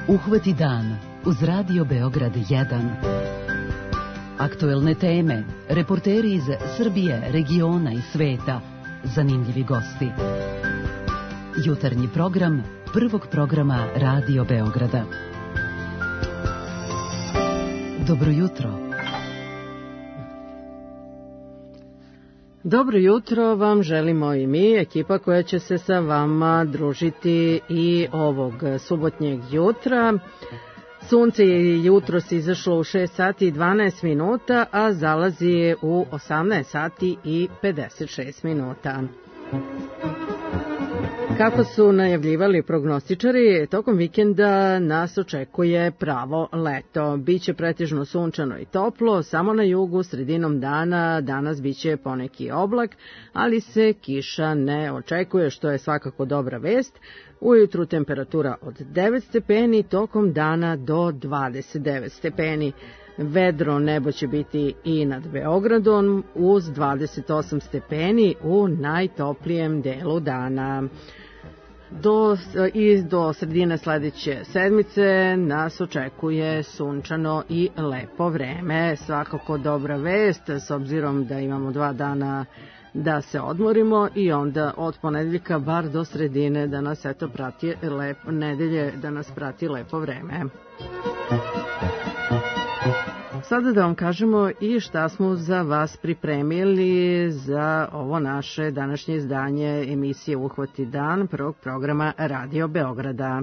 Uhvati dan uz Radio Beograd 1. Aktuelne teme, reporteri iz Srbije, regiona i sveta, zanimljivi gosti. Jutarnji program prvog programa Radio Beograda. Dobro jutro. Dobro jutro vam želimo i mi, ekipa koja će se sa vama družiti i ovog subotnjeg jutra. Sunce je jutros izašlo u 6 sati i 12 minuta, a zalazi u 18 sati i 56 minuta. Kako su najavljivali prognostičari, tokom vikenda nas očekuje pravo leto. Biće pretežno sunčano i toplo, samo na jugu sredinom dana danas biće poneki oblak, ali se kiša ne očekuje, što je svakako dobra vest. Ujutru temperatura od 9 stepeni, tokom dana do 29 stepeni. Vedro nebo će biti i nad Beogradom uz 28 stepeni u najtoplijem delu dana. Do sredine sledeće sedmice nas očekuje sunčano i lepo vreme. Svakako dobra vest, s obzirom da imamo 2 dana da se odmorimo i onda od ponedeljka bar do sredine da nas prati nedelje, da nas prati lepo vreme. Sada da vam kažemo i šta smo za vas pripremili za ovo naše današnje izdanje emisije Uhvati dan prvog programa Radio Beograda.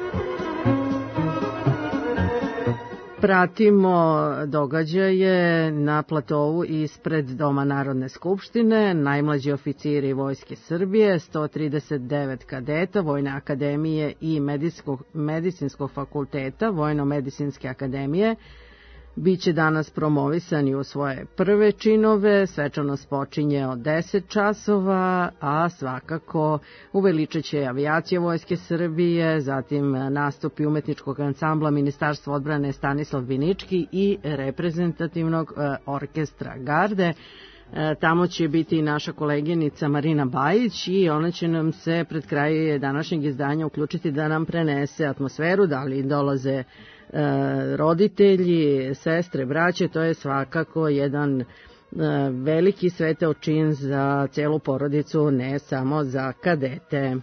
Pratimo događaje na platovu ispred Doma Narodne skupštine. Najmlađi oficiri Vojske Srbije, 139 kadeta Vojne akademije i Medicinskog fakulteta Vojno-medicinske akademije biće danas promovisani u svoje prve činove. Svečanost počinje od 10 časova, a svakako uveličat će avijacija Vojske Srbije, zatim nastupi umetničkog ansambla Ministarstva odbrane Stanislav Binički i reprezentativnog orkestra Garde. Tamo će biti i naša koleginica Marina Bajić i ona će nam se pred kraj današnjeg izdanja uključiti da nam prenese atmosferu, da li dolaze roditelji, sestre, braće. To je svakako jedan veliki svetao čin za celu porodicu, ne samo za kadete.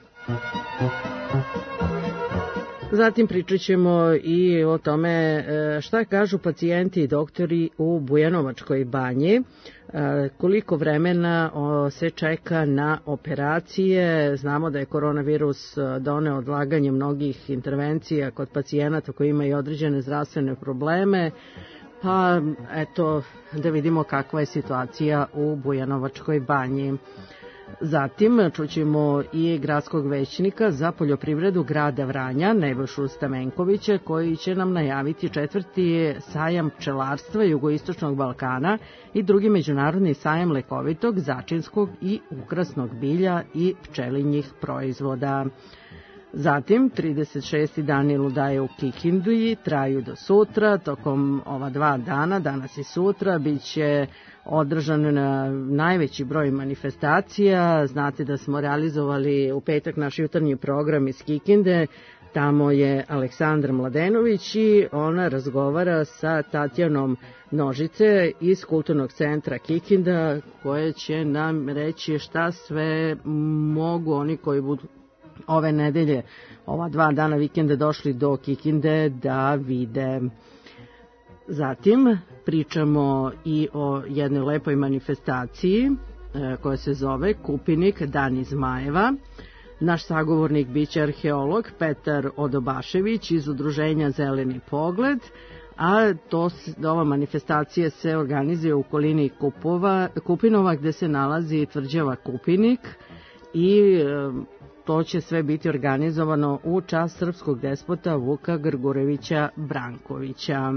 Zatim pričat ćemo i o tome šta kažu pacijenti i doktori u Bujanovačkoj banji, koliko vremena se čeka na operacije. Znamo da je koronavirus doneo odlaganje mnogih intervencija kod pacijenata koji imaju određene zdravstvene probleme, pa eto da vidimo kakva je situacija u Bujanovačkoj banji. Zatim čućemo i gradskog većnika za poljoprivredu grada Vranja, Nebojšu Stamenkovića, koji će nam najaviti 4. sajam pčelarstva Jugoistočnog Balkana i drugi međunarodni sajam lekovitog, začinskog i ukrasnog bilja i pčelinjih proizvoda. Zatim, 36. dani ludaje u Kikindi traju do sutra. Tokom ova 2 dana, danas i sutra, bit će održan najveći broj manifestacija. Znate da smo realizovali u petak naš jutarnji program iz Kikinde. Tamo je Aleksandra Mladenović i ona razgovara sa Tatjanom Nožice iz Kulturnog centra Kikinda, koje će nam reći šta sve mogu oni koji budu ove nedelje, ova 2 dana vikenda došli do Kikinde da vide. Zatim pričamo i o jednoj lepoj manifestaciji koja se zove Kupinik Dan iz Zmajeva. Naš sagovornik biće arheolog Petar Odobašević iz udruženja Zeleni pogled, a ova manifestacija se organizuje u okolini Kupinova gde se nalazi tvrđava Kupinik i to će sve biti organizovano u čast srpskog despota Vuka Grgurevića Brankovića.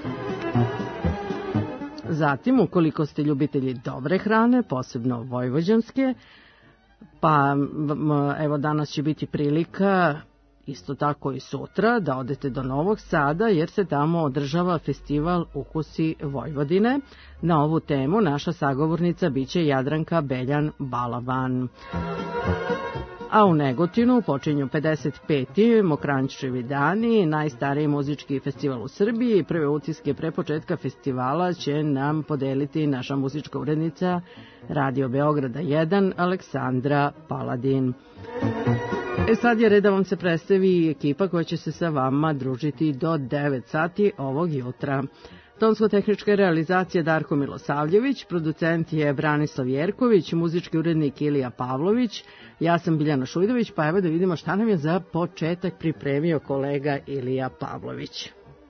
Zatim, ukoliko ste ljubitelji dobre hrane, posebno vojvođanske, pa evo danas će biti prilika, isto tako i sutra, da odete do Novog Sada, jer se tamo održava festival Ukusi Vojvodine. Na ovu temu naša sagovornica biće Jadranka Beljan Balaban. A u Negotinu počinju 55. Mokranjčevi dani, najstariji muzički festival u Srbiji. Prve utiske pre početka festivala će nam podeliti naša muzička urednica Radio Beograda 1, Aleksandra Paladin. Sad je red da vam se predstavi ekipa koja će se sa vama družiti do 9 sati ovog jutra. Tonsko-tehnička realizacija Darko Milosavljević, producent je Branislav Jerković, muzički urednik Ilija Pavlović, ja sam Biljana Šujdović, pa evo da vidimo šta nam je za početak pripremio kolega Ilija Pavlović.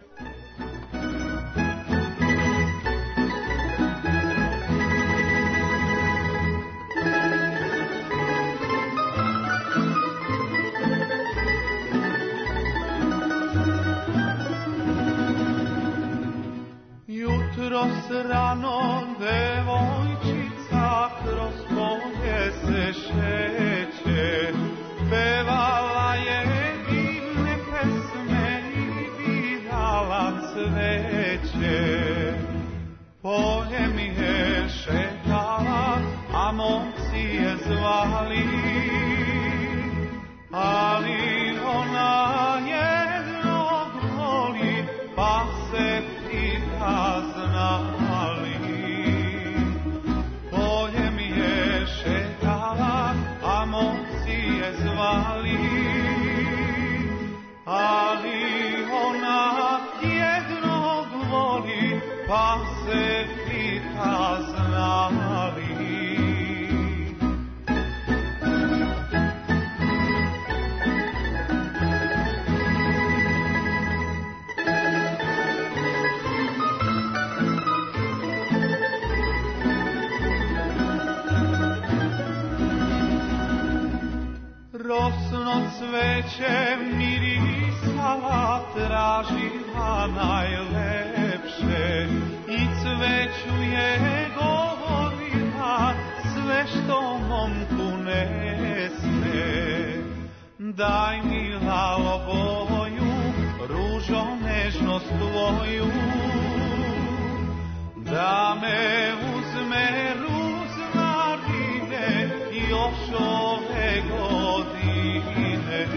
Jutros rano devojčica kroz polje se šeće, pevala je divne pesme i vidala cveće. Poljem je šetala, a momci je zvali, ali ona jednog voli, pa se pita znali. Poljem je šetala, a momci je zvali, ali ona jednog voli, pa se pita znali. Rosno cveće mirisala, tražila najlepše i cveću je govorila sve što momku ne sme. Daj mi lalo boju, ružo nežnost tvoju, da me uzme ruzmarine još ove godine.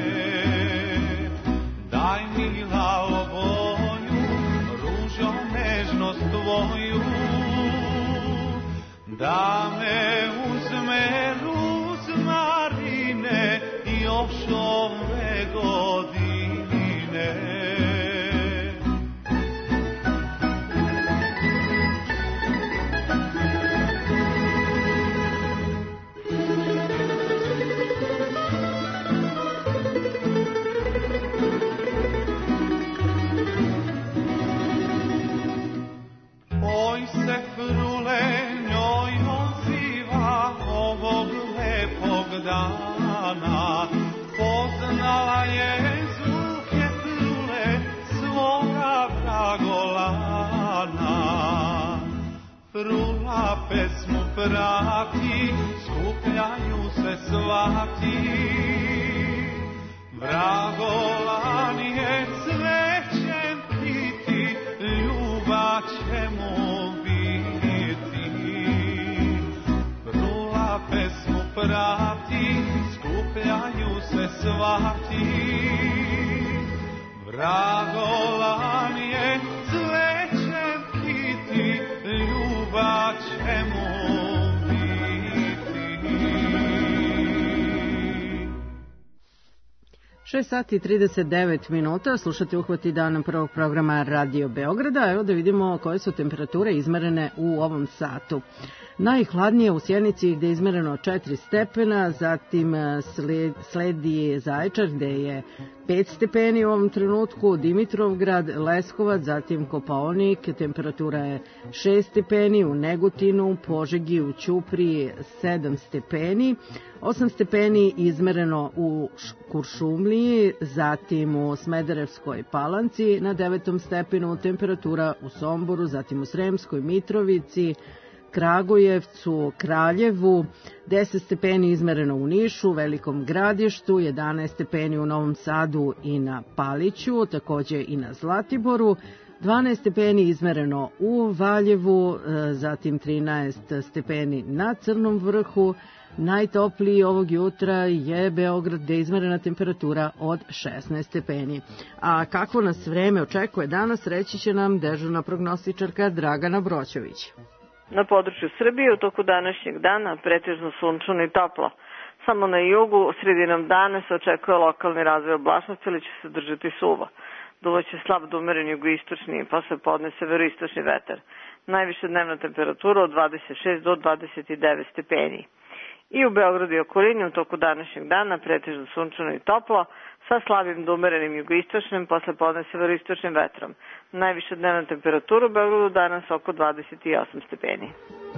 Daj mi lalo boju, ružo nežnost tvoju, da me uzme ruzmarine još ove godine. Oj se frule njoj odziva ovog lepog dana, poznala je zvuke frule svoga vragolana. Frula pesmu prati, skupljaju se svati, vragolan je cvećem piti, ljubav će mu biti. Frula pesmu prati, skupljaju se svati, vragolan je cvećem piti, ljubav će mu biti. 6 sati i 39 minuta, slušate Uhvati dana prvog programa Radio Beograda. Evo da vidimo koje su temperature izmerene u ovom satu. Najhladnije u Sjenici gde je izmereno 4 stepena, zatim sledi Zaječar gde je 5 stepeni u ovom trenutku, Dimitrovgrad, Leskovac, zatim Kopaonik, temperatura je 6 stepeni, u Negotinu, Požegi, u Ćupriji 7 stepeni, 8 stepeni izmereno u Kuršumliji, zatim u Smederevskoj Palanci, na 9. stepenu temperatura u Somboru, zatim u Sremskoj Mitrovici, Kragujevcu, Kraljevu, 10 stepeni izmereno u Nišu, Velikom Gradištu, 11 stepeni u Novom Sadu i na Paliću, takođe i na Zlatiboru, 12 stepeni izmereno u Valjevu, zatim 13 stepeni na Crnom Vrhu, Najtopliji ovog jutra je Beograd, gde je izmerena temperatura od 16 stepeni. A kako nas vreme očekuje danas, reći će nam dežurna prognostičarka Dragana Broćović. Na području Srbije u toku današnjeg dana pretežno sunčano i toplo. Samo na jugu, sredinom dana se očekuje lokalni razvoj oblačnosti, ali će se držati suvo. Duvaće slab do umeren jugoistočni i posle podne severoistočni vetar. Najviša dnevna temperatura od 26 do 29 stepeni. I u Beogradu i okolini u toku današnjeg dana pretežno sunčano i toplo, sa slabim do umerenim jugoistočnim, posle podne severoistočnim vetrom. Najviša dnevna temperatura u Beogradu danas oko 28 stepeni.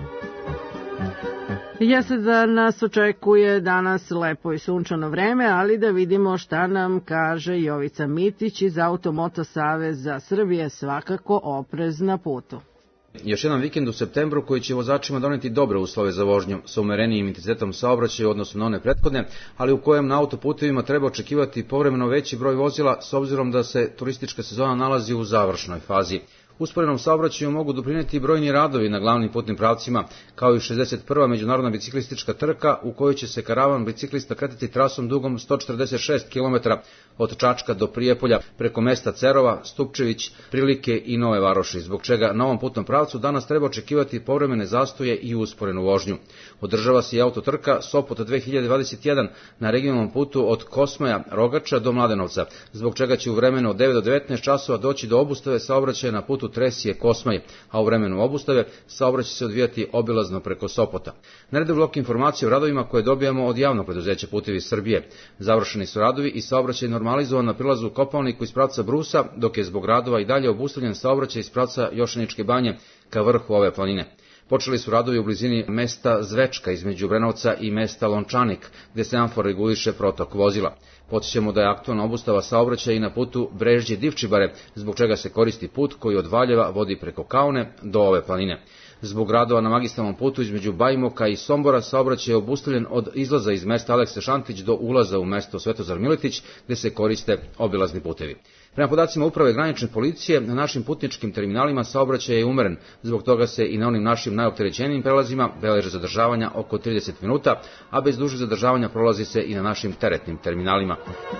Jeste da nas očekuje danas lepo i sunčano vreme, ali da vidimo šta nam kaže Jovica Mitić iz Automoto Saveza Srbije, svakako oprez na putu. Još jedan vikend u septembru koji će vozačima doneti dobre uslove za vožnju sa umerenijim intenzitetom saobraćaja u odnosu na one prethodne, ali u kojem na autoputevima treba očekivati povremeno veći broj vozila s obzirom da se turistička sezona nalazi u završnoj fazi. Usporenom saobraćaju mogu doprineti brojni radovi na glavnim putnim pravcima, kao i 61. međunarodna biciklistička trka u kojoj će se karavan biciklista kretati trasom dugom 146 km od Čačka do Prijepolja preko mesta Cerova, Stupčević, Prilike i Nove Varoši, zbog čega na ovom putnom pravcu danas treba očekivati povremene zastoje i usporenu vožnju. Održava se i autotrka Sopot 2021 na regionalnom putu od Kosmaja, Rogača do Mladenovca, zbog čega će u vremenu od 9 do 19 časova doći do obustave saobraćaja na putu Tresije Kosmaj, a u vremenu obustave saobraćaj se odvijati obilazno preko Sopota. Naredni blok informacije o radovima koje dobijamo od javnog preduzeća Putevi Srbije. Završeni su radovi i saobraćaj normalizovan na prilazu Kopaoniku iz pravca Brusa, dok je zbog radova i dalje obustavljen saobraćaj iz pravca Jošaničke banje ka vrhu ove planine. Počeli su radovi u blizini mesta Zvečka između Brenovca i mesta Lončanik, gde semafor reguliše protok vozila. Podsjećamo da je aktualna obustava saobraćaja i na putu Brežđe-Divčibare, zbog čega se koristi put koji od Valjeva vodi preko Kaune do ove planine. Zbog radova na magistralnom putu između Bajmoka i Sombora saobraćaj je obustavljen od izlaza iz mesta Alekse Šantić do ulaza u mesto Svetozar Miletić, gde se koriste obilazni putevi. Prema podacima Uprave granične policije, na našim putničkim terminalima saobraćaj je umeren, zbog toga se i na onim našim najopterećenijim prelazima beleže zadržavanja oko 30 minuta, a bez dužeg zadržavanja prolazi se i na našim teretnim terminalima.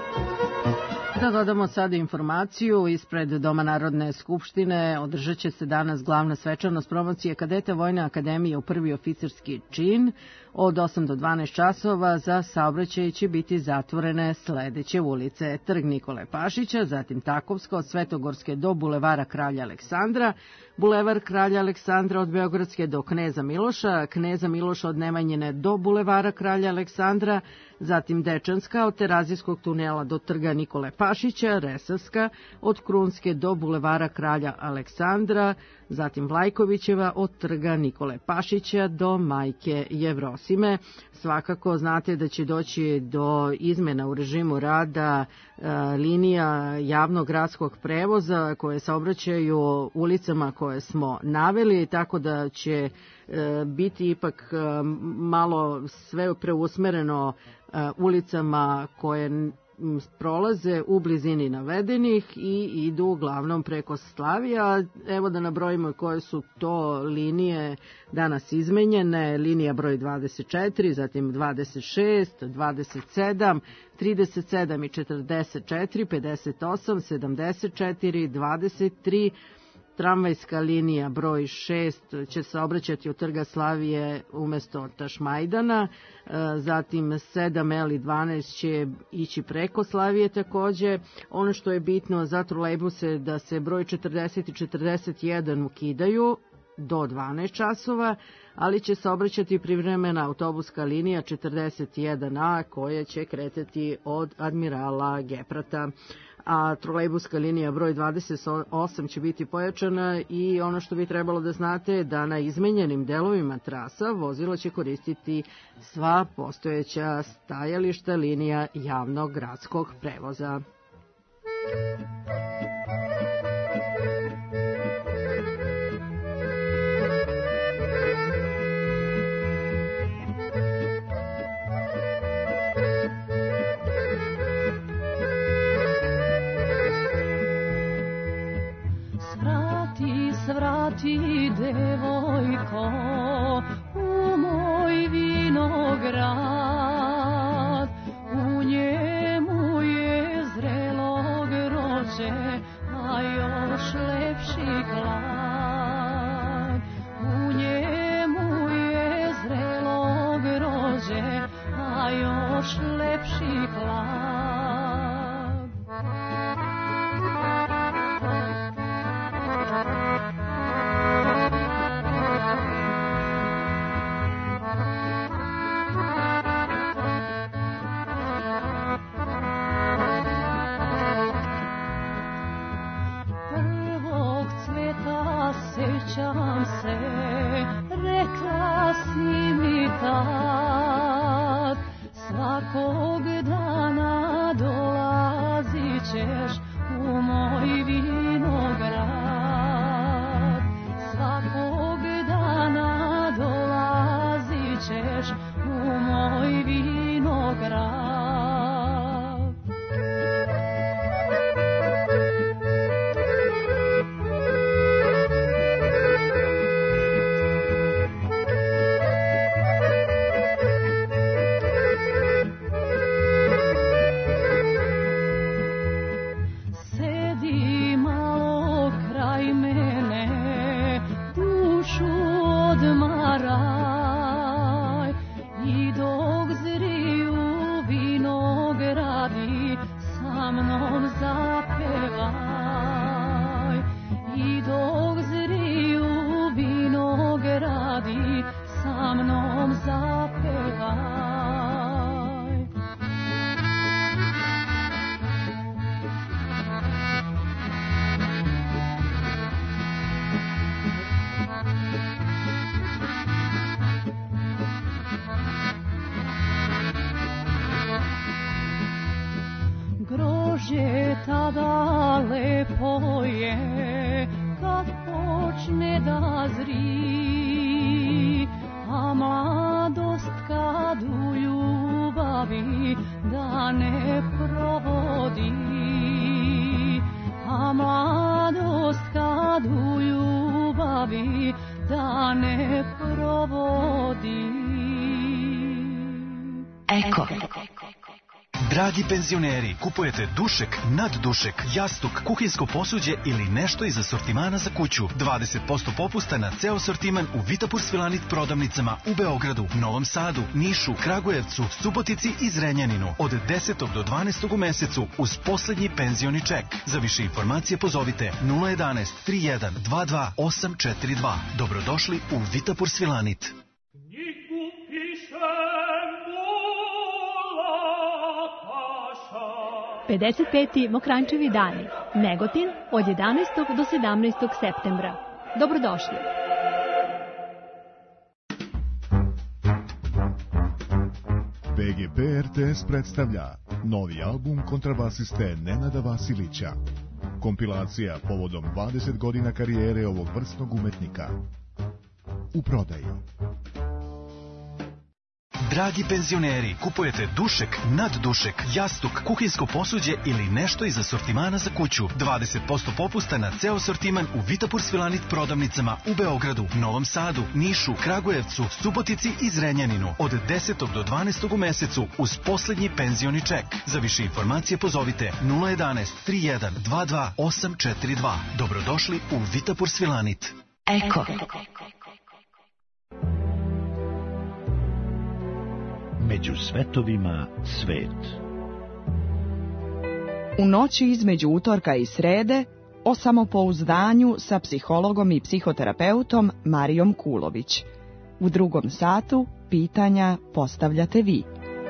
Da dodamo sada informaciju, ispred Doma Narodne skupštine održat će se danas glavna svečanost promocije kadeta Vojne akademije u prvi oficirski čin. Od 8 do 12 časova za saobraćaj će biti zatvorene sledeće ulice: Trg Nikole Pašića, zatim Takovska od Svetogorske do Bulevara Kralja Aleksandra, Bulevar Kralja Aleksandra od Beogradske do Kneza Miloša, Kneza Miloša od Nemanjine do Bulevara Kralja Aleksandra, zatim Dečanska od Terazijskog tunela do Trga Nikole Pašića, Resavska od Krunske do Bulevara Kralja Aleksandra, zatim Vlajkovićeva od Trga Nikole Pašića do Majke Jevrosime. Svakako znate da će doći do izmena u režimu rada linija javnog gradskog prevoza koje saobraćaju ulicama koje smo naveli, tako da će biti ipak malo sve preusmereno ulicama koje prolaze u blizini navedenih i idu uglavnom preko Slavija. Evo da nabrojimo koje su to linije danas izmenjene. Linija broj 24, zatim 26, 27, 37 i 44, 58, 74, 23, tramvajska linija broj 6 će se obraćati od Trga Slavije umesto Tašmajdana, zatim 7L i 12 će ići preko Slavije takođe. Ono što je bitno za trolejbuse da se broj 40 i 41 ukidaju do 12 časova, ali će se obraćati privremena autobuska linija 41A koja će kretati od Admirala Geprata. A trolejbuska linija broj 28 će biti pojačana i ono što bi trebalo da znate je da na izmenjenim delovima trasa vozilo će koristiti sva postojeća stajališta linija javnog gradskog prevoza. Svrati, devojko, u moj vinograd. najlepši hlad. Prvog cveta sećam se, rekla si mi tad, svakog dana dolazit ćeš u moj vinograd. Svakog dana dolazit ćeš u moj vinograd. Grožđe tada lepo je kad počne da zri, a mladost kad u ljubavi dane provodi, a mladost kad u ljubavi dane provodi. Eko. Dragi penzioneri, kupujete dušek, naddušek, jastuk, kuhinjsko posuđe ili nešto iz asortimana za kuću. 20% popusta na ceo asortiman u Vitapur Svilanit prodavnicama u Beogradu, Novom Sadu, Nišu, Kragujevcu, Subotici i Zrenjaninu. Od 10. do 12. u mesecu uz poslednji penzioni ček. Za više informacije pozovite 011 31 22 842. Dobrodošli u Vitapur Svilanit. 55. Mokrančevi dani. Negotin od 11. do 17. septembra. Dobrodošli. BGP RTS predstavlja novi album kontrabasiste Nenada Vasilića. Kompilacija povodom 20 godina karijere ovog vrsnog umetnika. U prodaji. Dragi penzioneri, kupujete dušek, naddušek, jastuk, kuhinjsko posuđe ili nešto iz asortimana za kuću. 20% popusta na ceo asortiman u Vitapur Svilanit prodavnicama u Beogradu, Novom Sadu, Nišu, Kragujevcu, Subotici i Zrenjaninu. Od 10. do 12. u mesecu uz poslednji penzioni ček. Za više informacije pozovite 011 31 22 842. Dobrodošli u Vitapur Svilanit. Eko. Među svetovima svet. U noći između utorka i srede o samopouzdanju sa psihologom i psihoterapeutom Marijom Kulović. U drugom satu pitanja postavljate vi.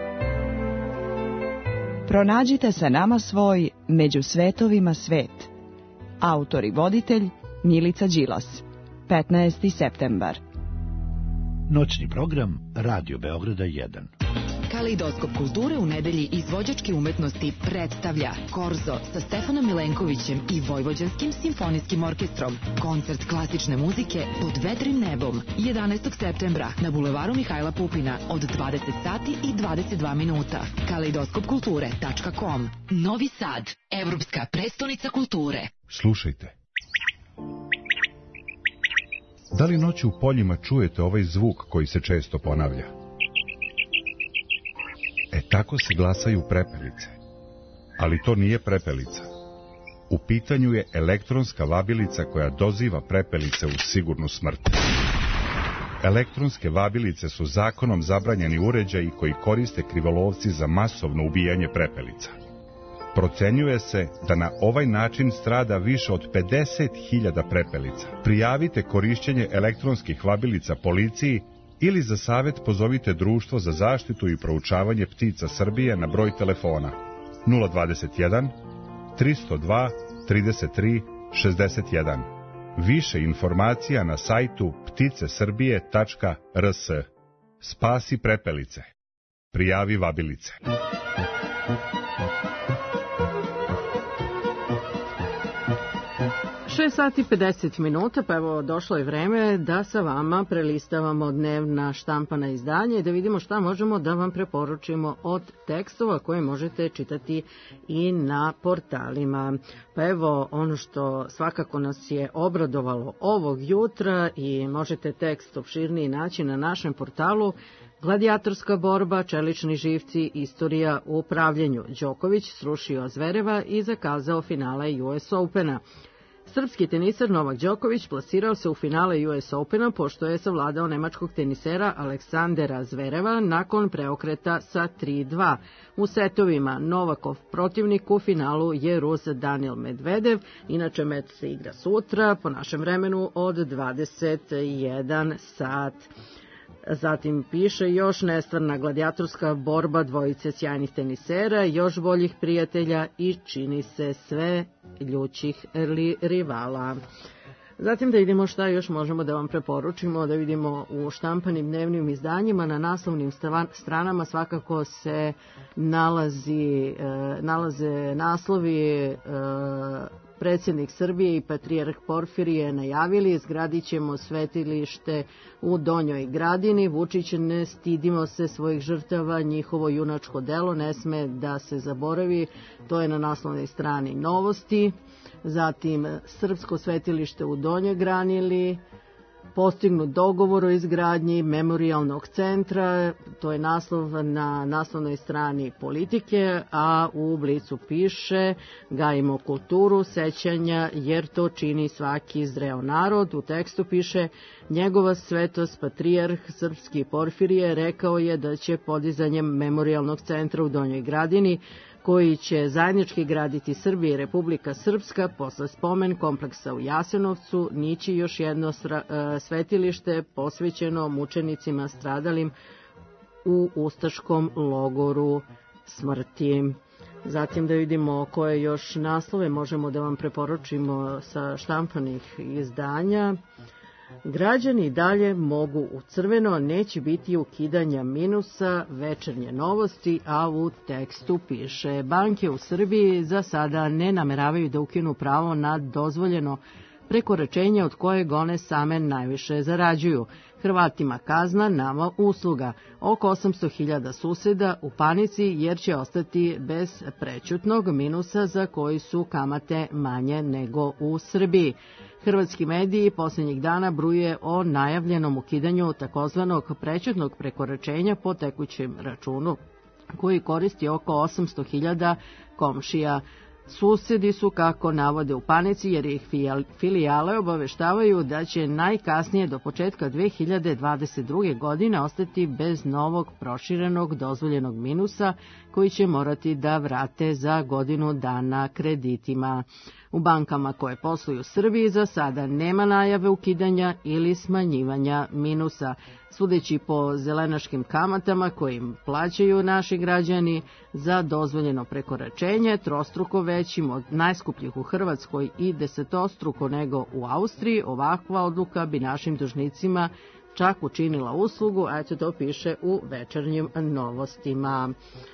Pronađite sa nama svoj Među svetovima svet. Autor i voditelj Milica Đilas. 15. septembar. Noćni program Radio Beograda 1. Kaleidoskop kulture u nedelji izvođačke umetnosti predstavlja Korzo sa Stefanom Milenkovićem i Vojvođanskim simfonijskim orkestrom. Koncert klasične muzike pod vedrim nebom 11. septembra na bulevaru Mihajla Pupina od 20 sati i 22 minuta. Kaleidoskopkulture.com. Novi Sad, evropska prestonica kulture. Slušajte. Da li noću u poljima čujete ovaj zvuk koji se često ponavlja? Tako se glasaju prepelice. Ali to nije prepelica. U pitanju je elektronska vabilica koja doziva prepelice u sigurnu smrt. Elektronske vabilice su zakonom zabranjeni uređaji koji koriste krivolovci za masovno ubijanje prepelica. Procenjuje se da na ovaj način strada više od 50.000 prepelica. Prijavite korišćenje elektronskih vabilica policiji ili za savjet pozovite Društvo za zaštitu i proučavanje ptica Srbije na broj telefona 021 302 33 61. Više informacija na sajtu pticesrbije.rs. Spasi prepelice. Prijavi vabilice. 6:50, pa evo došlo je vreme da sa vama prelistavamo dnevna štampana izdanja i da vidimo šta možemo da vam preporučimo od tekstova koje možete čitati i na portalima. Pa evo ono što svakako nas je obradovalo ovog jutra i možete tekst opširniji naći na našem portalu: Gladijatorska borba, čelični živci, istorija u upravljanju. Đoković srušio Zvereva i zakazao finale US Opena. Srpski tenisar Novak Đoković plasirao se u finale US Opena pošto je savladao nemačkog tenisera Aleksandera Zvereva nakon preokreta sa 3:2. U setovima Novakov protivnik u finalu je Rus Daniil Medvedev, inače meč se igra sutra po našem vremenu od 21 sat. Zatim piše još nestvarna gladijatorska borba dvojice sjajnih tenisera, još boljih prijatelja i čini se sve ljućih rivala. Zatim da vidimo šta još možemo da vam preporučimo, da vidimo u štampanim dnevnim izdanjima. Na naslovnim stranama svakako se nalaze naslovi predsjednik Srbije i patrijarh Porfirije najavili: izgradit ćemo svetilište u Donjoj Gradini. Vučić: ne stidimo se svojih žrtava, njihovo junačko delo ne sme da se zaboravi. To je na naslovnoj strani Novosti. Zatim srpsko svetilište u Donjoj Granili, postignut dogovor o izgradnji memorijalnog centra, to je naslov na naslovnoj strani Politike, a u Blicu piše: gajimo kulturu sećanja jer to čini svaki zreo narod. U tekstu piše: njegova svetost patrijarh srpski Porfirije rekao je da će podizanjem memorijalnog centra u Donjoj Gradini, koji će zajednički graditi Srbija i Republika Srpska, posle spomen kompleksa u Jasenovcu, nići još jedno svetilište posvećeno mučenicima stradalim u ustaškom logoru smrti. Zatim da vidimo koje još naslove možemo da vam preporučimo sa štampanih izdanja. Građani dalje mogu u crveno, neće biti ukidanja minusa, Večernje novosti, a u tekstu piše: banke u Srbiji za sada ne nameravaju da ukinu pravo na dozvoljeno prekoračenje od kojeg one same najviše zarađuju. Hrvatima kazna, nama usluga. Oko 800.000 suseda u panici jer će ostati bez prećutnog minusa za koji su kamate manje nego u Srbiji. Hrvatski mediji posljednjih dana bruje o najavljenom ukidanju takozvanog prećutnog prekoračenja po tekućem računu, koji koristi oko 800.000 komšija. Susedi su, kako navode, u panici jer ih filijale obaveštavaju da će najkasnije do početka 2022. godine ostati bez novog proširenog dozvoljenog minusa koji će morati da vrate za godinu dana kreditima. U bankama koje posluju u Srbiji za sada nema najave ukidanja ili smanjivanja minusa. Sudeći po zelenaškim kamatama kojim plaćaju naši građani za dozvoljeno prekoračenje, trostruko većim od najskupljih u Hrvatskoj i desetostruko nego u Austriji, ovakva odluka bi našim dužnicima čak učinila uslugu, a eto to piše u Večernjim novostima.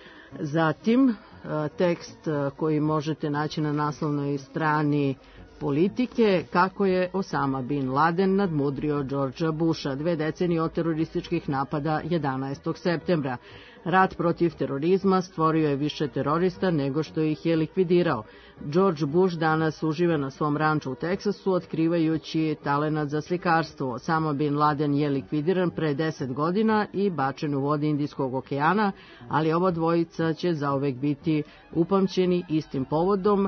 Zatim, tekst koji možete naći na naslovnoj strani Politike: kako je Osama Bin Laden nadmudrio Georgea Busha, 2 decenije od terorističkih napada 11. septembra. Rat protiv terorizma stvorio je više terorista nego što ih je likvidirao. George Bush danas uživa na svom ranču u Teksasu otkrivajući talenat za slikarstvo. Osama Bin Laden je likvidiran pre 10 godina i bačen u vodi Indijskog okeana, ali ova dvojica će zauvek biti upamćeni istim povodom.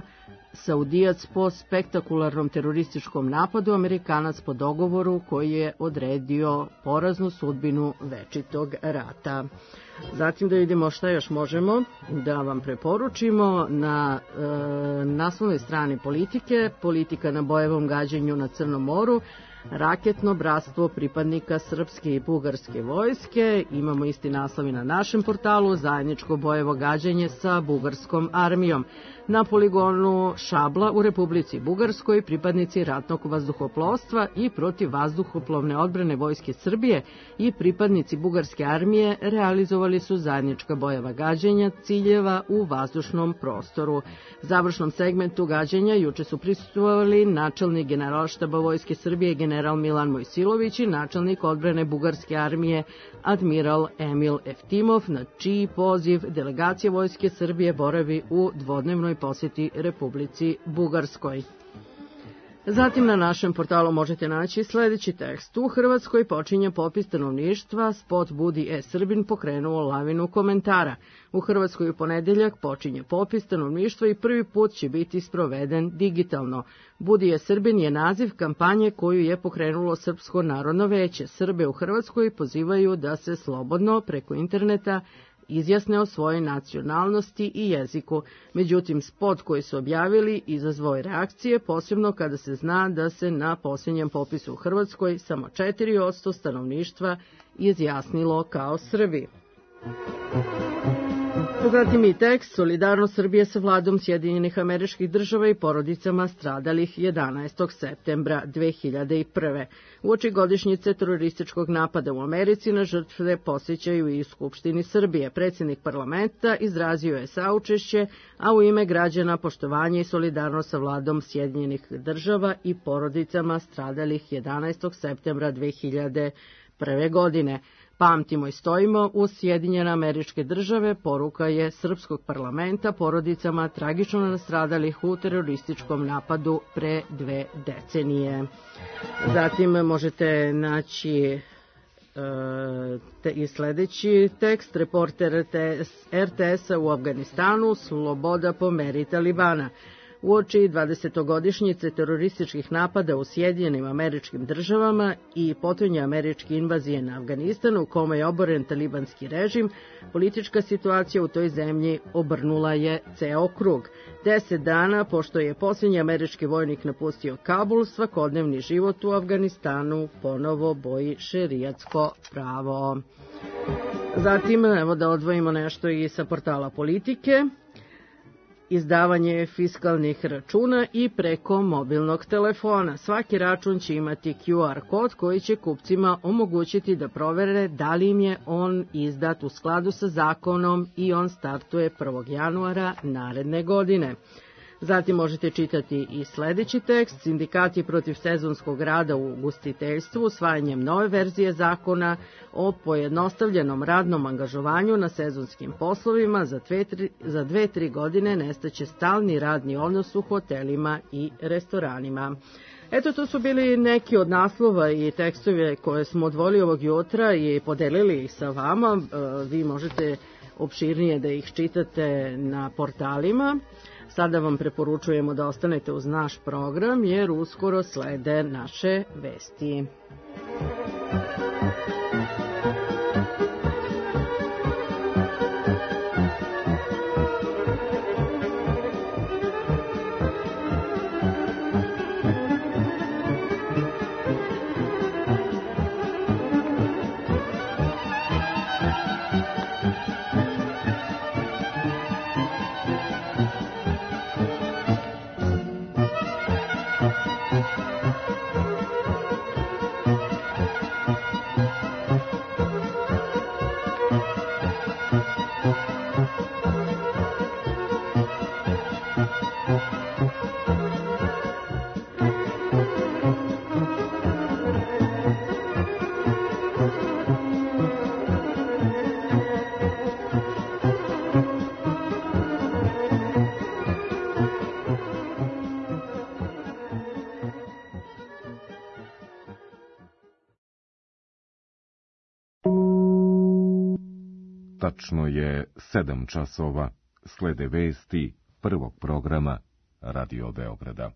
Saudijac po spektakularnom terorističkom napadu, Amerikanac po dogovoru koji je odredio poraznu sudbinu večitog rata. Zatim da vidimo šta još možemo da vam preporučimo na naslovnoj strani Politike, politika na bojevom gađenju na Crnom moru, raketno bratstvo pripadnika srpske i bugarske vojske. Imamo isti naslov i na našem portalu, zajedničko bojevo gađanje sa bugarskom armijom. Na poligonu Šabla u Republici Bugarskoj pripadnici ratnog vazduhoplovstva i protiv vazduhoplovne odbrane Vojske Srbije i pripadnici bugarske armije realizovali su zajednička bojeva gađanja ciljeva u vazdušnom prostoru. Završnom segmentu gađanja juče su prisustvovali načelnik Generalštaba Vojske Srbije general Milan Mojsilović i načelnik odbrane bugarske armije admiral Emil Eftimov, na čiji poziv delegacija Vojske Srbije boravi u dvodnevnoj posjeti Republici Bugarskoj. Zatim na našem portalu možete naći sledeći tekst. U Hrvatskoj počinje popis stanovništva, spot Budi e-Srbin pokrenuo lavinu komentara. U Hrvatskoj u ponedeljak počinje popis stanovništva i prvi put će biti sproveden digitalno. Budi e-Srbin je naziv kampanje koju je pokrenulo Srpsko narodno veće. Srbe u Hrvatskoj pozivaju da se slobodno preko interneta izjasne o svojoj nacionalnosti i jeziku. Međutim, spot koji su objavili izazvao je reakcije, posebno kada se zna da se na posljednjem popisu u Hrvatskoj samo 4% stanovništva izjasnilo kao Srbi. Zatim i tekst Solidarnost Srbije sa vladom Sjedinjenih Američkih Država i porodicama stradalih 11. septembra 2001. Uoči godišnjice terorističkog napada u Americi na žrtve posjećaju i Skupštini Srbije. Predsjednik parlamenta izrazio je saučešće, a u ime građana poštovanje i solidarnost sa vladom Sjedinjenih Država i porodicama stradalih 11. septembra 2001. godine. Pamtimo i stojimo uz Sjedinjene Američke Države, poruka je Srpskog parlamenta porodicama tragično nastradalih u terorističkom napadu pre 2 decenije. Zatim možete naći i sledeći tekst, reporter RTS-a u Afganistanu, sloboda po meri Talibana. Uoči 20-godišnjice terorističkih napada u Sjedinjenim Američkim Državama i potonje američke invazije na Afganistan, u kome je oboren talibanski režim, politička situacija u toj zemlji obrnula je ceo krug. 10 dana pošto je posljednji američki vojnik napustio Kabul, svakodnevni život u Afganistanu ponovo boji šerijatsko pravo. Zatim, evo da odvojimo nešto i sa portala Politike. Izdavanje fiskalnih računa i preko mobilnog telefona. Svaki račun će imati QR kod koji će kupcima omogućiti da provere da li im je on izdat u skladu sa zakonom i on startuje 1. januara naredne godine. Zatim možete čitati i sledeći tekst. Sindikati protiv sezonskog rada u ugostiteljstvu usvajanjem nove verzije zakona o pojednostavljenom radnom angažovanju na sezonskim poslovima za 2-3 godine nestaće stalni radni odnos u hotelima i restoranima. Eto, to su bili neki od naslova i tekstove koje smo odvojili ovog jutra i podelili ih sa vama. Vi možete opširnije da ih čitate na portalima. Sada vam preporučujemo da ostanete uz naš program jer uskoro slede naše vesti. Tačno je 7 časova, slede vesti prvog programa Radio Beograda.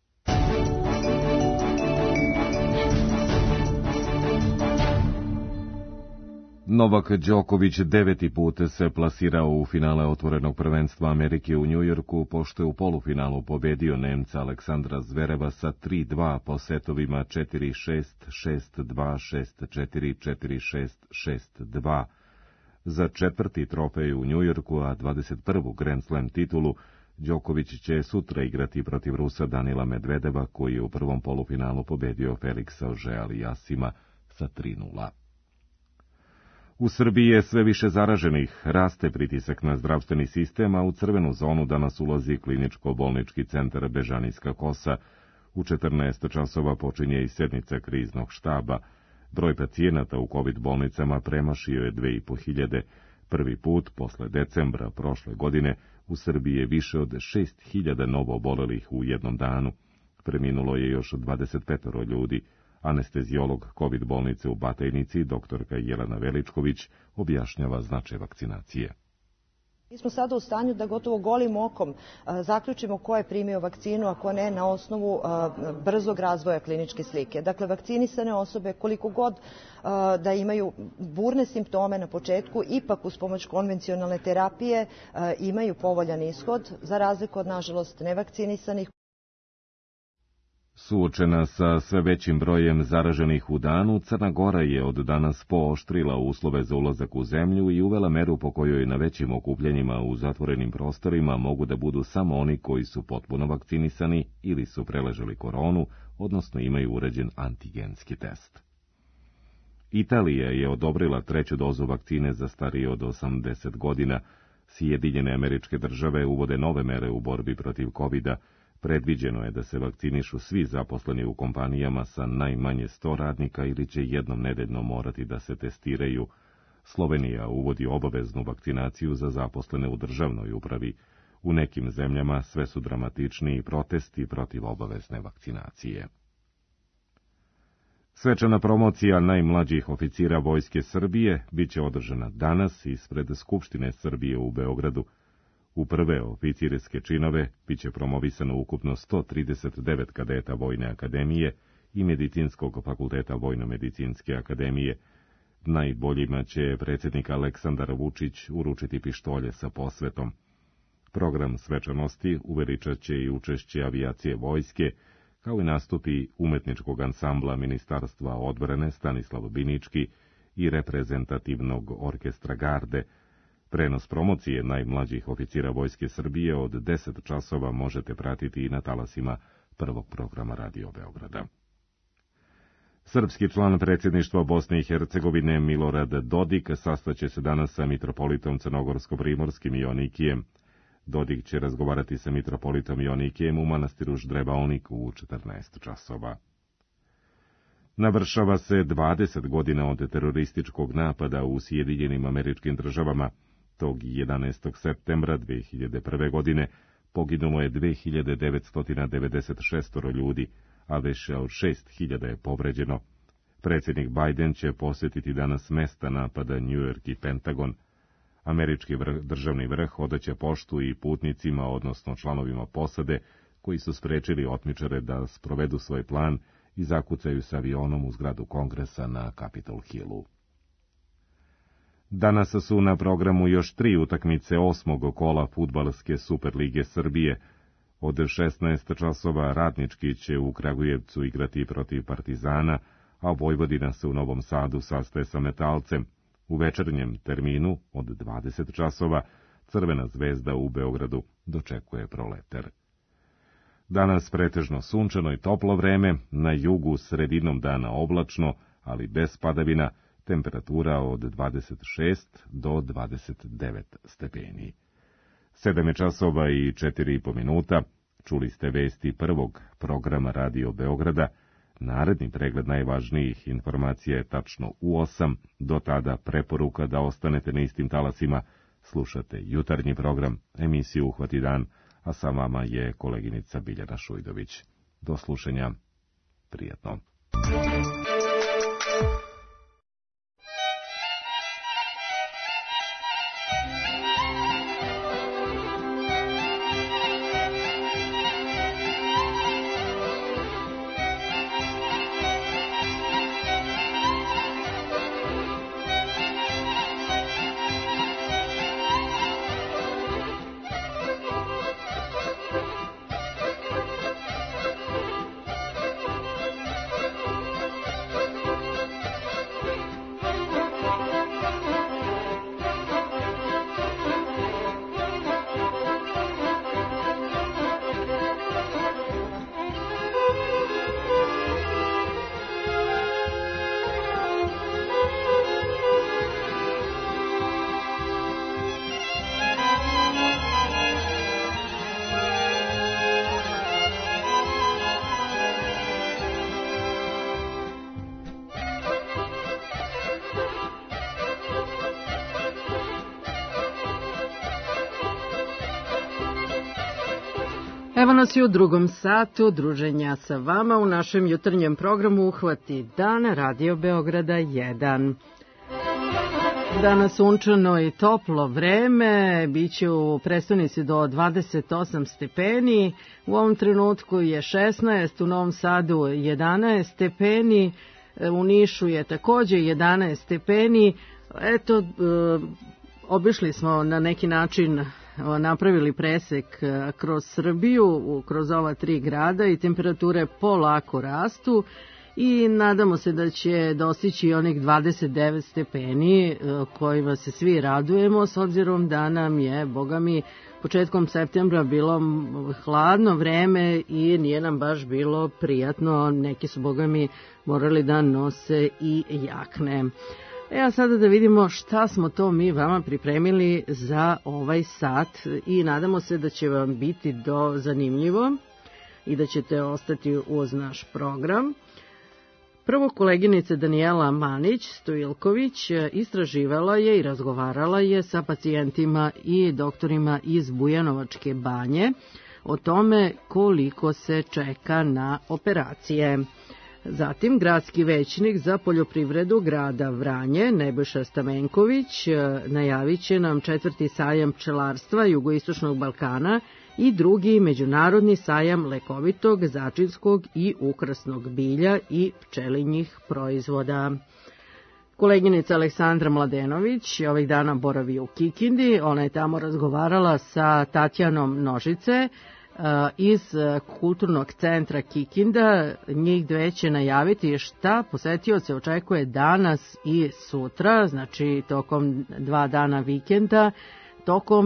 Novak Đoković 9. put se plasirao u finale otvorenog prvenstva Amerike u Njujorku, pošto je u polufinalu pobedio Nemca Aleksandra Zvereva sa 3-2 po setovima 4-6, 6-2, 6-4, 4-6, 6-2. Za 4. trofej u Njujorku, a 21. Grand Slam titulu, Đoković će sutra igrati protiv Rusa Danila Medvedeva, koji je u prvom polufinalu pobedio Feliksa Auger-Aliassima sa 3-0. U Srbiji je sve više zaraženih, raste pritisak na zdravstveni sistem, a u crvenu zonu danas ulazi kliničko-bolnički centar Bežanijska Kosa. U 14 časova počinje i sednica kriznog štaba. Broj pacijenata u COVID bolnicama premašio je 2500. Prvi put, posle decembra prošle godine, u Srbiji je više od 6000 novo obolelih u jednom danu. Preminulo je još 25 ljudi. Anestezijolog COVID bolnice u Batajnici, doktorka Jelena Veličković, objašnjava značaj vakcinacije. Mi smo sada u stanju da gotovo golim okom zaključimo ko je primio vakcinu, a ko ne, na osnovu brzog razvoja kliničke slike. Dakle, vakcinisane osobe, koliko god da imaju burne simptome na početku, ipak uz pomoć konvencionalne terapije imaju povoljan ishod, za razliku od, nažalost, nevakcinisanih. Suočena sa sve većim brojem zaraženih u danu, Crna Gora je od danas pooštrila uslove za ulazak u zemlju i uvela meru po kojoj na većim okupljenjima u zatvorenim prostorima mogu da budu samo oni koji su potpuno vakcinisani ili su preležali koronu, odnosno imaju uređen antigenski test. Italija je odobrila 3. dozu vakcine za starije od 80 godina. Sjedinjene Američke Države uvode nove mere u borbi protiv COVID-a. Predviđeno je da se vakcinišu svi zaposleni u kompanijama sa najmanje 100 radnika ili će jednom nedeljno morati da se testiraju. Slovenija uvodi obaveznu vakcinaciju za zaposlene u državnoj upravi. U nekim zemljama sve su dramatičniji protesti protiv obavezne vakcinacije. Svečana promocija najmlađih oficira Vojske Srbije biće održana danas ispred Skupštine Srbije u Beogradu. U prve oficirske činove biće promovisano ukupno 139 kadeta Vojne akademije i Medicinskog fakulteta Vojno-medicinske akademije. Najboljima će predsjednik Aleksandar Vučić uručiti pištolje sa posvetom. Program svečanosti uveličat će i učešće avijacije vojske, kao i nastupi umetničkog ansambla Ministarstva odbrane Stanislav Binički i reprezentativnog orkestra Garde. Prenos promocije najmlađih oficira Vojske Srbije od 10 časova možete pratiti i na talasima prvog programa Radio Beograda. Srpski član predsjedništva Bosne i Hercegovine Milorad Dodik sastaće se danas sa mitropolitom Crnogorsko-primorskim Joanikijem. Dodik će razgovarati sa mitropolitom Joanikijem u manastiru Ždrebaonik u 14 časova. Navršava se 20 godina od terorističkog napada u Sjedinjenim Američkim Državama. Tog 11. septembra 2001. godine poginulo je 2996 ljudi, a više od 6000 je povređeno. Predsjednik Biden će posjetiti danas mesta napada New York i Pentagon. Američki državni vrh odaće poštu i putnicima, odnosno članovima posade, koji su sprečili otmičare da sprovedu svoj plan i zakucaju s avionom u zgradu Kongresa na Capitol Hillu. Danas su na programu još 3 utakmice 8. kola fudbalske Superlige Srbije. Od 16 časova Radnički će u Kragujevcu igrati protiv Partizana, a Vojvodina se u Novom Sadu sastaje sa Metalcem. U večernjem terminu od 20 časova Crvena zvezda u Beogradu dočekuje Proleter. Danas pretežno sunčano i toplo vreme, na jugu sredinom dana oblačno, ali bez padavina, temperatura od 26 do 29 stepeni. 7 časova i 4,5 minuta, čuli ste vesti prvog programa Radio Beograda. Naredni pregled najvažnijih informacija je tačno u 8, do tada preporuka da ostanete na istim talasima, slušate jutarnji program, emisiju Uhvati dan, a sa vama je koleginica Biljana Šujdović. Do slušanja, prijatno. Evo nas i u drugom satu druženja sa vama u našem jutarnjem programu Uhvati dan Radio Beograda 1. Danas sunčano i toplo vreme, biće u prestonici do 28 stepeni, u ovom trenutku je 16, u Novom Sadu 11 stepeni, u Nišu je takođe 11 stepeni. Eto, obišli smo na neki način, napravili presek kroz Srbiju, kroz ova 3 grada i temperature polako rastu i nadamo se da će dostići onih 29 stepeni kojima se svi radujemo, s obzirom da nam je, boga mi, početkom septembra bilo hladno vreme i nije nam baš bilo prijatno, neki su, boga mi, morali da nose i jakne. A sada da vidimo šta smo to mi vama pripremili za ovaj sat i nadamo se da će vam biti zanimljivo i da ćete ostati uz naš program. Prvo, koleginica Danijela Manić-Stojilković istraživala je i razgovarala je sa pacijentima i doktorima iz Bujanovačke banje o tome koliko se čeka na operacije. Zatim, gradski većnik za poljoprivredu grada Vranje, Nebojša Stamenković, najavit će nam 4. sajam pčelarstva Jugoistočnog Balkana i 2. međunarodni sajam lekovitog, začinskog i ukrasnog bilja i pčelinjih proizvoda. Koleginica Aleksandra Mladenović ovih dana boravi u Kikindi, ona je tamo razgovarala sa Tatjanom Nožice, iz kulturnog centra Kikinda. Njih dve će najaviti šta posetioce očekuje danas i sutra, znači tokom 2 dana vikenda, tokom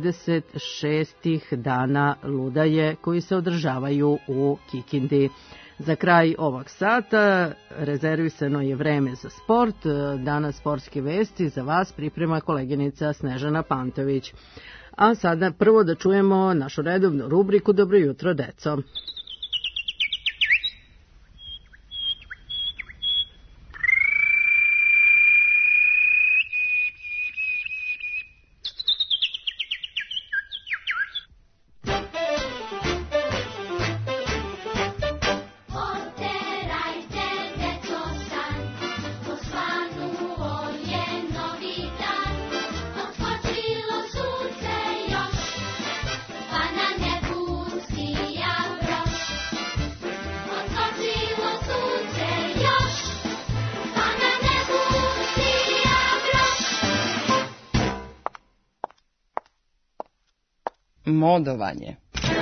36 dana ludaje koji se održavaju u Kikindi. Za kraj ovog sata rezervisano je vreme za sport. Danas sportske vesti za vas priprema koleginica Snežana Pantović. A sada prvo da čujemo našu redovnu rubriku Dobro jutro, deco. Modovanje.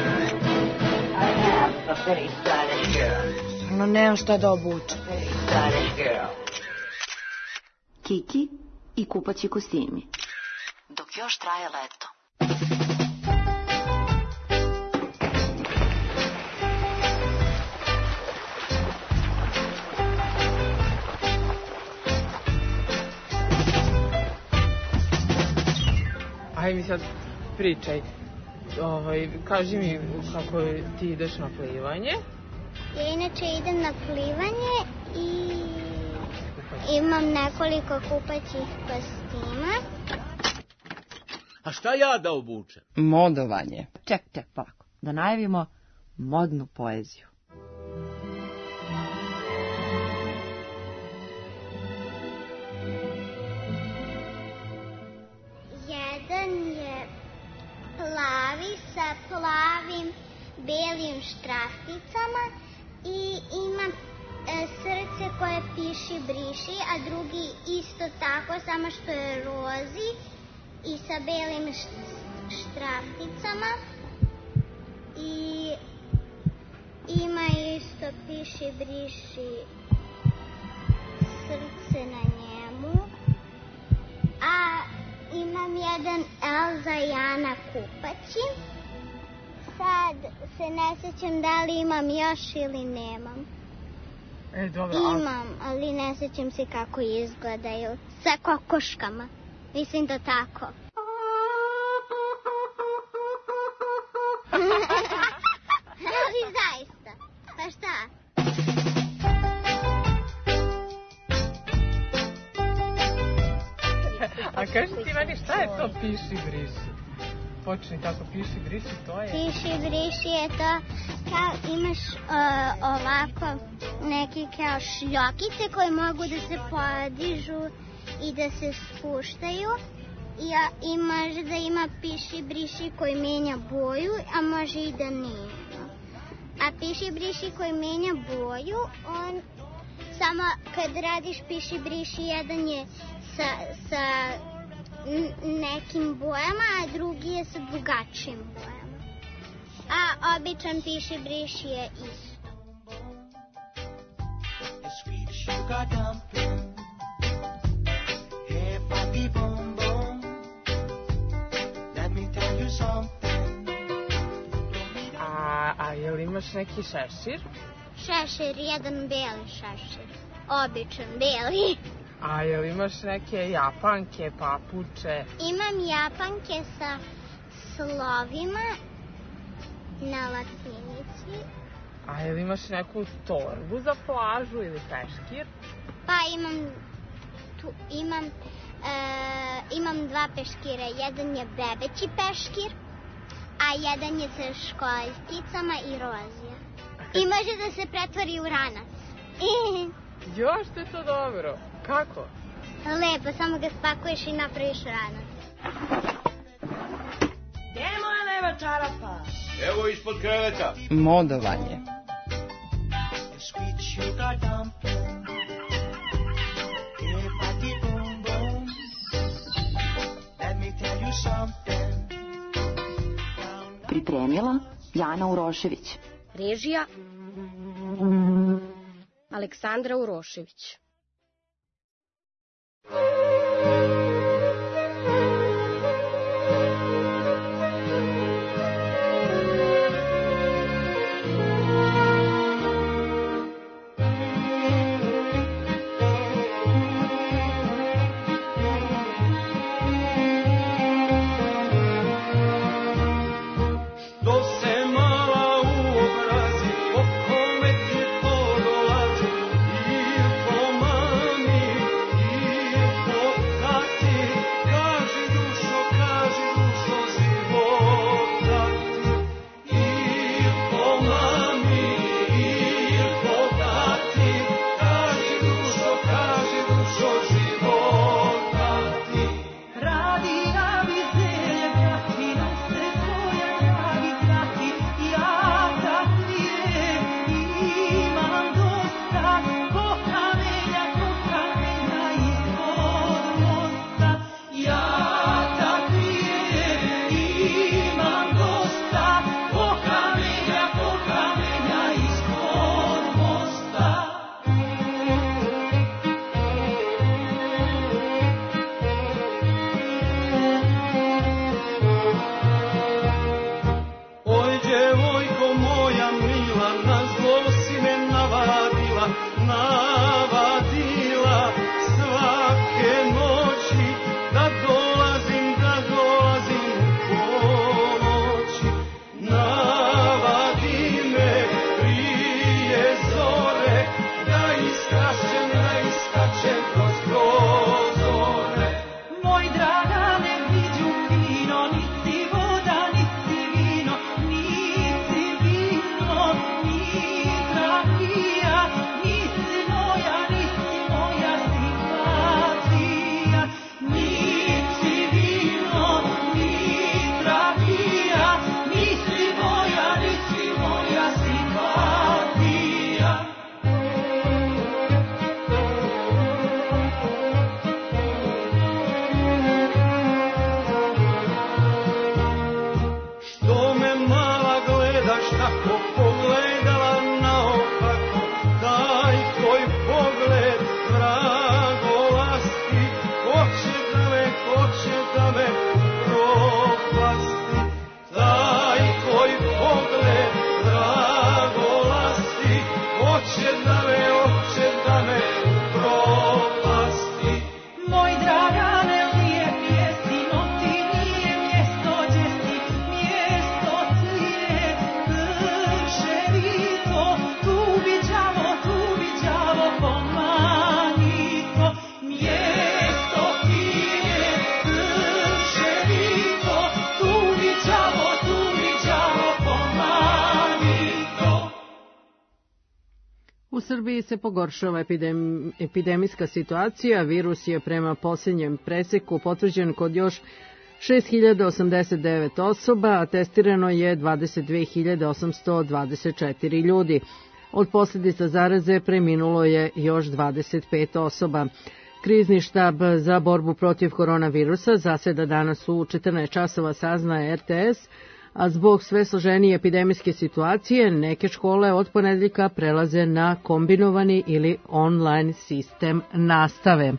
No, nemam šta da obučem. Kiki i kupaći kostimi. Dok još traje leto. Aj mi sad pričaj. Kaži mi kako ti ideš na plivanje. Ja inače idem na plivanje i imam nekoliko kupaćih kostima. A šta ja da obučem? Modovanje. Ček, polako. Da najavimo modnu poeziju. Jedan je plavi sa plavim belim štrafticama i ima srce koje piši briši, a drugi isto tako, samo što je rozi i sa belim štrafticama i ima isto piši briši srce na njemu, a imam jedan Elza i Ana kupaći. Sad se ne sjećam da li imam još ili nemam. Dobro, imam, ali ne sjećam se kako izgledaju. Sa kokoškama. Mislim da tako. Ali zaista. Pa šta? A kaži ti meni šta je to piši briši? Počni tako, piši, briši, to je. Piši, briši je to kao imaš ovako neke kao šljokice koje mogu da se podižu i da se spuštaju. I može da ima piši, briši koji menja boju, a može i da nema. A piši, briši koji menja boju, on samo kad radiš piši, briši, jedan je sa nekim bojama, a drugi je sa drugačijim bojama. A običan piši, briši je isto. A jel imaš neki šešir? Šešir, jedan beli šešir. Običan, beli. A jel imaš neke japanke, papuče? Imam japanke sa slovima na latinici. A jel imaš neku torbu za plažu ili peškir? Pa imam dva peškira. Jedan je bebeći peškir, a jedan je sa školjkicama i rozija. I može da se pretvori u ranac. Još te to dobro. Kako? Lepo, samo ga spakuješ i napraviš ranac. Gde je moja leva čarapa? Evo ispod kreveta. Modovanje. Pripremila Jana Urošević. Režija Aleksandra Urošević. Po kome ti to dolazi, i po Srbiji se pogoršava epidemijska situacija. Virus je prema posljednjem preseku potvrđen kod još 6.089 osoba, a testirano je 22.824 ljudi. Od posljedica zaraze preminulo je još 25 osoba. Krizni štab za borbu protiv koronavirusa zaseda danas u 14 časova, saznaje RTS, a zbog sve složenije epidemijske situacije neke škole od ponedeljka prelaze na kombinovani ili online sistem nastave.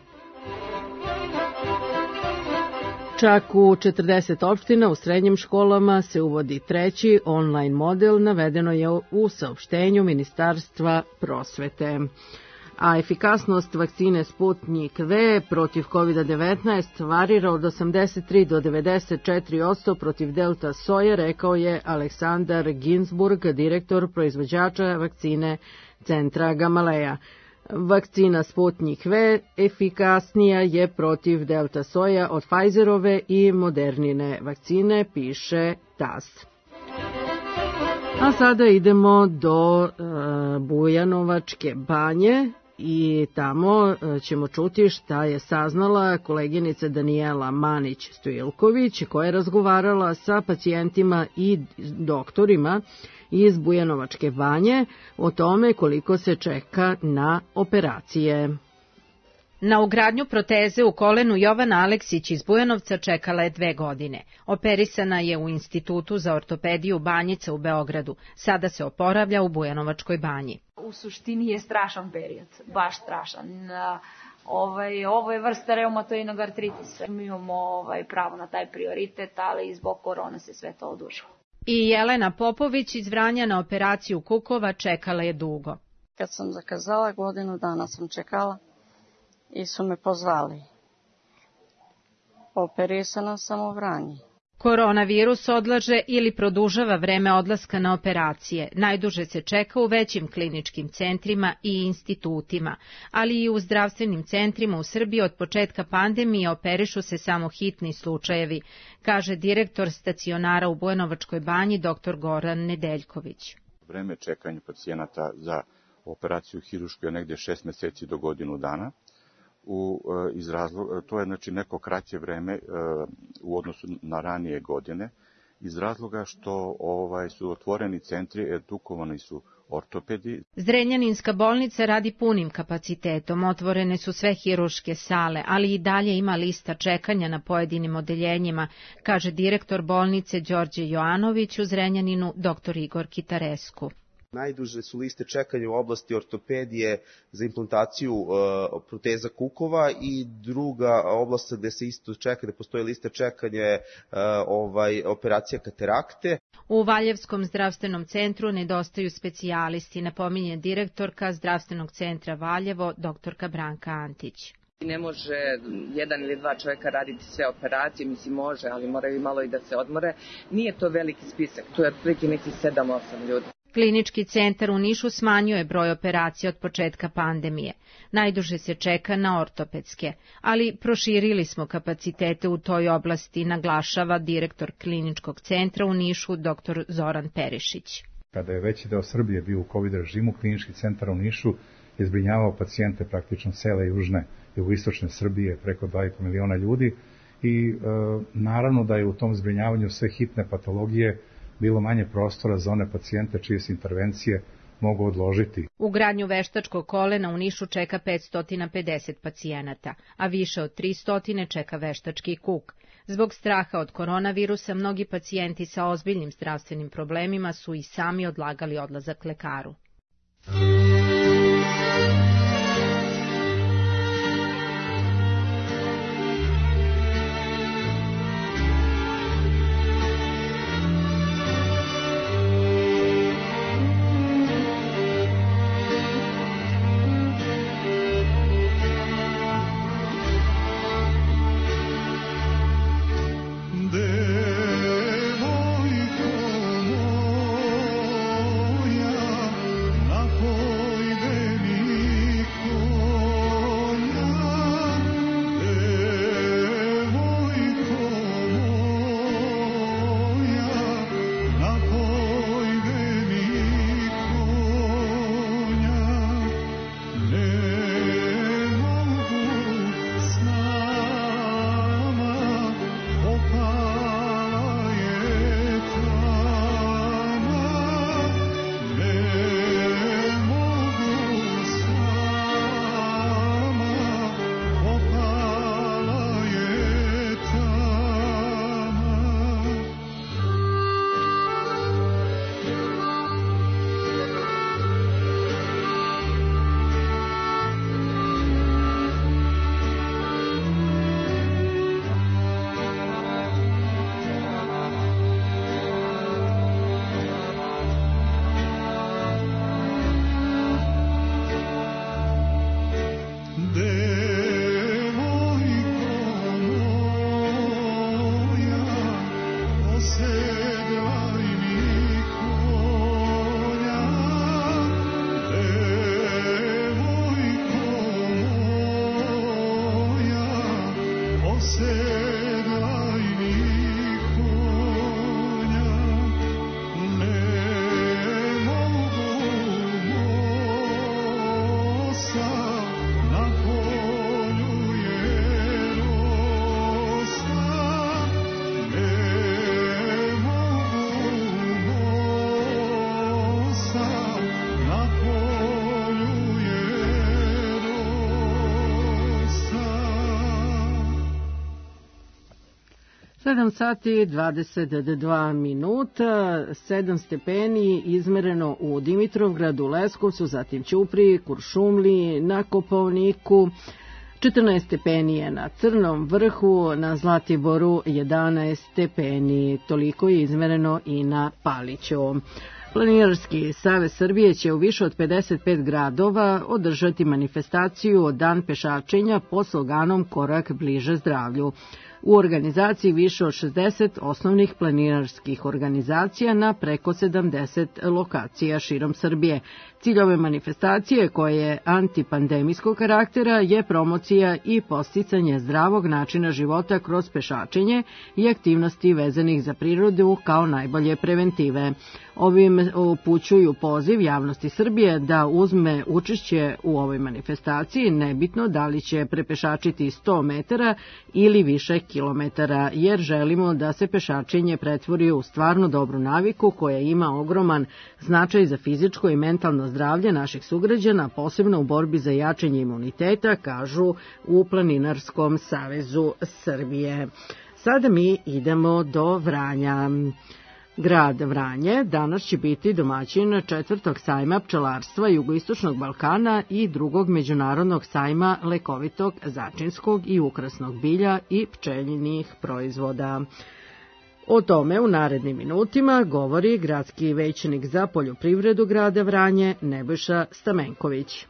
Čak u 40 opština u srednjim školama se uvodi treći online model, navedeno je u saopštenju Ministarstva prosvete. A efikasnost vakcine Sputnik V protiv COVID-19 varira od 83 do 94% protiv delta soje, rekao je Aleksandar Ginsburg, direktor proizvođača vakcine Centra Gamaleja. Vakcina Sputnik V efikasnija je protiv delta soja od Pfizerove i Modernine vakcine, piše TASS. A sada idemo do Bujanovačke banje i tamo ćemo čuti šta je saznala koleginica Danijela Manić-Stojilković, koja je razgovarala sa pacijentima i doktorima iz Bujanovačke banje o tome koliko se čeka na operacije. Na ugradnju proteze u kolenu Jovana Aleksić iz Bujanovca čekala je 2 godine. Operisana je u Institutu za ortopediju Banjica u Beogradu. Sada se oporavlja u Bujanovačkoj banji. U suštini je strašan period, baš strašan. Ovo je vrsta reumatoidnog artritisa. Mi imamo pravo na taj prioritet, ali zbog korona se sve to odužilo. I Jelena Popović iz Vranja na operaciju kukova čekala je dugo. Kad sam zakazala, godinu dana sam čekala i su me pozvali. Operisana sam u Vranji. Koronavirus odlaže ili produžava vreme odlaska na operacije. Najduže se čeka u većim kliničkim centrima i institutima, ali i u zdravstvenim centrima u Srbiji od početka pandemije operišu se samo hitni slučajevi, kaže direktor stacionara u Bujanovačkoj banji dr. Goran Nedeljković. Vreme čekanja pacijenata za operaciju hirušku je negdje 6 meseci do godinu dana. To je znači neko kraće vreme u odnosu na ranije godine, iz razloga što su otvoreni centri, edukovani su ortopedi. Zrenjaninska bolnica radi punim kapacitetom, otvorene su sve hiruške sale, ali i dalje ima lista čekanja na pojedinim odeljenjima, kaže direktor bolnice Đorđe Joanović u Zrenjaninu dr. Igor Kitaresku. Najduže su liste čekanja u oblasti ortopedije za implantaciju proteza kukova i druga oblast gde se isto čeka, gde postoji lista čekanja je operacija katarakte. U Valjevskom zdravstvenom centru nedostaju specijalisti, napominje direktorka zdravstvenog centra Valjevo, doktorka Branka Antić. Ne može 1 ili 2 čovjeka raditi sve operacije, mislim može, ali moraju malo i da se odmore. Nije to veliki spisak, to je otprilike neki 7-8 ljudi. Klinički centar u Nišu smanjuje broj operacija od početka pandemije. Najduže se čeka na ortopedske, ali proširili smo kapacitete u toj oblasti, naglašava direktor kliničkog centra u Nišu dr. Zoran Perišić. Kada je veći deo Srbije bio u COVID režimu, klinički centar u Nišu je zbrinjavao pacijente praktično cele jugoistočne Srbije, preko 2,5 miliona ljudi i naravno da je u tom zbrinjavanju sve hitne patologije bilo manje prostora za one pacijente čije se intervencije mogu odložiti. U gradnju veštačkog kolena u Nišu čeka 550 pacijenata, a više od 300 čeka veštački kuk. Zbog straha od koronavirusa, mnogi pacijenti sa ozbiljnim zdravstvenim problemima su i sami odlagali odlazak lekaru. Devojko moja, na 7 sati 22 minuta, 7 stepeni izmereno u Dimitrovgradu, Leskovcu, zatim Ćupriji, Kuršumliji, na Kopaoniku, 14 stepeni je na Crnom vrhu, na Zlatiboru 11 stepeni, toliko je izmereno i na Paliću. Planinarski savez Srbije će u više od 55 gradova održati manifestaciju Dan pešačenja pod sloganom Korak bliže zdravlju. U organizaciji više od 60 osnovnih planinarskih organizacija na preko 70 lokacija širom Srbije. Cilj ove manifestacije, koja je antipandemijskog karaktera, je promocija i podsticanje zdravog načina života kroz pešačenje i aktivnosti vezanih za prirodu kao najbolje preventive. Ovim upućuju poziv javnosti Srbije da uzme učešće u ovoj manifestaciji, nebitno da li će prepešačiti 100 metara ili više kilometara, jer želimo da se pešačenje pretvori u stvarno dobru naviku koja ima ogroman značaj za fizičko i mentalno zdravlje naših sugrađana, posebno u borbi za jačanje imuniteta, kažu u Planinarskom savezu Srbije. Sada mi idemo do Vranja. Grad Vranje danas će biti domaćin 4. sajma pčelarstva Jugoistočnog Balkana i 2. međunarodnog sajma lekovitog, začinskog i ukrasnog bilja i pčeljinih proizvoda. O tome u narednim minutima govori gradski većnik za poljoprivredu grada Vranje Nebojša Stamenković.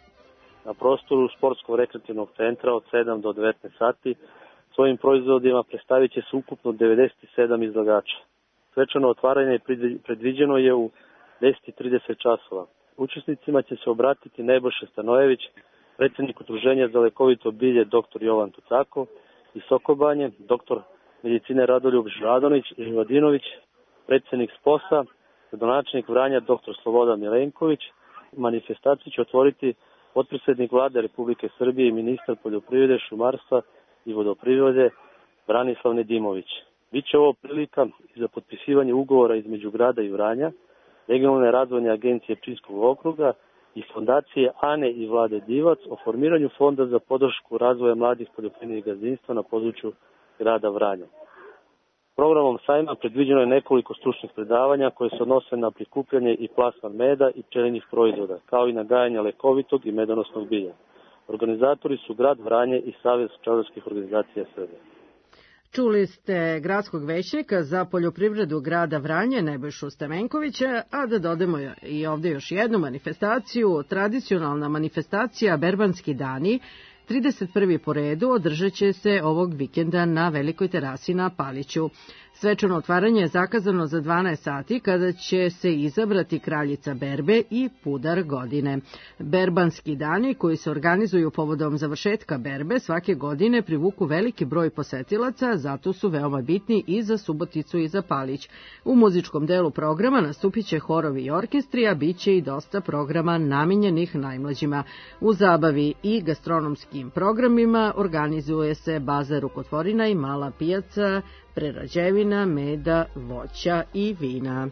Na prostoru sportskog rekreativnog centra od 7 do 19 sati svojim proizvodima predstavit će se ukupno 97 izlagača. Svečano otvaranje predviđeno je u 10:30 časova. Učesnicima će se obratiti Nebojša Stanojević, predsjednik Udruženja za lekovito bilje dr. Jovan Tucako iz Sokobanje, dr. medicine Radoljub Živadinović, predsjednik SPOS-a, gradonačelnik Vranja dr. Slobodan Milenković. Manifestaciju će otvoriti potpredsjednik Vlade Republike Srbije i ministar poljoprivrede, šumarstva i vodoprivrede Branislav Nedimović. Biće ovo prilika za potpisivanje ugovora između grada i Vranja, regionalne razvojne agencije Pčinjskog okruga i fondacije Ane i Vlade Divac o formiranju fonda za podršku razvoja mladih poljoprivrednih gazdinstva na području grada Vranja. Programom sajma predviđeno je nekoliko stručnih predavanja koje se odnose na prikupljanje i plasman meda i pčelinjih proizvoda, kao i na gajanje lekovitog i medonosnog bilja. Organizatori su grad Vranje i Savez pčelarskih organizacija Srbije. Čuli ste gradskog većnika za poljoprivredu grada Vranje Nebojšu Stamenkovića, a da dodamo i ovde još jednu manifestaciju, tradicionalna manifestacija Berbanski dani, 31. po redu održat će se ovog vikenda na Velikoj terasi na Paliću. Svečano otvaranje je zakazano za 12 sati kada će se izabrati kraljica berbe i pudar godine. Berbanski dani koji se organizuju povodom završetka berbe svake godine privuku veliki broj posetilaca, zato su veoma bitni i za Suboticu i za Palić. U muzičkom delu programa nastupit će horovi i orkestri, a bit će i dosta programa namenjenih najmlađima. U zabavi i gastronomskim programima organizuje se baza rukotvorina i mala pijaca prerađevina, meda, voća i vina.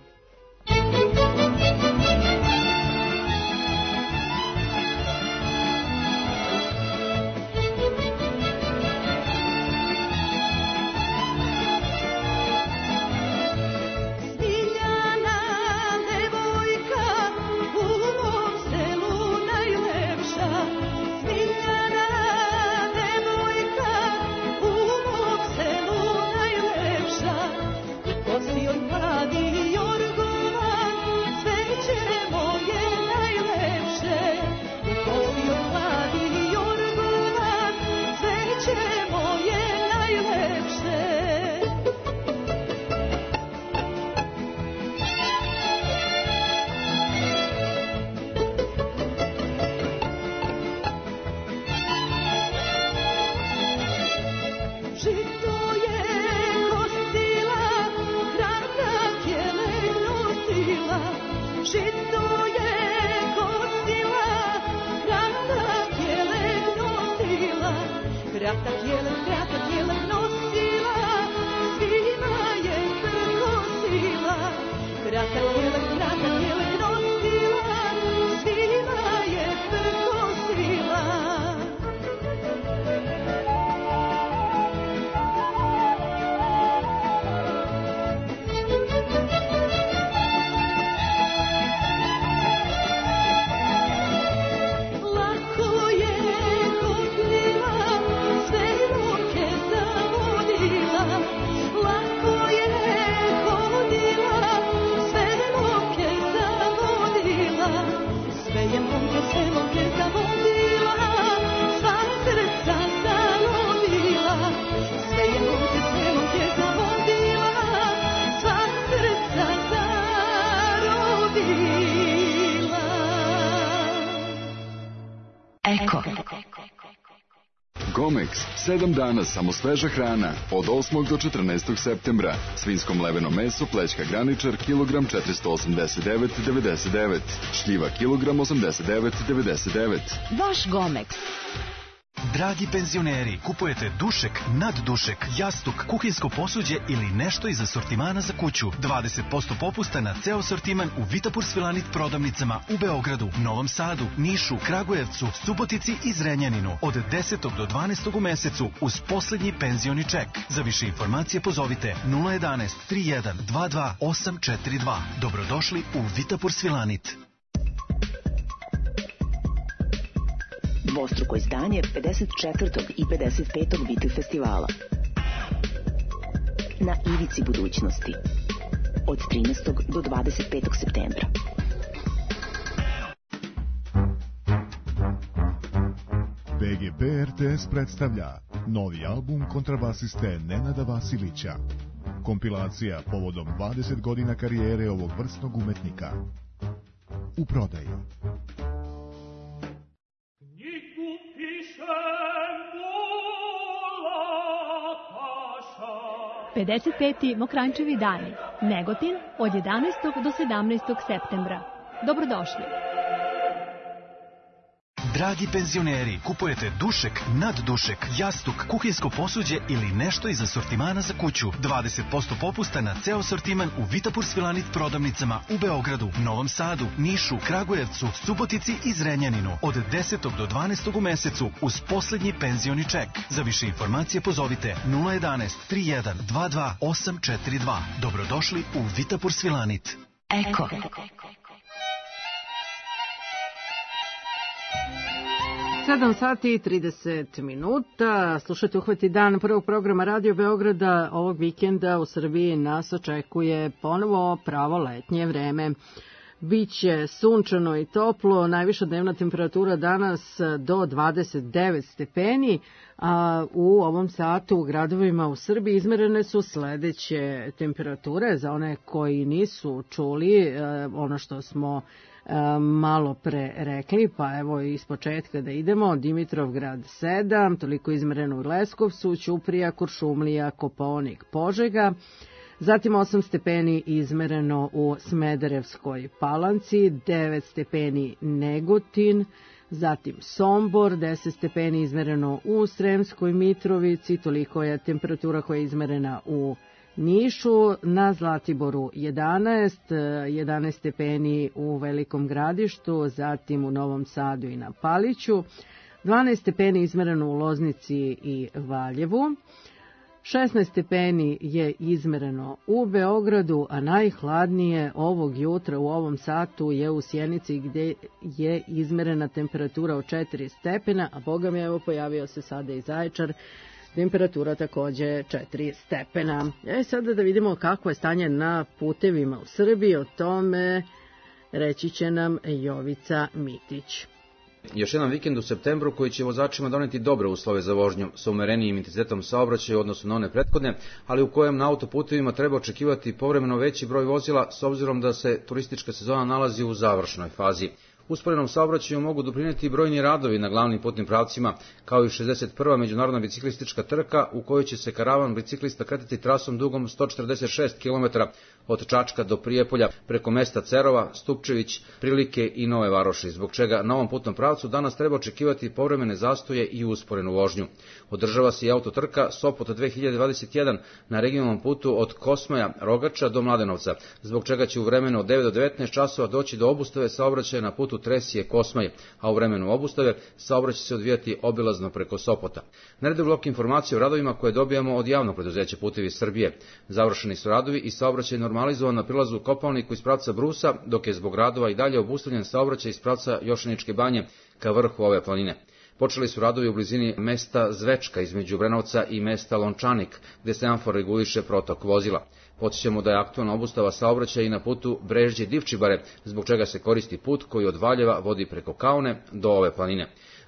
Gomex, 7 dana samo sveža hrana, od 8. do 14. septembra. Svinjsko mleveno meso, plećka graničar, kilogram 489,99. Šljiva, kilogram 89,99. Vaš Gomex. Dragi penzioneri, kupujete dušek, naddušek, jastuk, kuhinjsko posuđe ili nešto iz asortimana za kuću. 20% popusta na ceo asortiman u Vitapur Svilanit prodavnicama u Beogradu, Novom Sadu, Nišu, Kragujevcu, Subotici i Zrenjaninu. Od 10. do 12. u mesecu uz poslednji penzioni ček. Za više informacije pozovite 011 31 22 842. Dobrodošli u Vitapur Svilanit. Dvostruko izdanje 54. i 55. biti festivala. Na ivici budućnosti. Od 13. do 25. septembra. BGP RTS predstavlja novi album kontrabasiste Nenada Vasilića. Kompilacija povodom 20 godina karijere ovog vrsnog umetnika. U prodaji. 55. Mokrančevi dani, Negotin, od 11. do 17. septembra. Dobrodošli. Dragi penzioneri, kupujete dušek, naddušek, jastuk, kuhinjsko posuđe ili nešto iz asortimana za kuću. 20% popusta na ceo asortiman u Vitapur Svilanit prodavnicama u Beogradu, Novom Sadu, Nišu, Kragujevcu, Subotici i Zrenjaninu. Od 10. do 12. u mesecu uz poslednji penzioni ček. Za više informacije pozovite 011 31 22 842. Dobrodošli u Vitapur Svilanit. Eko. 7 sati i 30 minuta. Slušajte Uhvati dan prvog programa Radio Beograda. Ovog vikenda u Srbiji nas očekuje ponovo pravo letnje vreme. Biće sunčano i toplo, najviša dnevna temperatura danas do 29 stepeni, a u ovom satu u gradovima u Srbiji izmerene su sledeće temperature. Za one koji nisu čuli ono što smo malo pre rekli, pa evo iz početka da idemo. Dimitrovgrad 7, toliko izmereno u Leskovcu, Ćuprija, Kuršumlija, Kopaonik, Požega. Zatim 8 stepeni izmereno u Smederevskoj Palanci, 9 stepeni Negotin, zatim Sombor, 10 stepeni izmereno u Sremskoj Mitrovici, toliko je temperatura koja je izmerena u Nišu, na Zlatiboru 11 stepeni u Velikom Gradištu, zatim u Novom Sadu i na Paliću, 12 stepeni izmereno u Loznici i Valjevu, 16 stepeni je izmereno u Beogradu, a najhladnije ovog jutra u ovom satu je u Sjenici gdje je izmerena temperatura od 4 stepena, a boga mi evo pojavio se sada i Zaječar, temperatura takođe 4 stepena. Sada da vidimo kako je stanje na putevima u Srbiji, o tome reći će nam Jovica Mitić. Još jedan vikend u septembru koji će vozačima doneti dobre uslove za vožnju sa umerenijim intenzitetom saobraćaja u odnosu na one prethodne, ali u kojem na autoputevima treba očekivati povremeno veći broj vozila s obzirom da se turistička sezona nalazi u završnoj fazi. Usporenom saobraćaju mogu doprineti brojni radovi na glavnim putnim pravcima, kao i 61. međunarodna biciklistička trka u kojoj će se karavan biciklista kretati trasom dugom 146 km od Čačka do Prijepolja preko mesta Cerova, Stupčević, Prilike i Nove Varoši, zbog čega na ovom putnom pravcu danas treba očekivati povremene zastoje i usporenu vožnju. Održava se i autotrka Sopot 2021 na regionalnom putu od Kosmaja, Rogača do Mladenovca, zbog čega će u vremenu od 9 do 19 časova doći do obustave saobraćaja na putu Tresije Kosmaje, a u vremenu obustave saobraćaj se odvijati obilazno preko Sopota. Na redu blok informacije o radovima koje dobijamo od javnog preduzeća Putevi Srbije. Završeni su radovi i saobraćaj normalizovan na prilazu u Kopaoniku iz pravca Brusa, dok je zbog radova i dalje obustavljen saobraćaj iz pravca Jošaničke banje ka vrhu ove planine. Počeli su radovi u blizini mesta Zvečka između Brenovca i mesta Lončanik, gde semafor reguliše protok vozila. Podsjećamo da je aktualna obustava saobraćaja i na putu Brežđe-Divčibare, zbog čega se koristi put koji od Valjeva vodi preko Kaune do ove planine.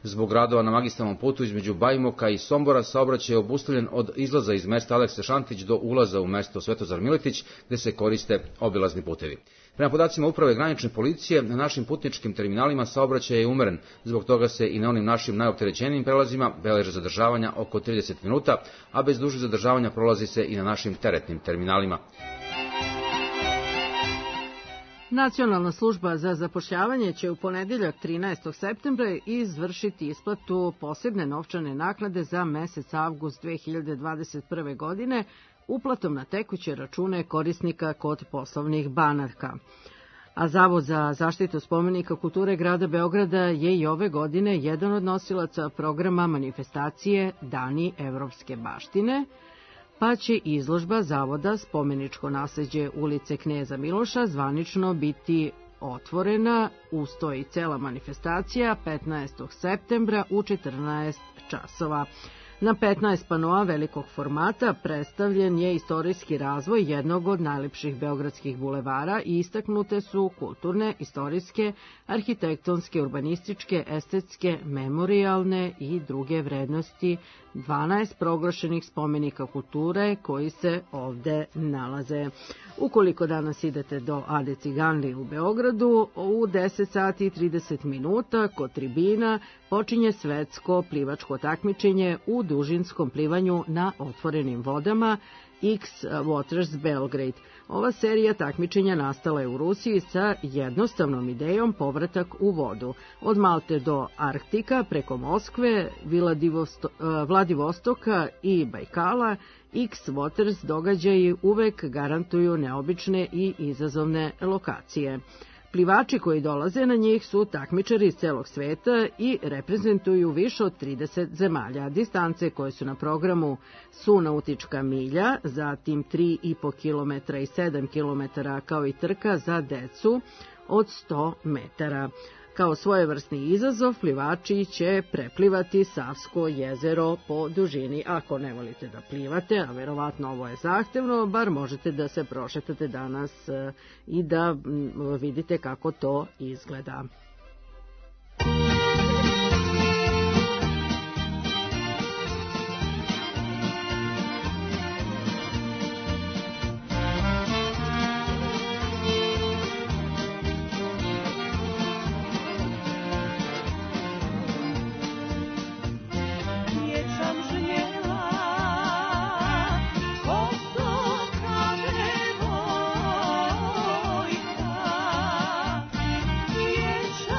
Zbog radova na magistralnom putu između Bajmoka i Sombora saobraćaj je obustavljen od izlaza iz mesta Aleksa Šantić do ulaza u mesto Svetozar Miletić, gde se koriste obilazni putevi. Prema podacima Uprave granične policije, na našim putničkim terminalima saobraćaj je umeren, zbog toga se i na onim našim najopterećenijim prelazima beleže zadržavanja oko 30 minuta, a bez dužeg zadržavanja prolazi se i na našim teretnim terminalima. Nacionalna služba za zapošljavanje će u ponedeljak 13. septembra izvršiti isplatu posebne novčane naknade za mesec avgust 2021. godine uplatom na tekuće račune korisnika kod poslovnih banaka. A Zavod za zaštitu spomenika kulture grada Beograda je i ove godine jedan od nosilaca programa manifestacije Dani evropske baštine, pa će izložba Zavoda Spomeničko nasleđe ulice Kneza Miloša zvanično biti otvorena, uz to i cela manifestacija 15. septembra u 14 časova. Na 15 panoa velikog formata predstavljen je istorijski razvoj jednog od najlepših beogradskih bulevara i istaknute su kulturne, istorijske, arhitektonske, urbanističke, estetske, memorijalne i druge vrednosti 12 proglašenih spomenika kulture koji se ovde nalaze. Ukoliko danas idete do Ade Ciganli u Beogradu, u 10 sati i 30 minuta kod tribina počinje svetsko plivačko takmičenje u dužinskom plivanju na otvorenim vodama X Waters Belgrade. Ova serija takmičenja nastala je u Rusiji sa jednostavnom idejom povratak u vodu. Od Malte do Arktika, preko Moskve, Vladivostoka i Bajkala, X Waters događaji uvek garantuju neobične i izazovne lokacije. Plivači koji dolaze na njih su takmičari iz celog sveta i reprezentuju više od 30 zemalja. Distance koje su na programu su nautička milja, zatim 3,5 km i 7 km, kao i trka za decu od 100 metara. Kao svojevrsni izazov, plivači će preplivati Savsko jezero po dužini. Ako ne volite da plivate, a verovatno ovo je zahtevno, bar možete da se prošetate danas i da vidite kako to izgleda. Wieczam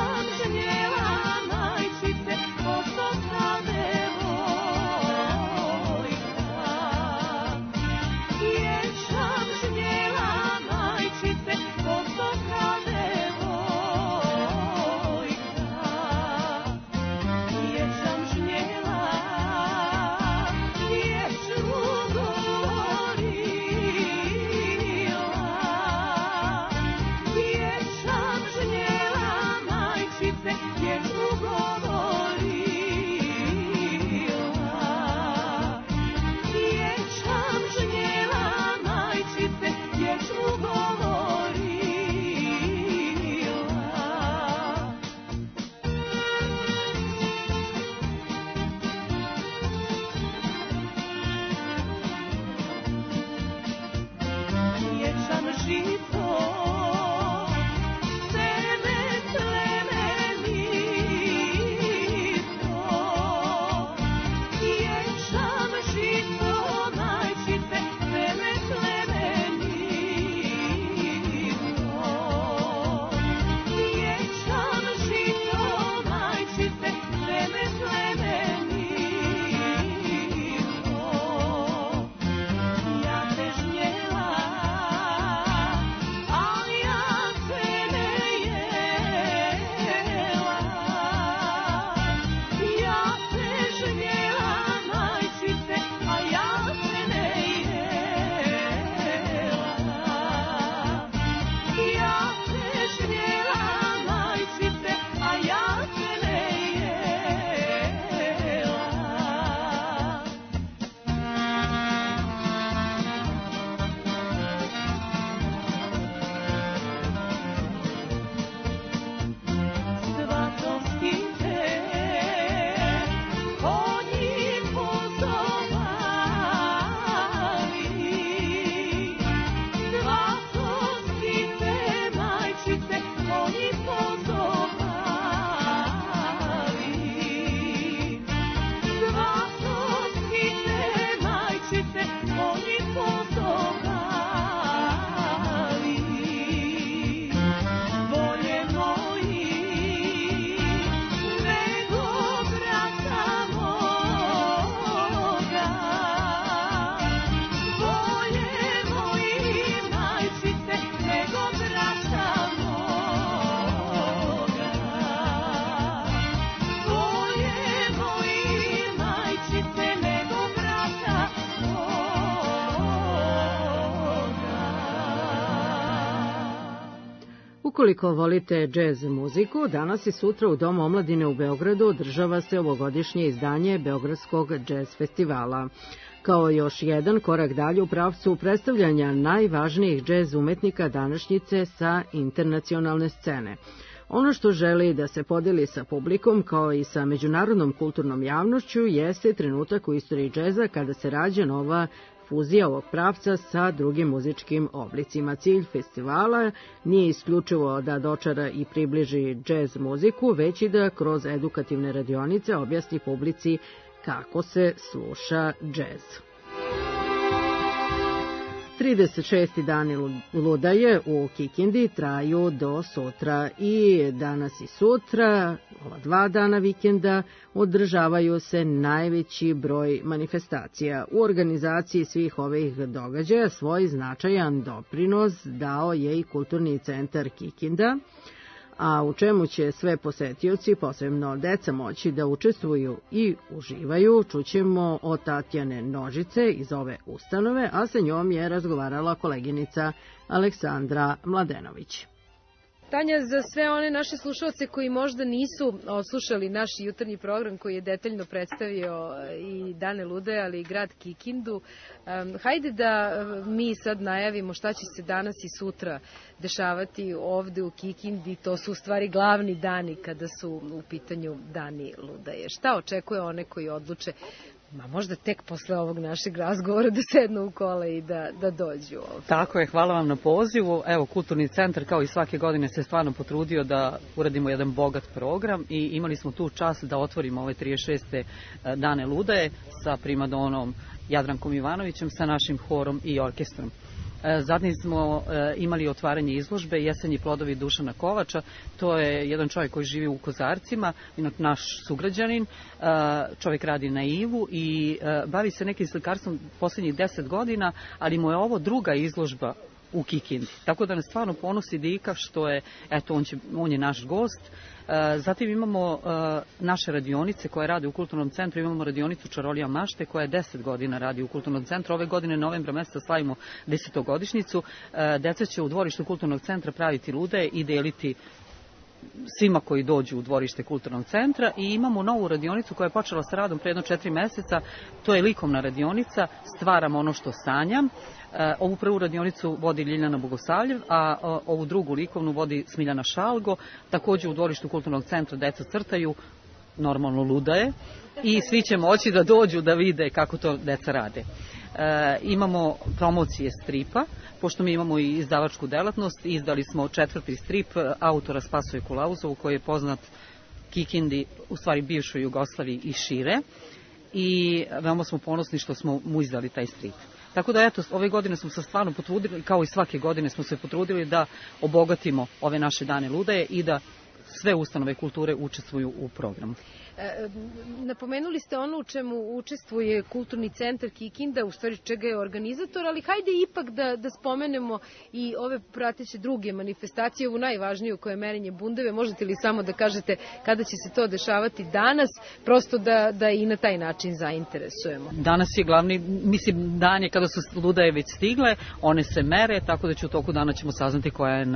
Ukoliko volite džez muziku, danas i sutra u Domu omladine u Beogradu održava se ovogodišnje izdanje Beogradskog džez festivala. Kao još jedan korak dalje u pravcu predstavljanja najvažnijih džez umetnika današnjice sa internacionalne scene. Ono što želi da se podeli sa publikom kao i sa međunarodnom kulturnom javnošću jeste trenutak u istoriji džeza kada se rađa nova fuzija ovog pravca sa drugim muzičkim oblicima. Cilj festivala nije isključivo da dočara i približi džez muziku, već i da kroz edukativne radionice objasni publici kako se sluša džez. 36. dani ludaje u Kikindi traju do sutra i danas i sutra, ova 2 dana vikenda, održavaju se najveći broj manifestacija. U organizaciji svih ovih događaja svoj značajan doprinos dao je i Kulturni centar Kikinda, a u čemu će sve posetioci, posebno deca, moći da učestvuju i uživaju, čućemo od Tatjane Nožice iz ove ustanove, a sa njom je razgovarala koleginica Aleksandra Mladenović. Tanja, za sve one naše slušalce koji možda nisu odslušali naš jutarnji program koji je detaljno predstavio i Dane Ludaje, ali i grad Kikindu, hajde da mi sad najavimo šta će se danas i sutra dešavati ovde u Kikindi. To su u stvari glavni dani kada su u pitanju Dani Ludaje. Šta očekuje one koji odluče možda tek posle ovog našeg razgovora da sednu u kola i da dođu ovdje? Tako je, hvala vam na pozivu. Evo, Kulturni centar kao i svake godine se stvarno potrudio da uradimo jedan bogat program i imali smo tu čast da otvorimo ove 36. Dane Ludaje sa primadonom Jadrankom Ivanovićem, sa našim horom i orkestrom. Zatim smo imali otvaranje izložbe Jesenji plodovi Dušana Kovača. To je jedan čovjek koji živi u Kozarcima, naš sugrađanin. Čovjek radi na Ivu i bavi se nekim slikarstvom posljednjih 10 godina, ali mu je ovo druga izložba u Kikindi. Tako da nas stvarno ponosi Dika što je, eto, on je naš gost. Zatim imamo naše radionice koje rade u Kulturnom centru. Imamo radionicu Čarolija mašte koja je 10 godina radi u Kulturnom centru. Ove godine novembra meseca slavimo 10-godišnjicu. Deca će u dvorištu Kulturnog centra praviti ludaje i deliti svima koji dođu u dvorište Kulturnog centra. I imamo novu radionicu koja je počela sa radom pre jedno 4 meseca. To je likovna radionica Stvaram ono što sanjam. Ovu prvu radionicu vodi Ljiljana Bogosavljev, a ovu drugu likovnu vodi Smiljana Šalgo. Također u dvorištu Kulturnog centra deca crtaju, normalno ludaje, i svi će moći da dođu da vide kako to deca rade. Imamo promocije stripa, pošto mi imamo i izdavačku delatnost. Izdali smo 4. strip autora Spasoje Kulauzovu, koji je poznat Kikindi, u stvari bivšoj Jugoslaviji i šire, i veoma smo ponosni što smo mu izdali taj strip. Tako da, eto, ove godine smo se stvarno potrudili, kao i svake godine smo se potrudili da obogatimo ove naše Dane Ludaje i da sve ustanove kulture učestvuju u programu. Napomenuli ste ono u čemu učestvuje Kulturni centar Kikinda, u stvari čega je organizator, ali hajde ipak da spomenemo i ove prateće druge manifestacije, ovu najvažniju koja je merenje bundeve. Možete li samo da kažete kada će se to dešavati danas, prosto da i na taj način zainteresujemo? Danas je glavni, mislim, dan je kada su ludaje već stigle, one se mere, tako da će u toku dana ćemo saznati koja je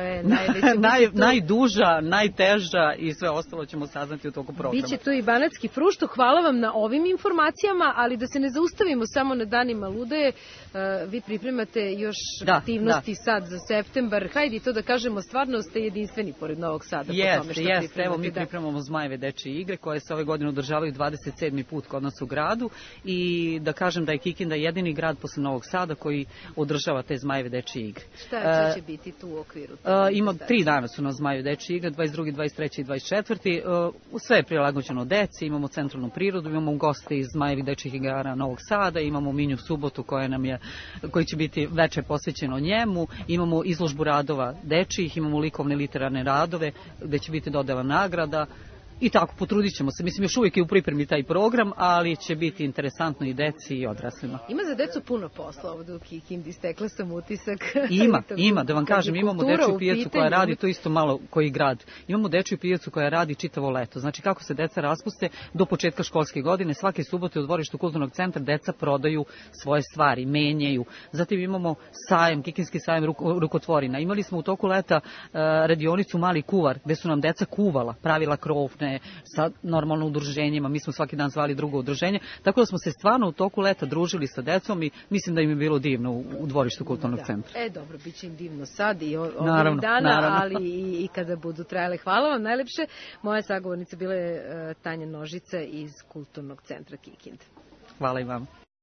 najduža, najteža i sve ostalo ćemo saznati u toku programa. Biće tu i banatski fruštu. Hvala vam na ovim informacijama, ali da se ne zaustavimo samo na Danima Ludaje. Vi pripremate još aktivnosti sad za septembar. Hajde to da kažemo, stvarno ste jedinstveni pored Novog Sada. Jeste, evo mi pripremamo Zmajeve dečije igre koje se ove godine održavaju 27. put kod nas u gradu, i da kažem da je Kikinda jedini grad posle Novog Sada koji održava te Zmajeve dečije igre. Šta će biti tu u okviru? Ima 3 dana su na Zmajeve dečije igre, 22., 23. i 24. Sve je prilagođeno deci, imamo centralnu prirodu, imamo goste iz Zmajevih dečjih igara Novog Sada, imamo Minju subotu koji će biti veče posvećeno njemu, imamo izložbu radova dečjih, imamo likovne literarne radove gde će biti dodela nagrada I tako, potrudit ćemo se. Mislim, još uvijek je u pripremi taj program, ali će biti interesantno i deci i odraslima. Ima za decu puno posla ovdje u Kikindi, stekla sam utisak. Ima, da vam kažem, imamo dečju pijacu koja radi, to isto malo koji grad. Imamo dečju pijacu koja radi čitavo leto. Znači, kako se deca raspuste do početka školske godine, svake subote u dvorištu kulturnog centra deca prodaju svoje stvari, menjaju. Zatim imamo sajam, Kikinski sajam rukotvorina. Imali smo u toku leta radionicu Mali kuvar, gde su nam deca kuvala, pravila krovne, sa normalno udruženjima, mi smo svaki dan zvali drugo udruženje, tako da smo se stvarno u toku leta družili sa decom i mislim da im je bilo divno u dvorištu kulturnog centra. Dobro, bit će im divno sad i ovih naravno, dana, ali i kada budu trajale. Hvala vam najlepše. Moja sagovornica bila je Tanja Nožica iz kulturnog centra Kikinda. Hvala i vam.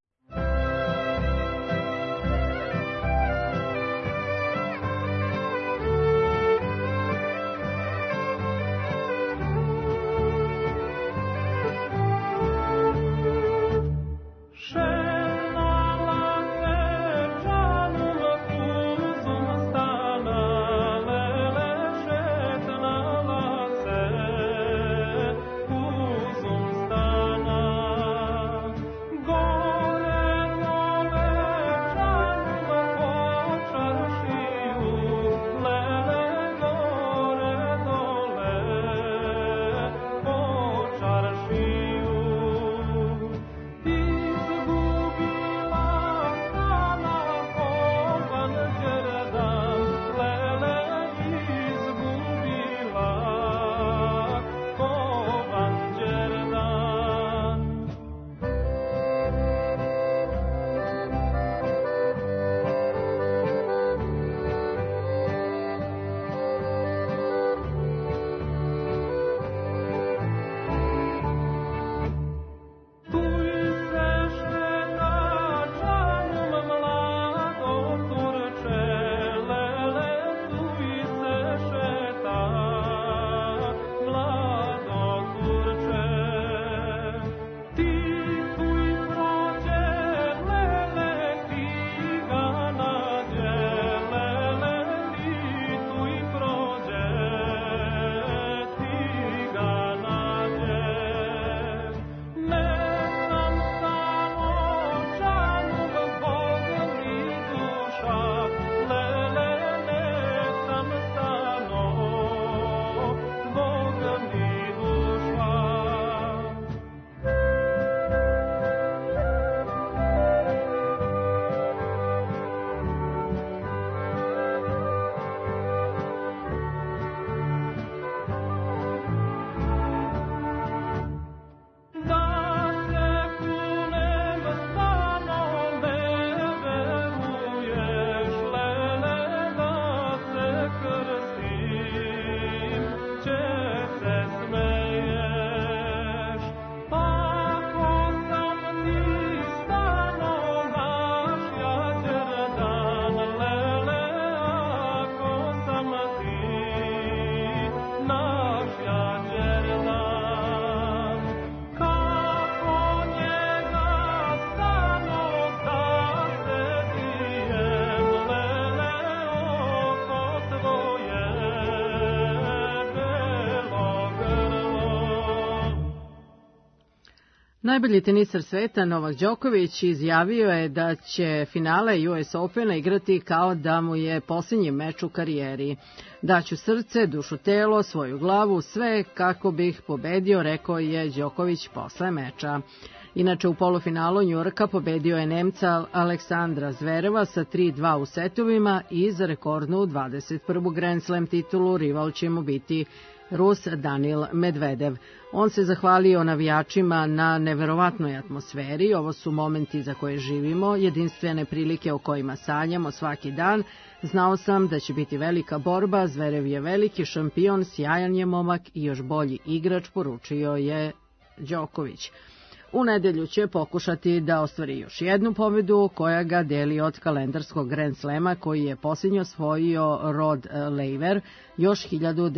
Najbolji tenisar sveta Novak Đoković izjavio je da će finale US Opena igrati kao da mu je posljednji meč u karijeri. Daću srce, dušu, telo, svoju glavu, sve kako bih pobedio, rekao je Đoković posle meča. Inače, u polufinalu Njujorka pobedio je Nemca Aleksandra Zvereva sa 3-2 u setovima i za rekordnu 21. Grand Slam titulu rival će mu biti Rus Danil Medvedev. On se zahvalio navijačima na neverovatnoj atmosferi. Ovo su momenti za koje živimo, jedinstvene prilike o kojima sanjamo svaki dan. Znao sam da će biti velika borba, Zverev je veliki šampion, sjajan je momak i još bolji igrač, poručio je Đoković. U nedelju će pokušati da ostvari još jednu pobedu koja ga deli od kalendarskog Grand Slema koji je posljednjo osvojio Rod Laver još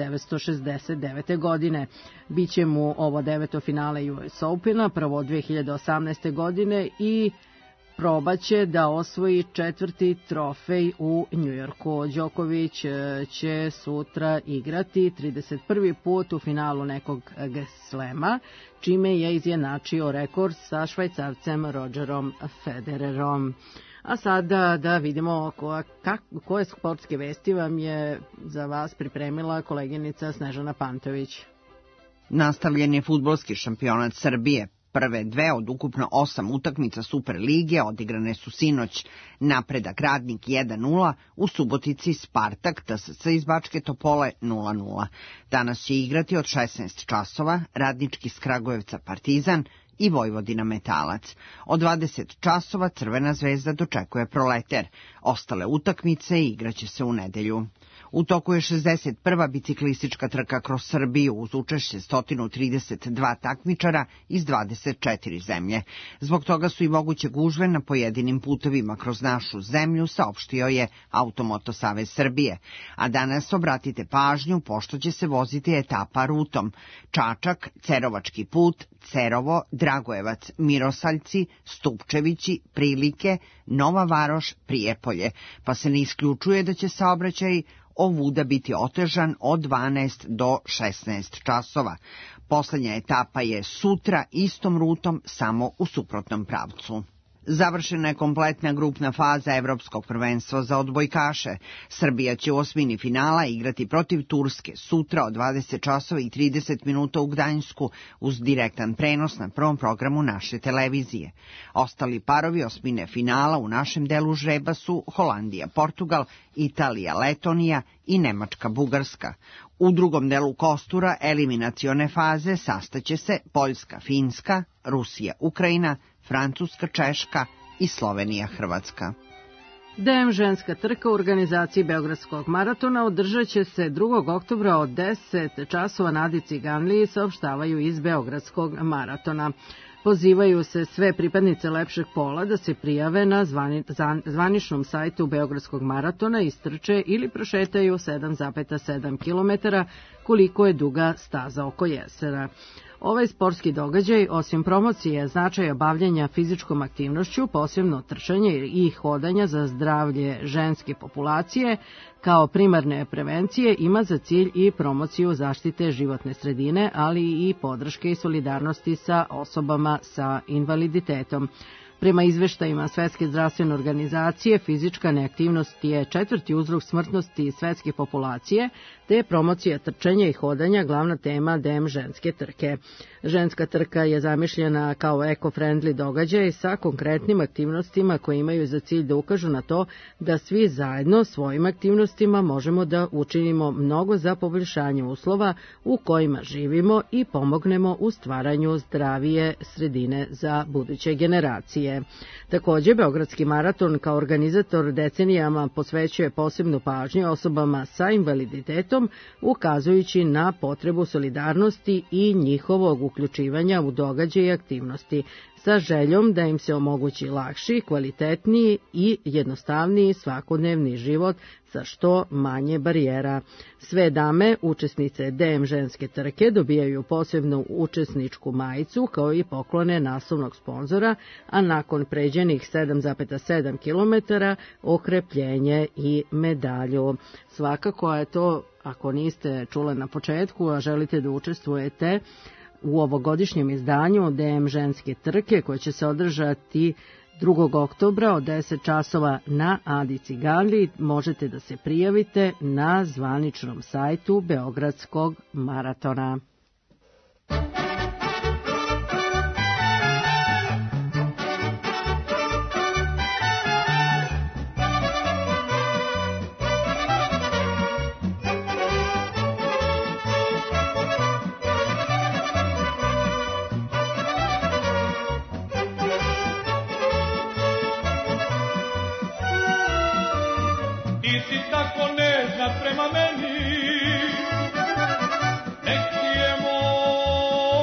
1969. godine. Biće mu ovo 9. finale US Opena, prvo od 2018. godine i probaće da osvoji 4. trofej u Njujorku. Đoković će sutra igrati 31. put u finalu nekog slema, čime je izjednačio rekord sa Švajcarcem Rodgerom Federerom. A sada da vidimo koje sportske vesti vam je za vas pripremila koleginica Snežana Pantović. Nastavljen je fudbalski šampionat Srbije. Prve dve od ukupno 8 utakmica Superlige odigrane su sinoć. Napredak Radnik 1-0, u Subotici Spartak TSC iz Bačke Topole 0-0. Danas će igrati od 16 časova Radnički iz Kragujevca Partizan i Vojvodina Metalac. Od 20 časova Crvena zvezda dočekuje Proleter. Ostale utakmice igraće se u nedelju. U toku je 61. biciklistička trka kroz Srbiju uz učešće 132 takmičara iz 24 zemlje. Zbog toga su i moguće gužve na pojedinim putovima kroz našu zemlju, saopštio je Automoto Savez Srbije. A danas obratite pažnju pošto će se voziti etapa rutom. Čačak, Cerovački put, Cerovo, Dragojevac, Mirosaljci, Stupčevići, Prilike, Nova Varoš, Prijepolje, pa se ne isključuje da će saobraćaj ovuda biti otežan od 12 do 16 časova. Poslednja etapa je sutra istom rutom, samo u suprotnom pravcu. Završena je kompletna grupna faza Evropskog prvenstva za odbojkaše. Srbija će u osmini finala igrati protiv Turske sutra od 20 časova i 30 minuta u Gdańsku uz direktan prenos na prvom programu naše televizije. Ostali parovi osmine finala u našem delu žreba su Holandija, Portugal, Italija, Letonija i Nemačka, Bugarska. U drugom delu kostura eliminacione faze sastaće se Poljska, Finska, Rusija, Ukrajina, Francuska, Češka i Slovenija, Hrvatska. DM ženska trka u organizaciji Beogradskog maratona održat će se 2. oktobra od 10 časova na Adi Ciganliji, saopštavaju iz Beogradskog maratona. Pozivaju se sve pripadnice lepšeg pola da se prijave na zvaničnom sajtu Beogradskog maratona, istrče ili prošetaju 7,7 km koliko je duga staza oko jezera. Ovaj sportski događaj, osim promocije značaja bavljenja fizičkom aktivnošću, posebno trčanje i hodanja za zdravlje ženske populacije, kao primarne prevencije, ima za cilj i promociju zaštite životne sredine, ali i podrške i solidarnosti sa osobama sa invaliditetom. Prema izveštajima Svetske zdravstvene organizacije, fizička neaktivnost je 4. uzrok smrtnosti svetske populacije, te je promocija trčanja i hodanja glavna tema DM ženske trke. Ženska trka je zamišljena kao eco-friendly događaj sa konkretnim aktivnostima koje imaju za cilj da ukažu na to da svi zajedno svojim aktivnostima možemo da učinimo mnogo za poboljšanje uslova u kojima živimo i pomognemo u stvaranju zdravije sredine za buduće generacije. Takođe, Beogradski maraton kao organizator decenijama posvećuje posebnu pažnju osobama sa invaliditetom, ukazujući na potrebu solidarnosti i njihovog uključivanja u događaje i aktivnosti, sa željom da im se omogući lakši, kvalitetniji i jednostavniji svakodnevni život sa što manje barijera. Sve dame, učesnice DM ženske trke, dobijaju posebnu učesničku majicu kao i poklone naslovnog sponzora, a nakon pređenih 7,7 km okrepljenje i medalju. Svakako je to, ako niste čule na početku, a želite da učestvujete u ovogodišnjem izdanju DM ženske trke koje će se održati 2. oktobra od 10 časova na Adi Ciganliji, možete da se prijavite na zvaničnom sajtu Beogradskog maratona. Prema meni, neki je moj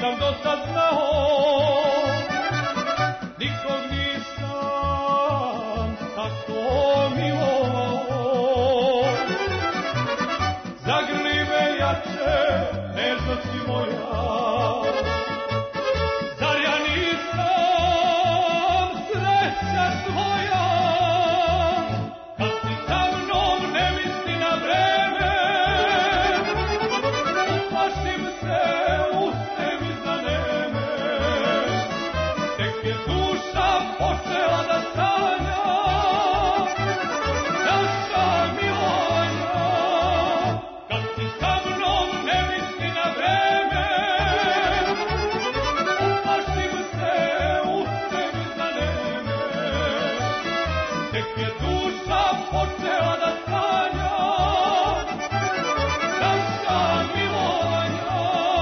nisam do sad znao, nikog nisam tako milovao. Zagrli me jače, nežno si moja, zar ja nisam sreća tvoja? Kad si sa mnom ne misli na vreme, uplašim se, uste mi zaneme. Tek je duša počela da sanja, naša milovanja. Kad si sa mnom ne misli na vreme, uplašim se, uste mi zaneme. Tek je duša počela da sanja, naša milovanja.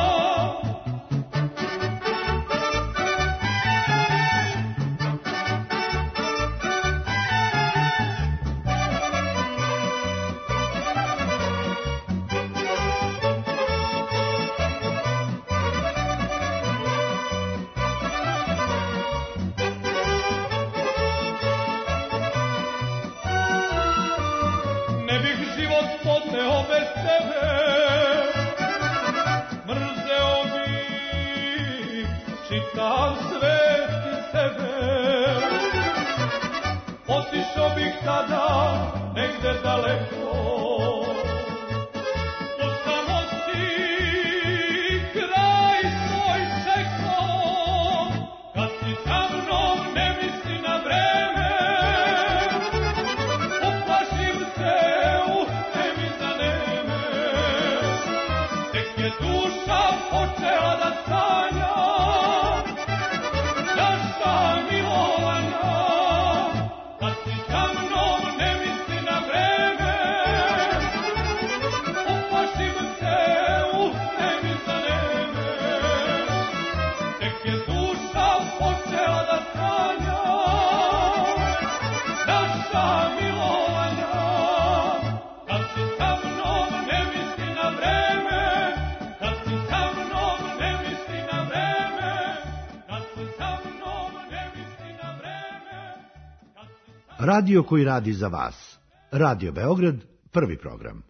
Ne bih život podneo bez tebe, mrzeo bih čitav svet i sebe. Otišao bih tada negde daleko, tu samo si kraj svoj čekao. Kad si sa mnom ne misli na vreme, uplašim se, uste mi zaneme. Tek je duša počela da sanja, naša milovanja. Kad si sa mnom ne misli na vreme, uplašim se, uste mi zaneme. Tek je duša počela da sanja, naša milovanja. Kad si sa mnom ne misli na vreme, kad si sa mnom ne misli na vreme, kad si sa mnom ne misli na vreme. Radio koji radi za vas. Radio Beograd, prvi program.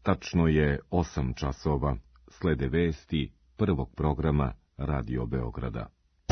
Tačno je 8 časova. Slede vesti prvog programa Radio Beograda.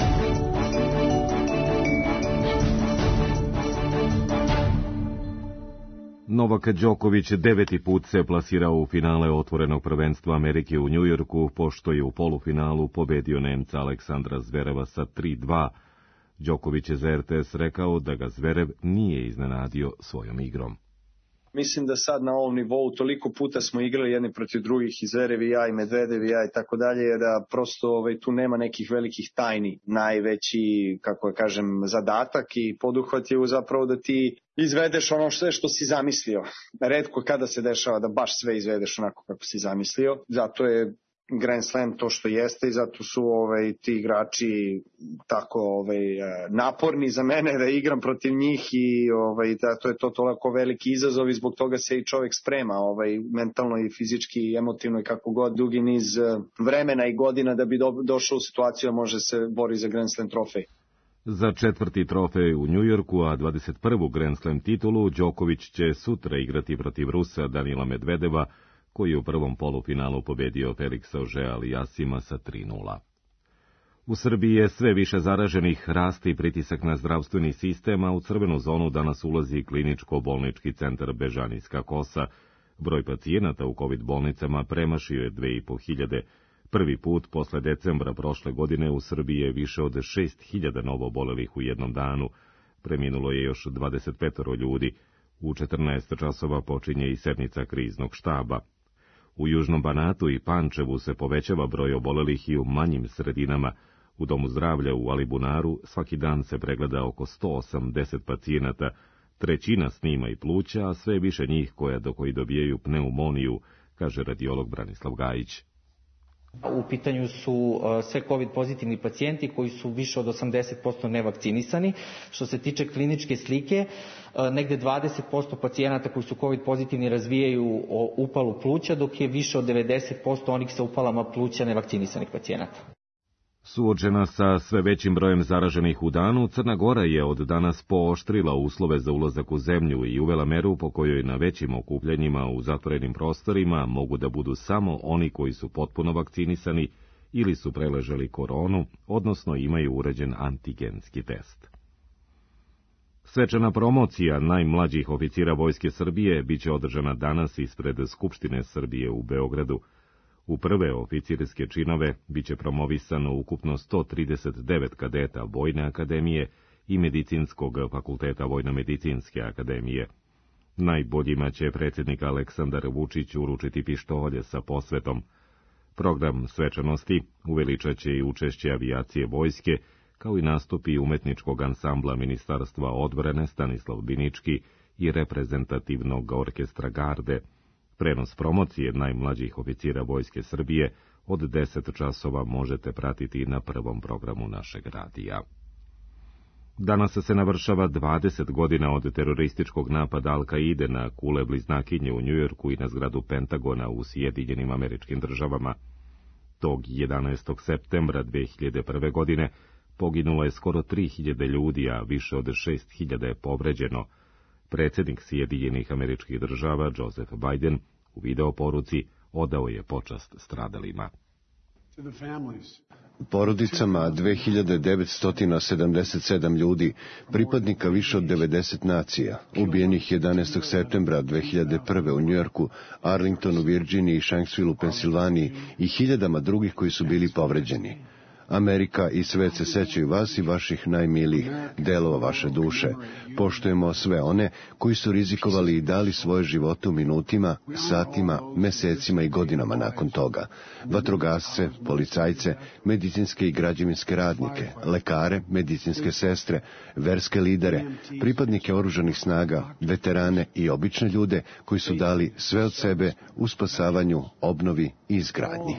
Novak Đoković 9. put se plasirao u finale otvorenog prvenstva Amerike u Njujorku, pošto je u polufinalu pobedio Nemca Aleksandra Zvereva sa 3:2. Đoković je za RTS rekao da ga Zverev nije iznenadio svojom igrom. Mislim da sad na ovom nivou toliko puta smo igrali jedni protiv drugih, i Zverev i ja i Medvedev i ja i tako dalje, da prosto tu nema nekih velikih tajni. Najveći, kako ja kažem, zadatak i poduhvat je zapravo da ti izvedeš ono sve što si zamislio. Retko kada se dešava da baš sve izvedeš onako kako si zamislio. Zato je Grand Slam to što jeste i zato su ti igrači tako naporni za mene da igram protiv njih i zato je to toliko veliki izazov i zbog toga se i čovjek sprema mentalno i fizički i emotivno i kako god dugi niz vremena i godina da bi došao u situaciju da može se bori za Grand Slam trofej. Za 4. trofej u Njujorku, a 21. Grand Slam titulu, Đoković će sutra igrati protiv Rusa Danila Medvedeva, koji je u prvom polufinalu pobedio Feliksa Auger-Aliassima sa 3:0. U Srbiji je sve više zaraženih, raste pritisak na zdravstveni sistem, a u crvenu zonu danas ulazi kliničko-bolnički centar Bežanijska Kosa. Broj pacijenata u COVID bolnicama premašio je 2.500. Prvi put posle decembra prošle godine u Srbiji je više od 6.000 novobolelih u jednom danu. Preminulo je još 25 ljudi. U 14 časova počinje i sednica kriznog štaba. U Južnom Banatu i Pančevu se povećava broj obolelih i u manjim sredinama. U Domu zdravlja u Alibunaru svaki dan se pregleda oko 180 pacijenata, trećina snima i pluća, a sve više njih koji dobijaju pneumoniju, kaže radiolog Branislav Gajić. U pitanju su sve COVID pozitivni pacijenti koji su više od 80% nevakcinisani. Što se tiče kliničke slike, negde 20% pacijenata koji su COVID pozitivni razvijaju upalu pluća, dok je više od 90% onih sa upalama pluća nevakcinisanih pacijenata. Suočena sa sve većim brojem zaraženih u danu, Crna Gora je od danas pooštrila uslove za ulazak u zemlju i uvela meru po kojoj na većim okupljanjima u zatvorenim prostorima mogu da budu samo oni koji su potpuno vakcinisani ili su preležali koronu, odnosno imaju uređen antigenski test. Svečana promocija najmlađih oficira Vojske Srbije biće održana danas ispred Skupštine Srbije u Beogradu. U prve oficirske činove biće promovisano ukupno 139 kadeta Vojne akademije i Medicinskog fakulteta Vojno-medicinske akademije. Najboljima će predsjednik Aleksandar Vučić uručiti pištolje sa posvetom. Program svečanosti uveličaće i učešće avijacije vojske, kao i nastupi umetničkog ansambla Ministarstva odbrane Stanislav Binički i reprezentativnog orkestra Garde. Prenos promocije najmlađih oficira Vojske Srbije od 10 časova možete pratiti na prvom programu našeg radija. Danas se navršava 20 godina od terorističkog napada Al-Kaide na kule bliznakinje u Njujorku i na zgradu Pentagona u Sjedinjenim Američkim Državama. Tog 11. septembra 2001. godine poginulo je skoro 3000 ljudi, a više od 6000 je povređeno. Predsjednik Sjedinjenih Američkih Država Joseph Biden u videoporuci odao je počast stradalima. Porodicama 2977 ljudi, pripadnika više od 90 nacija, ubijenih 11. septembra 2001. u Njujorku, Arlingtonu, Virginiji i Shanksville u Pensilvaniji i hiljadama drugih koji su bili povređeni. Amerika i svet se sećaju vas i vaših najmilijih, delova vaše duše. Poštujemo sve one koji su rizikovali i dali svoje živote u minutima, satima, mesecima i godinama nakon toga. Vatrogasce, policajce, medicinske i građevinske radnike, lekare, medicinske sestre, verske lidere, pripadnike oružanih snaga, veterane i obične ljude koji su dali sve od sebe u spasavanju, obnovi i izgradnji.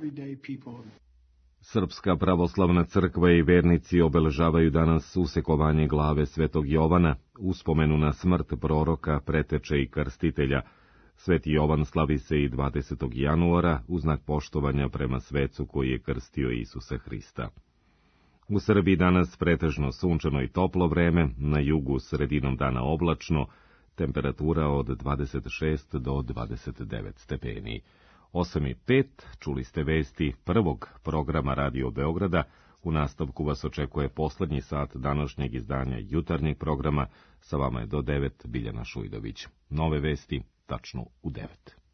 Srpska pravoslavna crkva i vernici obeležavaju danas usekovanje glave Svetog Jovana, uspomenu na smrt proroka, preteče i krstitelja. Sveti Jovan slavi se i 20. januara u znak poštovanja prema svecu koji je krstio Isusa Hrista. U Srbiji danas pretežno sunčano i toplo vreme, na jugu sredinom dana oblačno, temperatura od 26 do 29 stepeni. 8:05 čuli ste vesti prvog programa Radio Beograda. U nastavku vas očekuje poslednji sat današnjeg izdanja jutarnjeg programa. Sa vama je do 9 Biljana Šujdović. Nove vesti tačno u 9.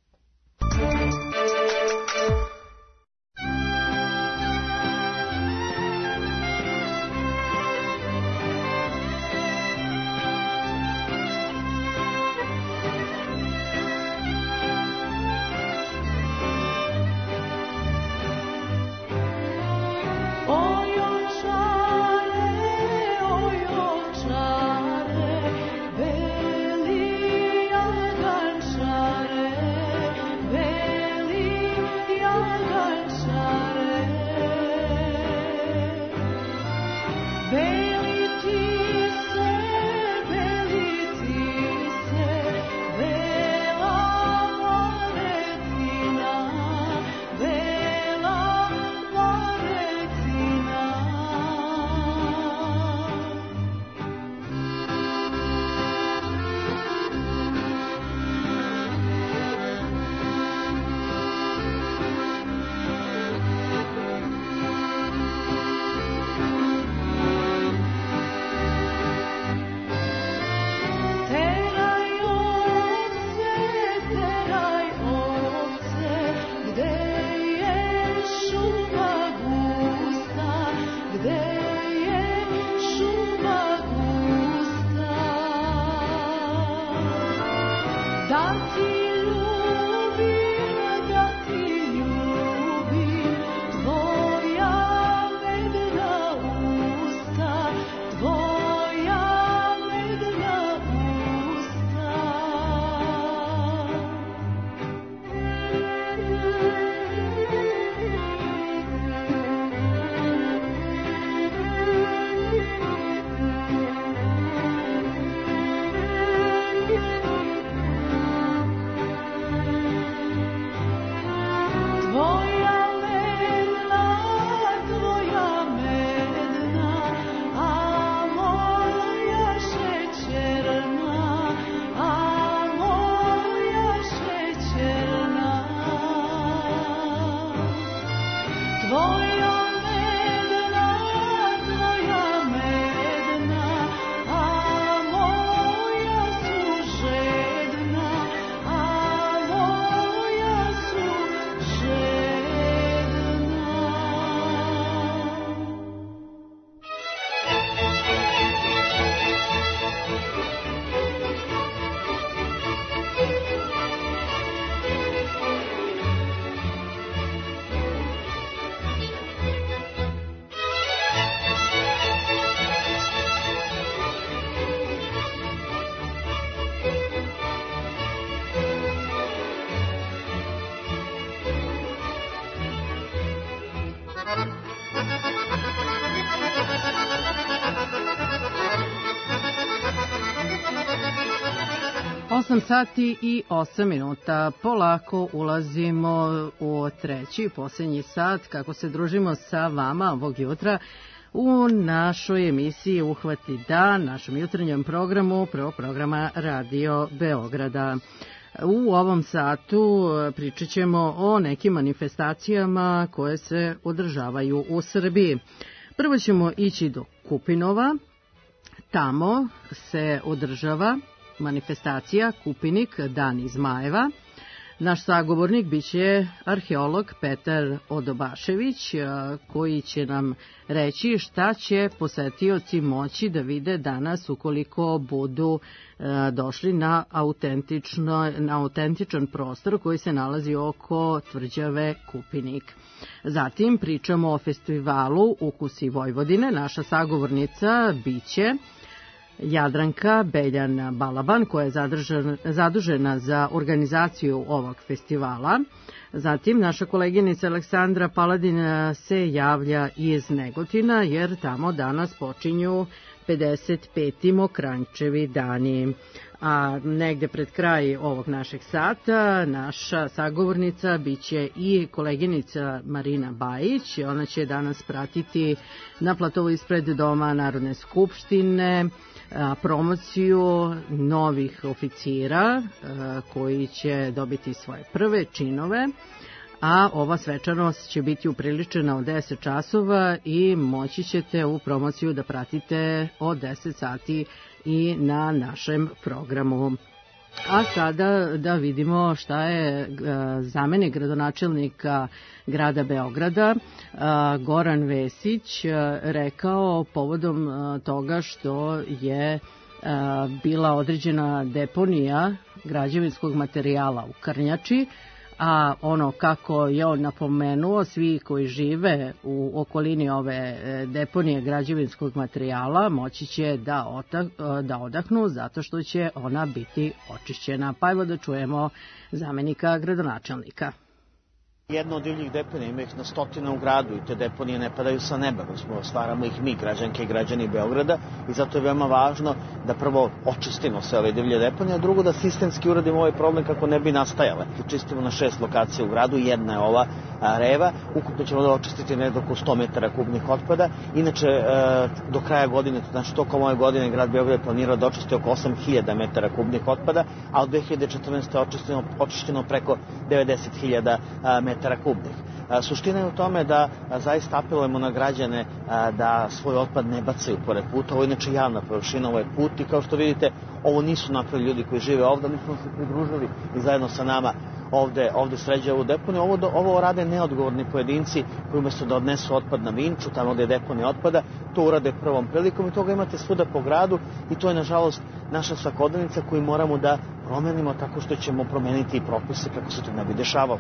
Sati i 8 minuta. Polako ulazimo u treći, posljednji sat, kako se družimo sa vama ovog jutra u našoj emisiji Uhvati dan, našem jutarnjem programu, prvog programa Radio Beograda. U ovom satu pričat ćemo o nekim manifestacijama koje se održavaju u Srbiji. Prvo ćemo ići do Kupinova. Tamo se održava manifestacija Kupinik, dan iz Zmajeva. Naš sagovornik biće arheolog Petar Odobašević, koji će nam reći šta će posetioci moći da vide danas ukoliko budu došli na autentičan prostor koji se nalazi oko tvrđave Kupinik. Zatim pričamo o festivalu Ukusi Vojvodine. Naša sagovornica biće Jadranka Beljan-Balaban, koja je zadužena za organizaciju ovog festivala. Zatim naša koleginica Aleksandra Paladin se javlja iz Negotina, jer tamo danas počinju 55. Mokranjčevi dani. A negde pred kraj ovog našeg sata naša sagovornica biće i koleginica Marina Bajić. Ona će danas pratiti na platovu ispred Doma Narodne skupštine promociju novih oficira koji će dobiti svoje prve činove. A ova svečanost će biti upriličena od 10 časova i moći ćete u promociju da pratite od 10 sati i na našem programu. A sada da vidimo šta je zamenik gradonačelnika grada Beograda, Goran Vesić, rekao povodom toga što je bila određena deponija građevinskog materijala u Krnjači, a ono kako je on napomenuo, svi koji žive u okolini ove deponije građevinskog materijala moći će da odahnu zato što će ona biti očišćena. Pa evo da čujemo zamenika gradonačelnika. Jedno od divljih deponija, ima ih na stotine u gradu i te deponije ne padaju sa neba, stvaramo ih mi, građanke i građani Beograda, i zato je veoma važno da prvo očistimo sve ove divlje deponije, a drugo da sistemski uradimo ovaj problem kako ne bi nastajale. Čistimo na 6 lokacija u gradu, jedna je ova Reva, ukupno ćemo da očistiti negdje oko 100 metara kubnih otpada. Inače, do kraja godine, znači tokom ove godine, grad Beograd je planirao da očisti oko 8000 metara kubnih otpada, a od 2014. je očišćeno preko 90.000 metara kubnih. Suština je u tome da zaista apelujemo na građane da svoj otpad ne bacaju pored puta. Ovo je inače javna površina, ovo je put i kao što vidite, ovo nisu napravili ljudi koji žive ovdje, mi smo se pridružili i zajedno sa nama ovde sređaju ovu deponiju. Ovo rade neodgovorni pojedinci koji umjesto da odnesu otpad na Vinču, tamo gde je deponija otpada, to urade prvom prilikom i toga imate svuda po gradu i to je nažalost naša svakodnevnica koju moramo da promenimo tako što ćemo promeniti i propise kako se to ne bi dešavalo.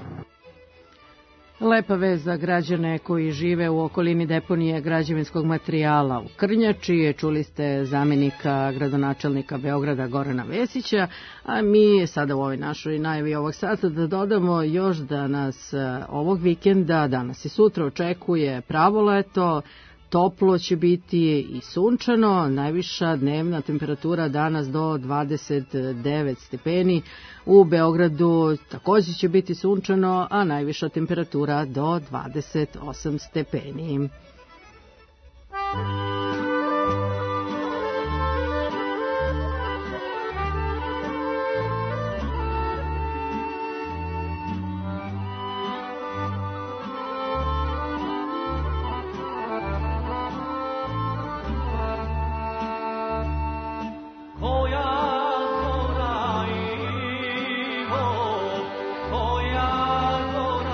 Lepa vest za građane koji žive u okolini deponije građevinskog materijala u Krnjači. Čuli ste zamenika gradonačelnika Beograda Gorana Vesića, a mi sada u ovoj našoj najavi ovog sata da dodamo još da nas ovog vikenda, danas i sutra očekuje pravo leto. Toplo će biti i sunčano, najviša dnevna temperatura danas do 29 stepeni. U Beogradu također će biti sunčano, a najviša temperatura do 28 stepeni.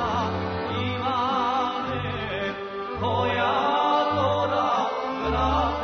Koja gora,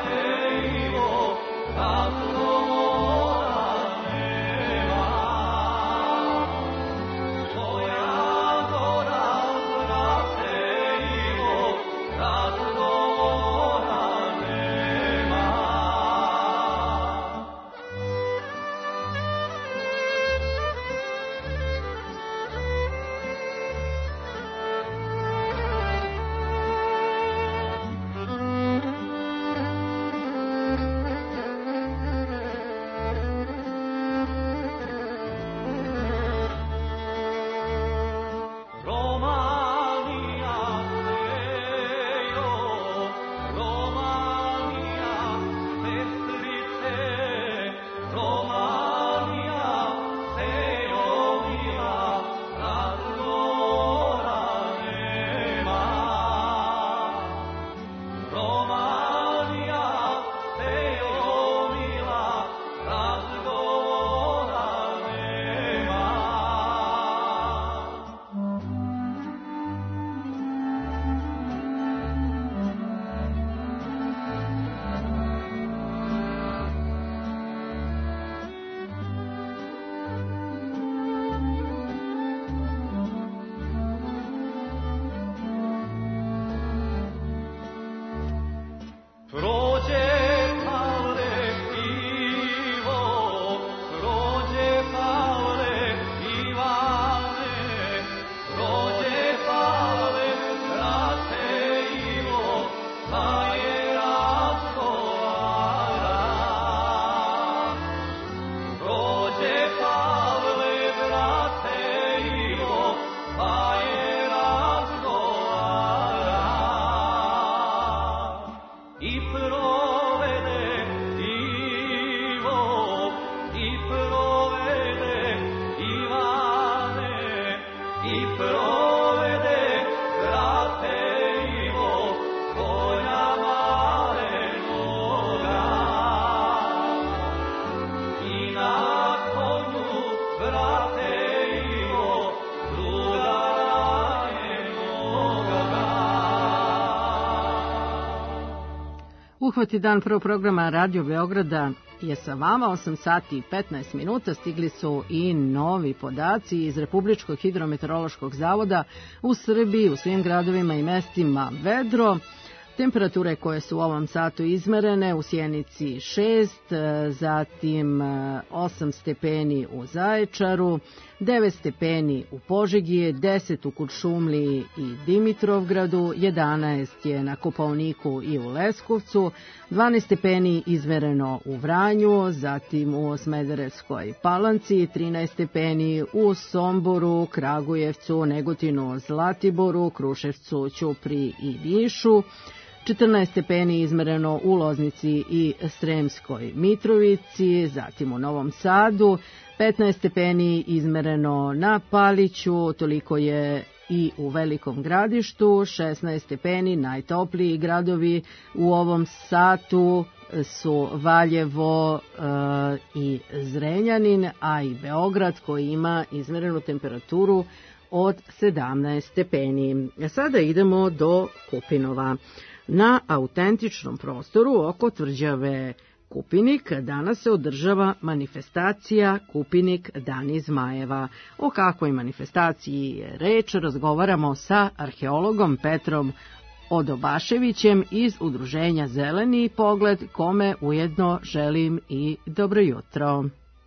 Uhvati dan prvog programa Radio Beograda je sa vama, 8 sati i 15 minuta. Stigli su i novi podaci iz Republičkog hidrometeorološkog zavoda. U Srbiji, u svim gradovima i mestima vedro. Temperature koje su u ovom satu izmerene: u Sjenici 6, zatim 8 stepeni u Zaječaru, 9 stepeni u Požegi, 10 u Kuršumliji i Dimitrovgradu, 11 je na Kopaoniku i u Leskovcu, 12 stepeni izmereno u Vranju, zatim u Smederevskoj Palanci, 13 stepeni u Somboru, Kragujevcu, Negotinu, Zlatiboru, Kruševcu, Ćupriji i Nišu, 14 stepeni izmereno u Loznici i Sremskoj Mitrovici, zatim u Novom Sadu, 15 stepeni izmereno na Paliću, toliko je i u Velikom Gradištu, 16 stepeni, najtopliji gradovi u ovom satu su Valjevo i Zrenjanin, a i Beograd koji ima izmerenu temperaturu od 17 stepeni. Sada idemo do Kupinova. Na autentičnom prostoru oko tvrđave Kupinik danas se održava manifestacija Kupinik Dani Zmajeva. O kakvoj manifestaciji je reč razgovaramo sa arheologom Petrom Odobaševićem iz udruženja Zeleni pogled, kome ujedno želim i dobro jutro.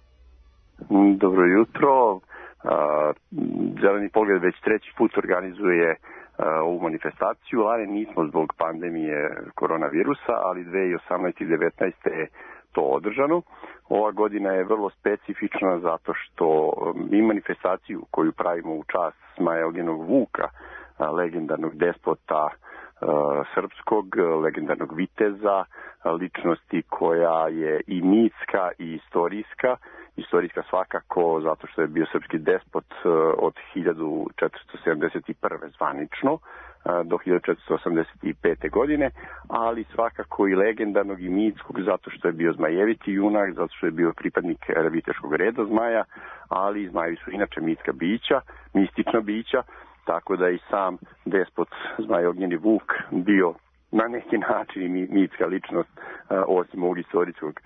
Dobro jutro. Zeleni pogled već treći put organizuje ovu manifestaciju. Lani nismo zbog pandemije koronavirusa, ali 2018. i 2019. je to održano. Ova godina je vrlo specifična zato što mi manifestaciju koju pravimo u čast Zmaja Ognjenog Vuka, legendarnog despota srpskog, legendarnog viteza, ličnosti koja je i mitska i istorijska. Istorijska svakako zato što je bio srpski despot od 1471. zvanično do 1485. godine, ali svakako i legendarnog i mitskog zato što je bio zmajeviti junak, zato što je bio pripadnik viteškog reda zmaja, ali zmajevi su inače mitska bića, mistična bića, tako da i sam despot Zmaj Ognjeni Vuk bio na neki način i mitska ličnost, osim ovog istorijskog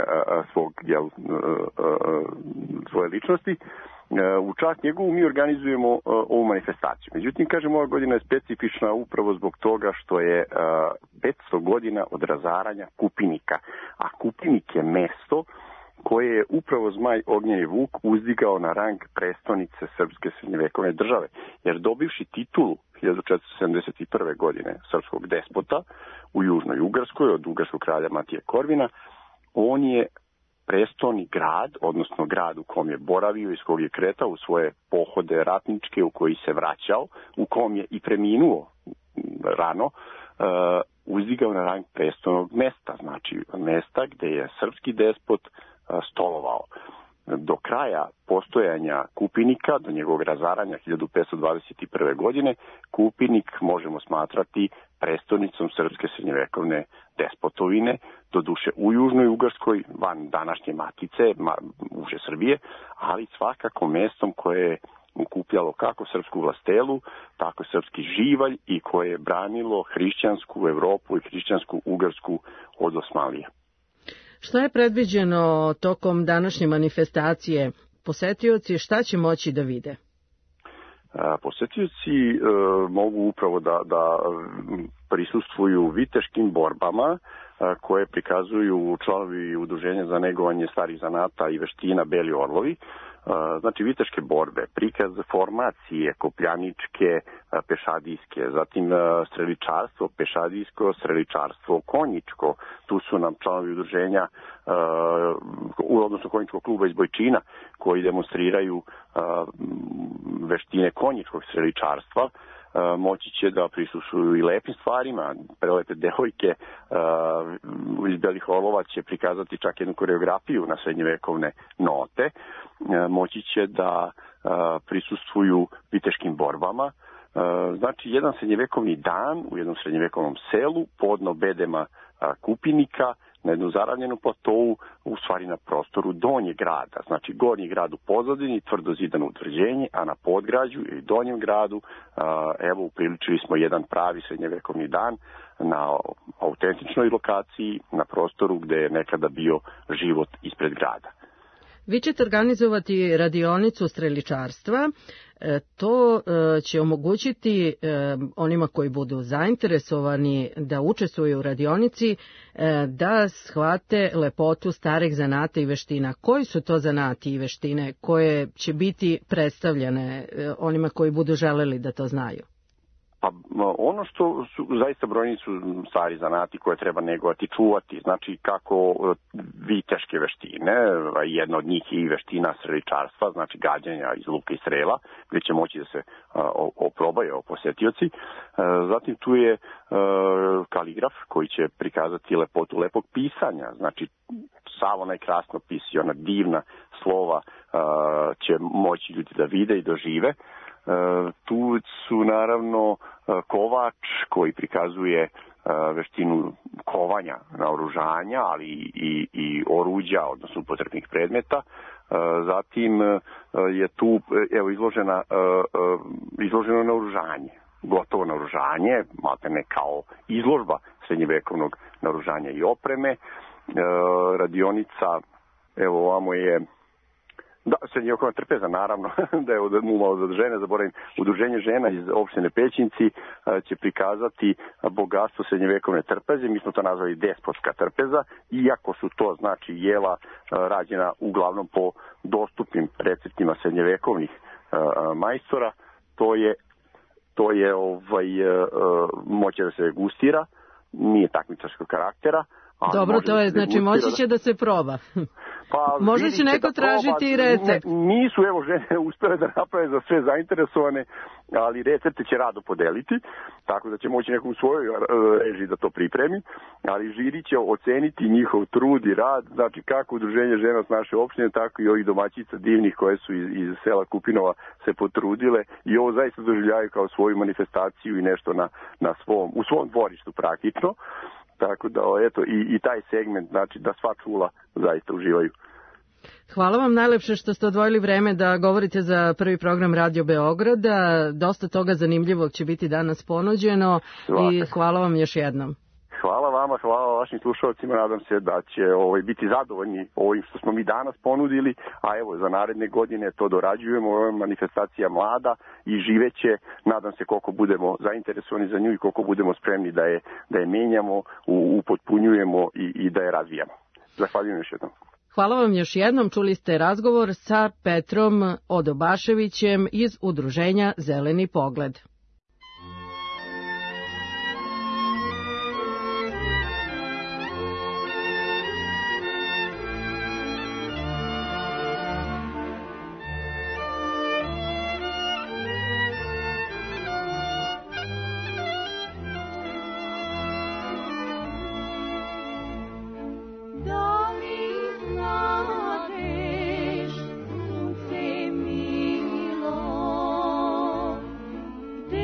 svoje ličnosti. U čast njegovu mi organizujemo ovu manifestaciju. Međutim, kažem, ova godina je specifična upravo zbog toga što je 500 godina od razaranja Kupinika. A Kupinik je mesto koje je upravo Zmaj Ognjeni Vuk uzdigao na rang prestonice srpske srednjevekovne države. Jer dobivši titulu 1471. godine srpskog despota u Južnoj Ugarskoj od ugarskog kralja Matije Korvina, on je prestoni grad, odnosno grad u kom je boravio, iz kog je kretao u svoje pohode ratničke, u koji se vraćao, u kom je i preminuo rano, uzdigao na rang prestonog mesta, znači mesta gde je srpski despot stolovao. Do kraja postojanja Kupinika, do njegovog razaranja 1521. godine, Kupinik možemo smatrati prestonicom srpske srednjevekovne despotovine, doduše u Južnoj Ugarskoj, van današnje Matice, uže Srbije, ali svakako mestom koje je okupljalo kako srpsku vlastelu, tako srpski živalj i koje je branilo hrišćansku Evropu i hrišćansku Ugarsku od Osmanlije. Šta je predviđeno tokom današnje manifestacije? Posetioci šta će moći da vide? Posetioci mogu upravo da prisustvuju viteškim borbama koje prikazuju članovi udruženja za negovanje starih zanata i veština Beli orlovi. Znači viteške borbe, prikaz formacije kopljaničke, pešadijske, zatim streličarstvo, pešadijsko, streličarstvo, konjičko, tu su nam članovi udruženja, odnosno konjičkog kluba iz Bojčina, koji demonstriraju veštine konjičkog streličarstva. Moći će da prisustvuju i lepim stvarima, prelepe devojke iz Belih orlova će prikazati čak jednu koreografiju na srednjevekovne note, moći će da prisustvuju viteškim borbama, znači jedan srednjevekovni dan u jednom srednjevekovnom selu podno bedema Kupinika na jednu zaravnjenu platovu, u stvari na prostoru donjeg grada. Znači gornji grad u pozadini, tvrdo zidano utvrđenje, a na podgrađu ili donjem gradu, evo upriličili smo jedan pravi srednjevekovni dan na autentičnoj lokaciji, na prostoru gde je nekada bio život ispred grada. Vi ćete organizovati radionicu streličarstva. To će omogućiti onima koji budu zainteresovani da učestvuju u radionici da shvate lepotu starih zanata i veština. Koji su to zanati i veštine koje će biti predstavljene onima koji budu želeli da to znaju? Pa ono što su zaista brojni su stari zanati koje treba negovati, čuvati, znači kako viteške veštine, jedna od njih je i veština streličarstva, znači gađanja iz luka i strela, gde će moći da se oprobaju posetioci. Zatim tu je kaligraf koji će prikazati lepotu lepog pisanja, znači sav onaj krasnopis i ona divna slova će moći ljudi da vide i dožive. Tu su naravno kovač koji prikazuje veštinu kovanja naoružanja, ali i oruđa, odnosno upotrebnih predmeta. Zatim je tu izloženo naoružanje, gotovo naoružanje, maltene kao izložba srednjevekovnog naoružanja i opreme. Radionica, evo ovamo je srednjevekovna trpeza, naravno, da je od žene, zaboravim, udruženje žena iz opštine Pećinci će prikazati bogatstvo srednjevekovne trpeze, mi smo to nazvali despotska trpeza, iako su to, znači, jela rađena uglavnom po dostupnim receptima srednjevekovnih majstora, to je moće da se gustira, nije takmičarskog karaktera. Dobro, to je, znači moći će da se proba. Pa, možda će neko tražiti i recept. Nisu, evo, žene uspele da naprave za sve zainteresovane, ali recepte će rado podeliti, tako da će moći nekom svojoj režiji da to pripremi, ali žiri će oceniti njihov trud i rad, znači kako udruženje žena s naše opštine, tako i ovih domaćica divnih koje su iz sela Kupinova se potrudile i ovo zaista doživljaju kao svoju manifestaciju i nešto u svom dvorištu praktično. Tako da, eto, i taj segment, znači da sva čula zaista uživaju. Hvala vam najlepše što ste odvojili vreme da govorite za prvi program Radio Beograda. Dosta toga zanimljivog će biti danas ponuđeno i hvala vam još jednom. Hvala vama, hvala vašim slušalcima, nadam se da će biti zadovoljni ovim što smo mi danas ponudili, a evo za naredne godine to dorađujemo, ovo je manifestacija mlada i živeće, nadam se koliko budemo zainteresovani za nju i koliko budemo spremni da je menjamo, upotpunjujemo i da je razvijamo. Zahvaljujem još jednom. Hvala vam još jednom, čuli ste razgovor sa Petrom Odobaševićem iz udruženja Zeleni pogled. Te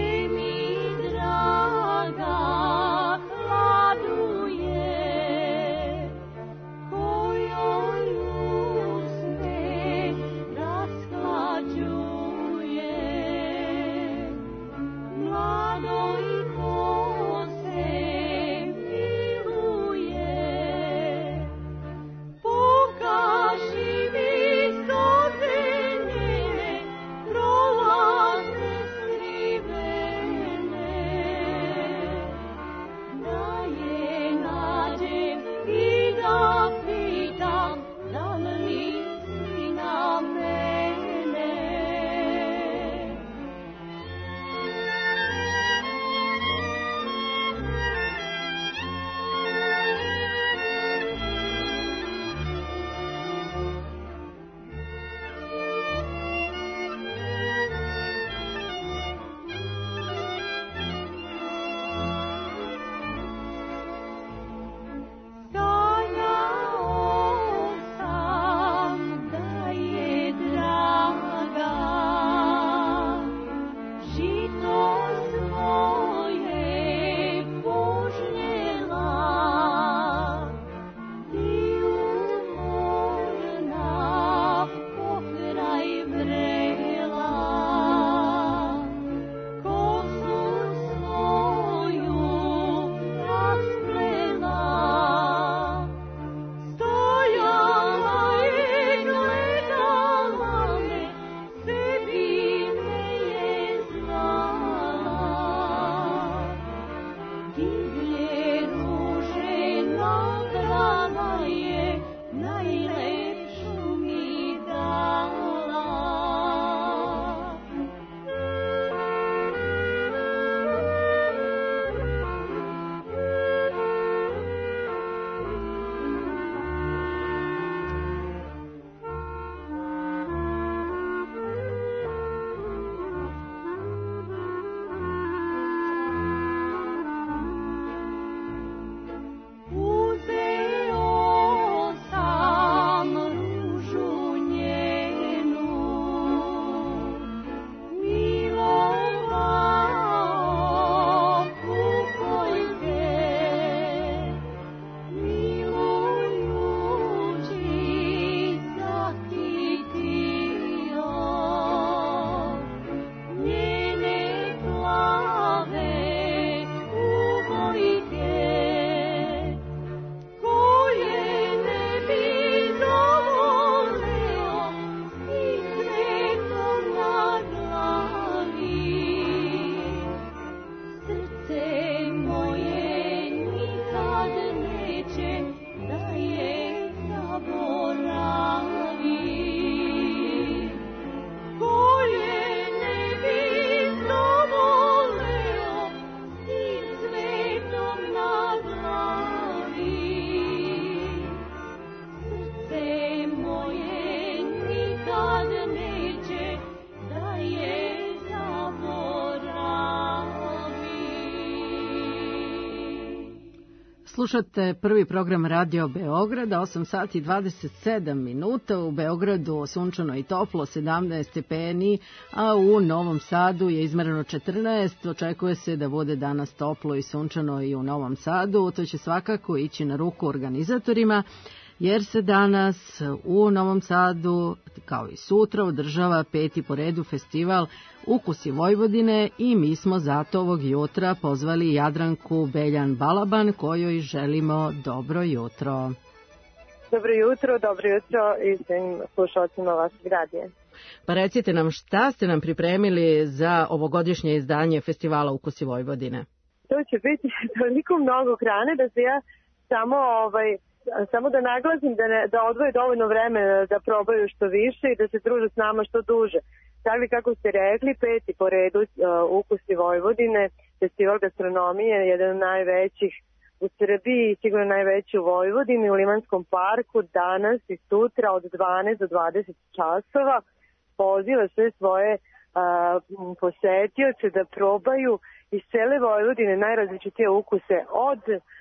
Slušate prvi program Radio Beograda, 8 sati 27 minuta, u Beogradu sunčano i toplo, 17 stepeni, a u Novom Sadu je izmereno 14, očekuje se da bude danas toplo i sunčano i u Novom Sadu, to će svakako ići na ruku organizatorima, jer se danas u Novom Sadu, kao i sutra, održava 5. po redu festival Ukusi Vojvodine i mi smo zato ovog jutra pozvali Jadranku Beljan Balaban, kojoj želimo dobro jutro. Dobro jutro i svim slušalcima vašeg radija. Pa recite nam, šta ste nam pripremili za ovogodišnje izdanje festivala Ukusi Vojvodine? To će biti toliko mnogo hrane da se ja samo da naglasim da odvoje dovoljno vremena da probaju što više i da se druže s nama što duže. Tako kako ste rekli, 5. po redu Ukusi Vojvodine, festival gastronomije, jedan od najvećih u Srbiji i sigurno najveći u Vojvodini, u Limanskom parku, danas i sutra od 12 do 20 časova. Poziva sve svoje posetioce da probaju iz cele Vojvodine najrazličitije ukuse, od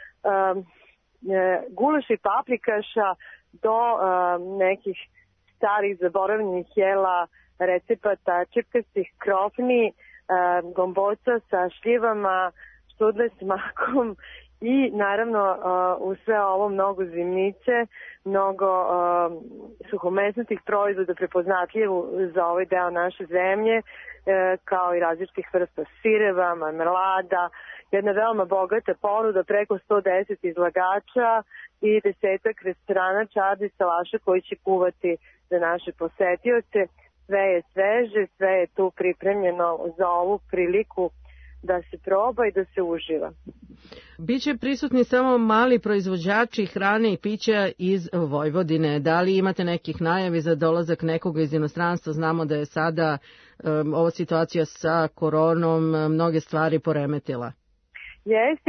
gulaša i paprikaša do nekih starih zaboravljenih jela, recepata, čipkastih krofni, gomboca sa šljivama, študle s makom i naravno u sve ovo mnogo zimnice, mnogo suhomesnatih proizvoda prepoznatljivu za ovaj deo naše zemlje, kao i različitih vrsta sireva, marmelada, jedna veoma bogata ponuda, preko 110 izlagača i 10 restorana čardi salaša koji će kuvati za naše posetioce. Sve je sveže, sve je tu pripremljeno za ovu priliku da se proba i da se uživa. Biće prisutni samo mali proizvođači hrane i pića iz Vojvodine. Da li imate nekih najavi za dolazak nekoga iz inostranstva? Znamo da je sada ova situacija sa koronom mnoge stvari poremetila. Jeste,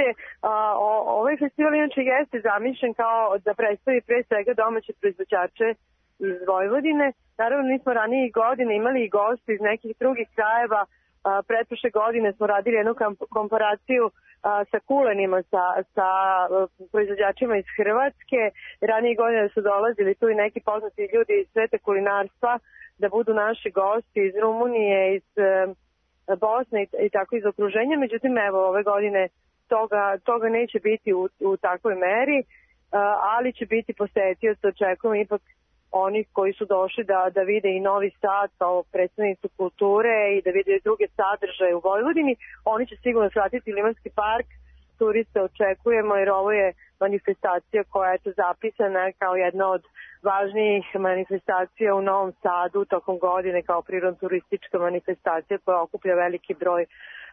ovaj festival inače jeste zamišljen kao da predstavi pre svega domaće proizvođače iz Vojvodine. Naravno, nismo ranije godine imali i gosti iz nekih drugih krajeva. Pretprošle godine smo radili jednu komparaciju sa kulenima, sa proizvođačima iz Hrvatske. Ranije godine su dolazili tu i neki poznati ljudi iz sveta kulinarstva da budu naši gosti iz Rumunije, iz Bosne i tako iz okruženja. Međutim, evo, ove godine toga neće biti u takvoj meri, ali će biti posetioci, očekujem ipak onih koji su došli da vide i Novi Sad kao predstavnicu kulture i da vide druge sadržaje u Vojvodini. Oni će sigurno shvatiti Limanski park, turiste očekujemo jer ovo je manifestacija koja je zapisana kao jedna od važnijih manifestacija u Novom Sadu tokom godine, kao prirodno-turistička manifestacija koja okuplja veliki broj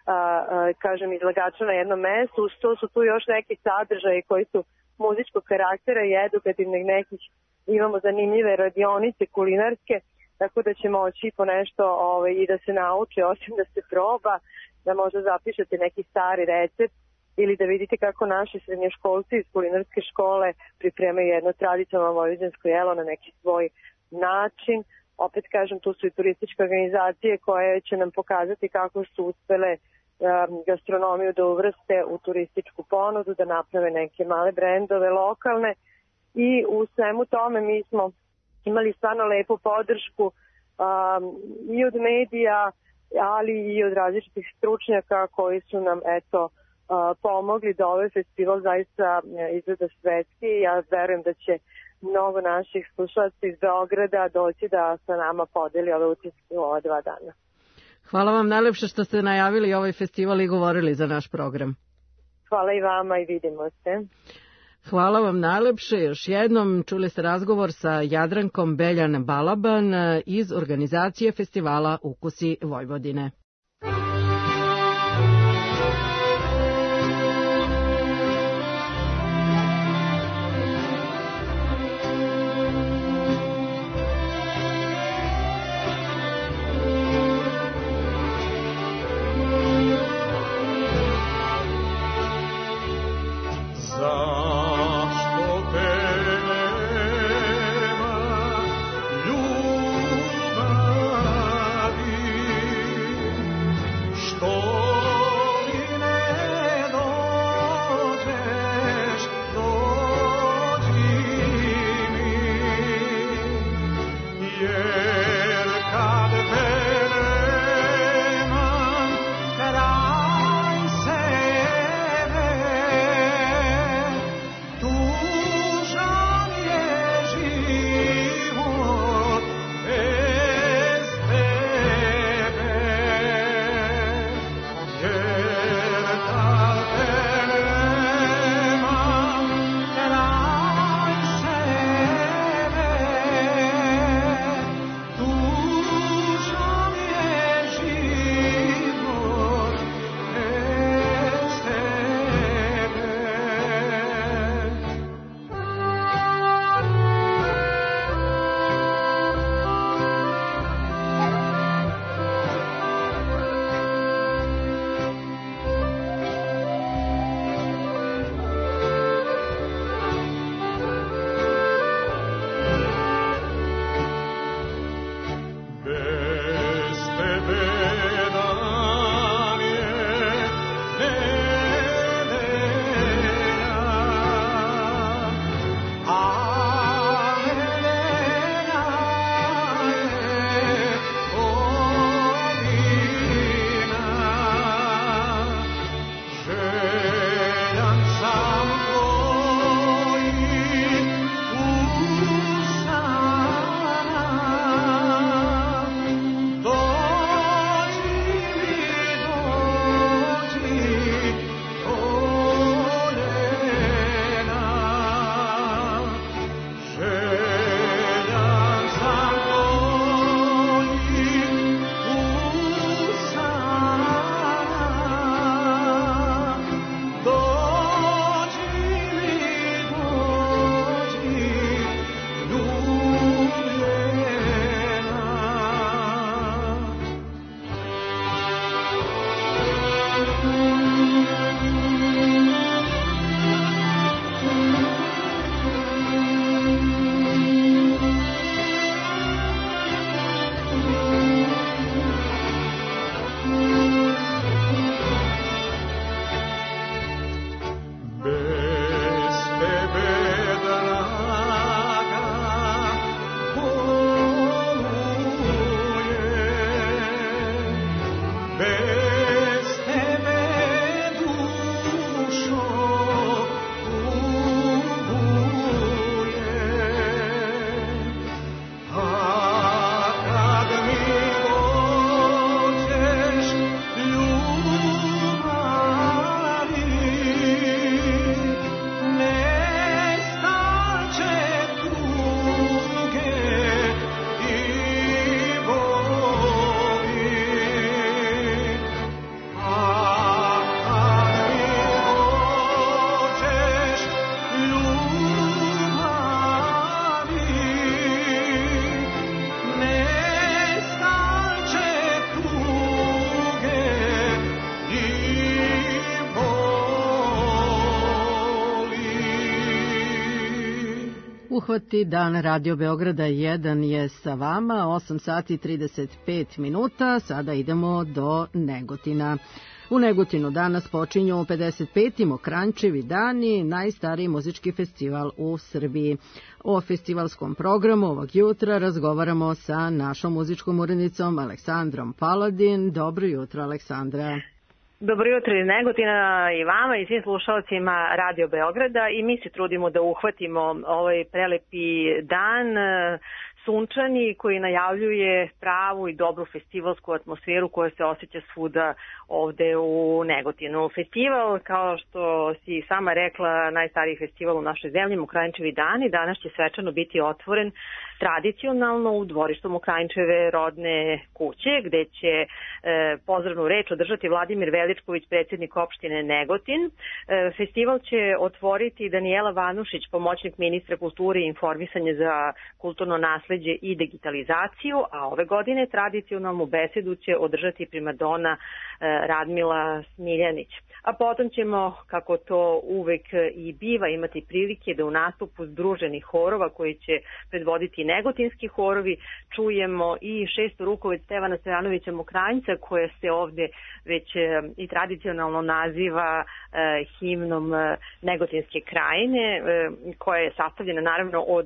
izlagača na jednom mestu. Uz to su tu još neki sadržaji koji su muzičkog karaktera i edukativnih nekih. Imamo zanimljive radionice kulinarske, tako da će moći po nešto i da se nauči, osim da se proba, da možda zapišete neki stari recept ili da vidite kako naši srednjoškolci iz kulinarske škole pripremaju jedno tradicionalno vojvođansko jelo na neki svoj način. Opet kažem, tu su i turističke organizacije koje će nam pokazati kako su uspele gastronomiju da uvrste u turističku ponudu, da naprave neke male brendove lokalne. I u svemu tome mi smo imali stvarno lepu podršku i od medija, ali i od različitih stručnjaka koji su nam pomogli da ovaj festival zaista izgleda svetski. Ja verujem da će mnogo naših slušalaca iz Beograda doći da sa nama podeli ove utiske u ova 2 dana. Hvala vam najlepše što ste najavili ovaj festival i govorili za naš program. Hvala i vama i vidimo se. Hvala vam najlepše. Još jednom čuli ste razgovor sa Jadrankom Beljan Balaban iz organizacije festivala Ukusi Vojvodine. Uhvati dan Radio Beograda 1 je sa vama, 8 sati 35 minuta, sada idemo do Negotina. U Negotinu danas počinju 55. Mokrančevi dani, najstariji muzički festival u Srbiji. O festivalskom programu ovog jutra razgovaramo sa našom muzičkom urednicom Aleksandrom Paladin. Dobro jutro, Aleksandra. Dobro jutro iz Negotina i vama i svim slušalcima Radio Beograda i mi se trudimo da uhvatimo ovaj prelepi dan, sunčani, koji najavljuje pravu i dobru festivalsku atmosferu koja se osjeća svuda ovde u Negotinu. Festival, kao što si sama rekla, najstariji festival u našoj zemlji, Mokrančevi dani, danas će svečano biti otvoren tradicionalno u dvorištu Mokrančeve rodne kuće, gde će pozdravnu reč održati Vladimir Veličković, predsjednik opštine Negotin. Festival će otvoriti Danijela Vanušić, pomoćnik ministra kulture i informisanja za kulturno nasleđe i digitalizaciju, a ove godine tradicionalnu besedu će održati primadona Radmila Smiljanić. A potom ćemo, kako to uvek i biva, imati prilike da u nastupu združenih horova koji će predvoditi negotinski horovi čujemo i šestu rukovec Stevana Stojanovića Mokranjca, koja se ovde već i tradicionalno naziva himnom Negotinske krajine, koja je sastavljena naravno od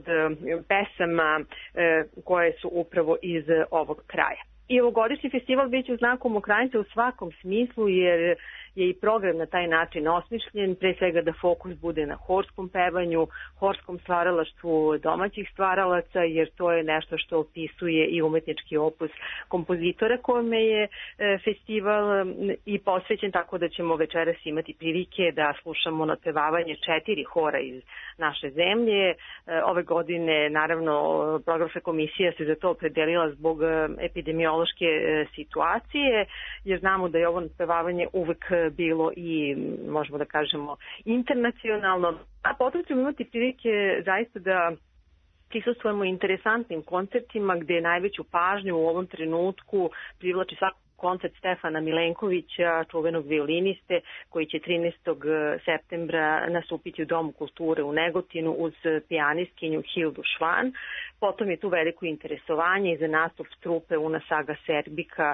pesama koje su upravo iz ovog kraja. I ovogodišnji festival biće u znaku Mokranjca u svakom smislu, jer je i program na taj način osmišljen, pre svega da fokus bude na horskom pevanju, horskom stvaralaštvu domaćih stvaralaca, jer to je nešto što opisuje i umetnički opus kompozitora kome je festival i posvećen, tako da ćemo večeras imati prilike da slušamo napevavanje 4 hora iz naše zemlje. Ove godine, naravno, programska komisija se za to opredelila zbog epidemiološke situacije, jer znamo da je ovo napevavanje uvek bilo i, možemo da kažemo, internacionalno. A potom ćemo imati prilike zaista da prisustvujemo interesantnim koncertima gde najveću pažnju u ovom trenutku privlači svako koncert Stefana Milenkovića, čuvenog violiniste, koji će 13. septembra nastupiti u Domu kulture u Negotinu uz pijanistkinju Hildu Švan. Potom je tu veliko interesovanje i za nastup trupe Una Saga Serbika,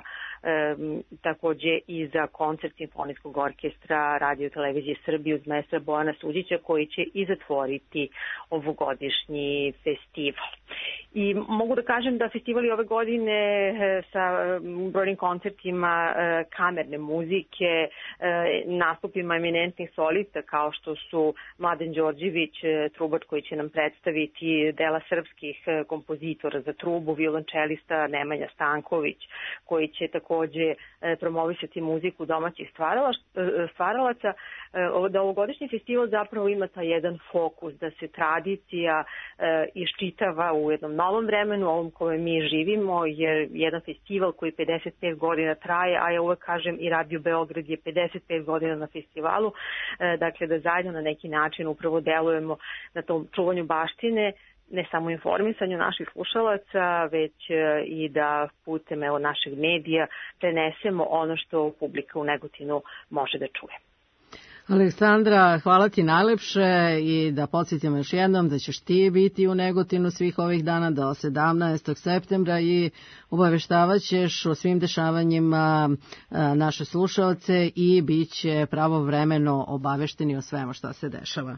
takođe i za koncert Simfonijskog orkestra Radio televizije Srbije uz maestra Bojana Suđića, koji će i zatvoriti ovogodišnji festival. I mogu da kažem da festivali ove godine sa brojnim koncertima kamerne muzike, nastupima eminentnih solista kao što su Mladen Đorđević, trubač koji će nam predstaviti dela srpskih kompozitora za trubu, violončelista Nemanja Stanković koji će takođe promovisati muziku domaćih stvaralaca, da ovogodišnji festival zapravo ima taj jedan fokus, da se tradicija iščitava u jednom novom vremenu, ovom kome mi živimo, jer jedan festival koji 55 godina traje, a ja uvek kažem i Radio Beograd je 55 godina na festivalu, dakle da zajedno na neki način upravo delujemo na tom čuvanju baštine, ne samo informisanju naših slušalaca, već i da putem našeg medija prenesemo ono što publika u Negotinu može da čuje. Aleksandra, hvala ti najlepše i da podsjetimo još jednom da ćeš ti biti u Negotinu svih ovih dana do 17. septembra i obaveštavat ćeš o svim dešavanjima naše slušalce i bit će pravovremeno obavešteni o svemu što se dešava.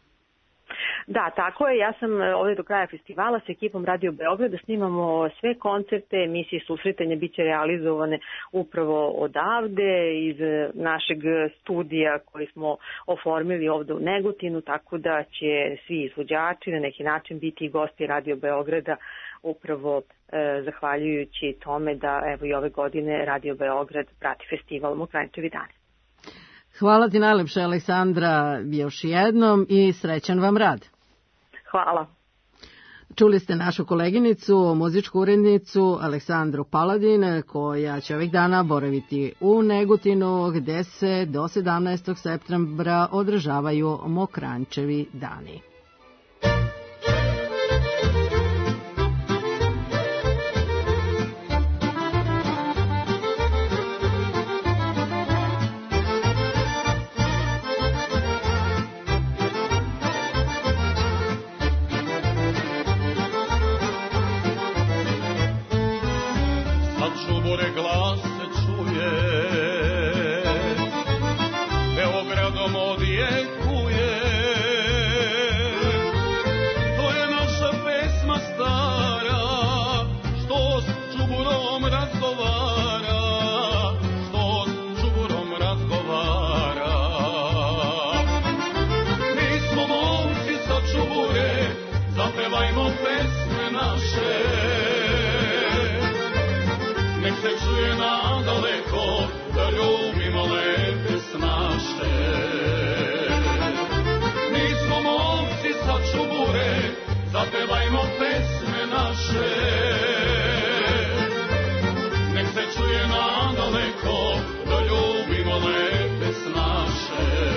Da, tako je. Ja sam ovdje do kraja festivala s ekipom Radio Beograda, snimamo sve koncerte, emisije susretanja bit će realizovane upravo odavde iz našeg studija koji smo oformili ovdje u Negotinu, tako da će svi izvođači na neki način biti i gosti Radio Beograda upravo zahvaljujući tome da evo i ove godine Radio Beograd prati festival Mokrančevi dani. Hvala ti najlepše, Aleksandra, još jednom i srećan vam rad. Hvala. Čuli ste našu koleginicu, muzičku urednicu Aleksandru Paladin, koja će ovih dana boraviti u Negotinu, gde se do 17. septembra održavaju Mokrančevi dani. čubure glas se čuje, Beogradom odjekuje. To je naša pesma stara, što s čuburom razgovara, što s čuburom razgovara. Mi smo momci sa čubure, zapevajmo pesme naše, nek se čuje nadaleko da ljubimo lepe snaše. Mi smo momci sa čubure, zapevajmo pesme naše, nek se čuje nadaleko da ljubimo lepe snaše.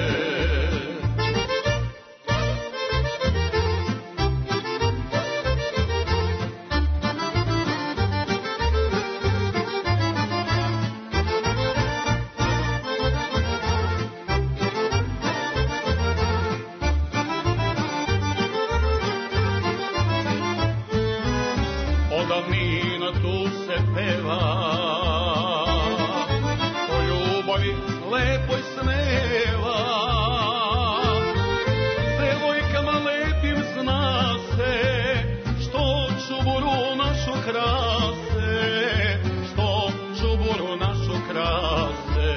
Davnina tu se peva o ljubavi lepoj sneva, s devojkama lepim zna se, što čuburu našu krase, što čuburu našu krase.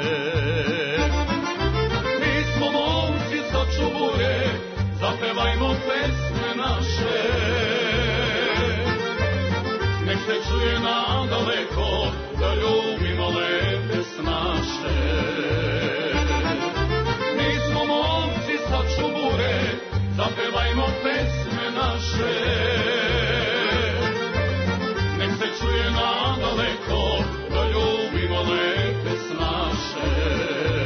Mi smo momci sa čubure, zapevajmo pesme naše, nek se čuje nadaleko da ljubimo lepe snaše. Mi smo momci sa čubure, zapevajmo pesme naše, nek se čuje nadaleko da ljubimo lepe snaše.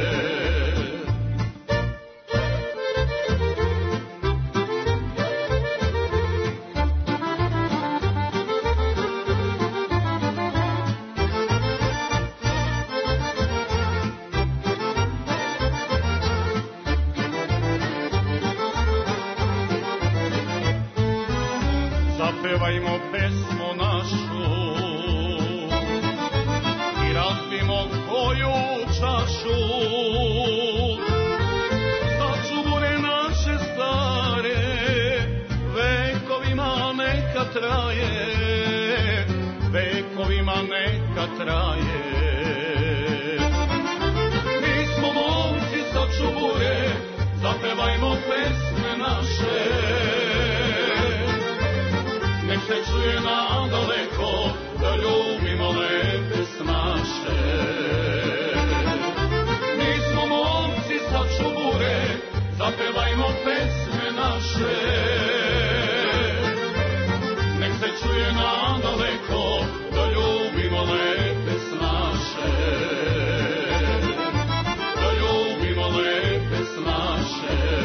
Zapevajmo pesmu našu i razbimo koju čašu, za čubure naše stare, vekovima neka traje, vekovima neka traje. Mi smo momci sa čubure, zapevajmo pesme naše, nek se čuje nadaleko da ljubimo lepe snaše. Mi smo momci sa čubure, zapevajmo pesme naše, nek se čuje nadaleko da ljubimo lepe snaše, da ljubimo lepe snaše.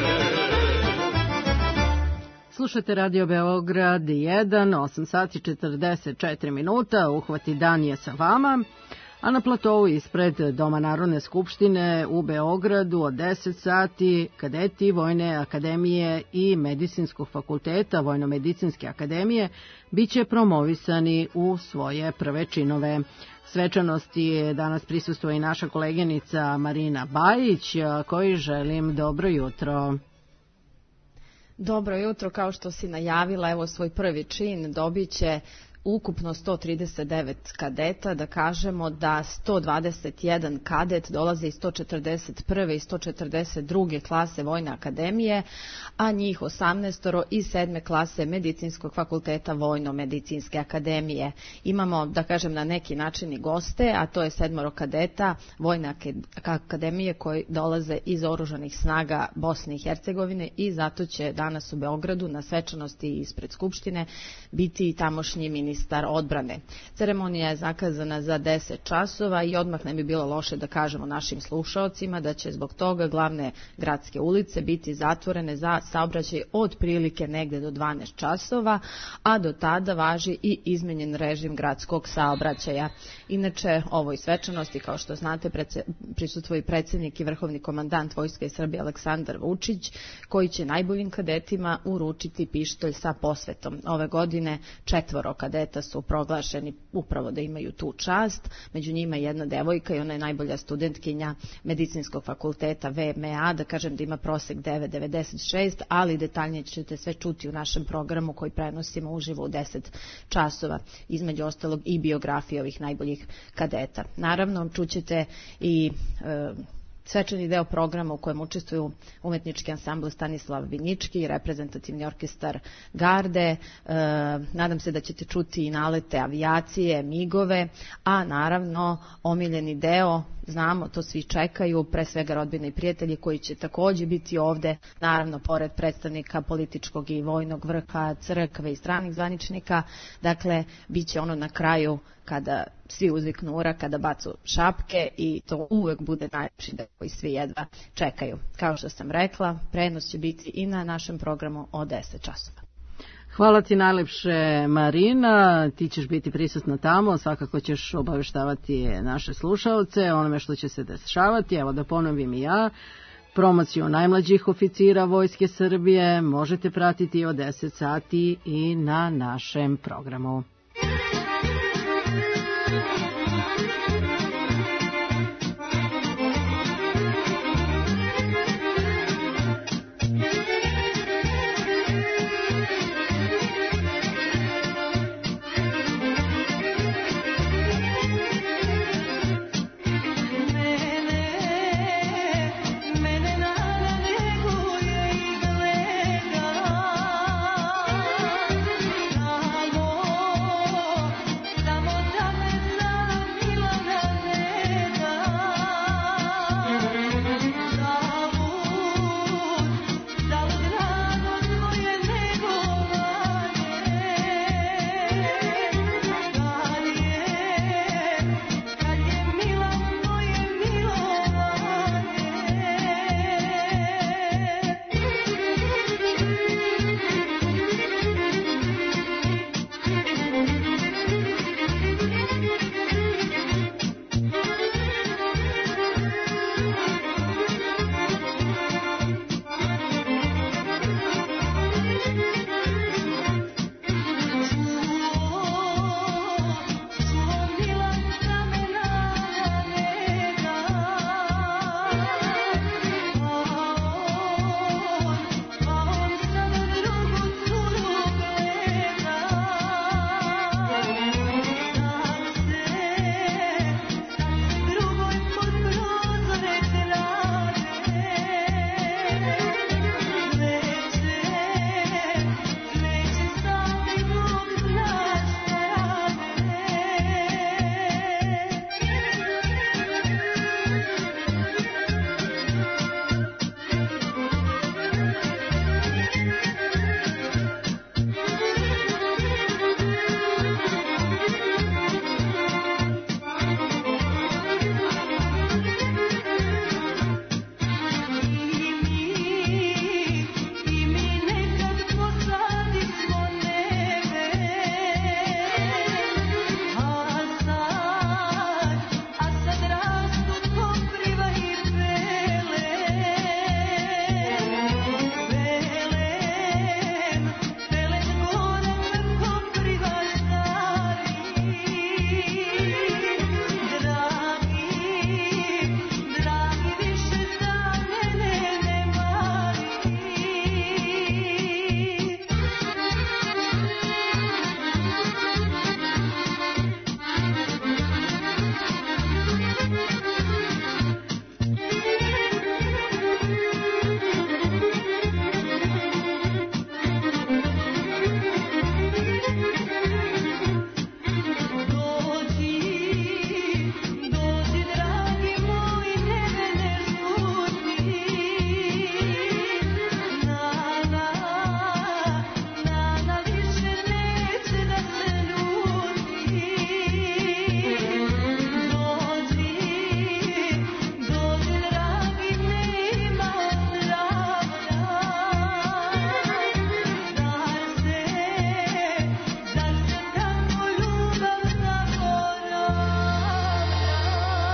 Slušate Radio Beograd 1, 8 sati 44 minuta, uhvati dan je sa vama, a na platovu ispred Doma Narodne skupštine u Beogradu od 10 sati kadeti Vojne akademije i Medicinskog fakulteta Vojno-medicinske akademije biće promovisani u svoje prve činove. Svečanosti danas prisustvuje i naša koleginica Marina Bajić, koji želim dobro jutro. Dobro jutro, kao što si najavila, evo svoj prvi čin dobit će ukupno 139 kadeta, da kažemo da 121 kadet dolaze iz 141. i 142. klase Vojne akademije, a njih 18 iz 7. klase Medicinskog fakulteta Vojno-medicinske akademije. Imamo, da kažem, na neki način i goste, a to je 7 kadeta Vojne akademije koji dolaze iz Oružanih snaga Bosne i Hercegovine i zato će danas u Beogradu na svečanosti ispred Skupštine biti i tamošnji ministar odbrane. Ceremonija je zakazana za 10 časova i odmah ne bi bilo loše da kažemo našim slušaocima da će zbog toga glavne gradske ulice biti zatvorene za saobraćaj od prilike negde do 12 časova, a do tada važi i izmenjen režim gradskog saobraćaja. Inače, ovoj svečanosti, kao što znate, prisustvuje i predsjednik i vrhovni komandant Vojske Srbije Aleksandar Vučić, koji će najboljim kadetima uručiti pištolj sa posvetom. Ove godine 4 kadeta kadeta su proglašeni upravo da imaju tu čast. Među njima je jedna devojka i ona je najbolja studentkinja Medicinskog fakulteta VMA, da kažem da ima prosek 9,96, ali detaljnije ćete sve čuti u našem programu koji prenosimo uživo u 10 časova, između ostalog i biografije ovih najboljih kadeta. Naravno, čućete i svečani deo programa u kojem učestvuju umetnički ansambl Stanislav Vinjički i reprezentativni orkestar Garde. Nadam se da ćete čuti i nalete avijacije, migove, a naravno omiljeni deo, znamo, to svi čekaju, pre svega rodbine i prijatelji koji će takođe biti ovde, naravno pored predstavnika političkog i vojnog vrha, crkve i stranih zvaničnika. Dakle, bit će ono na kraju kada svi uzviknu ura, kada bacu šapke i to uvek bude najlepši deo koji svi jedva čekaju. Kao što sam rekla, prenos će biti i na našem programu od 10 časova. Hvala ti najlepše, Marina, ti ćeš biti prisutna tamo, svakako ćeš obaveštavati naše slušaoce onome što će se dešavati. Evo da ponovim i ja, promociju najmlađih oficira Vojske Srbije možete pratiti od 10 sati i na našem programu.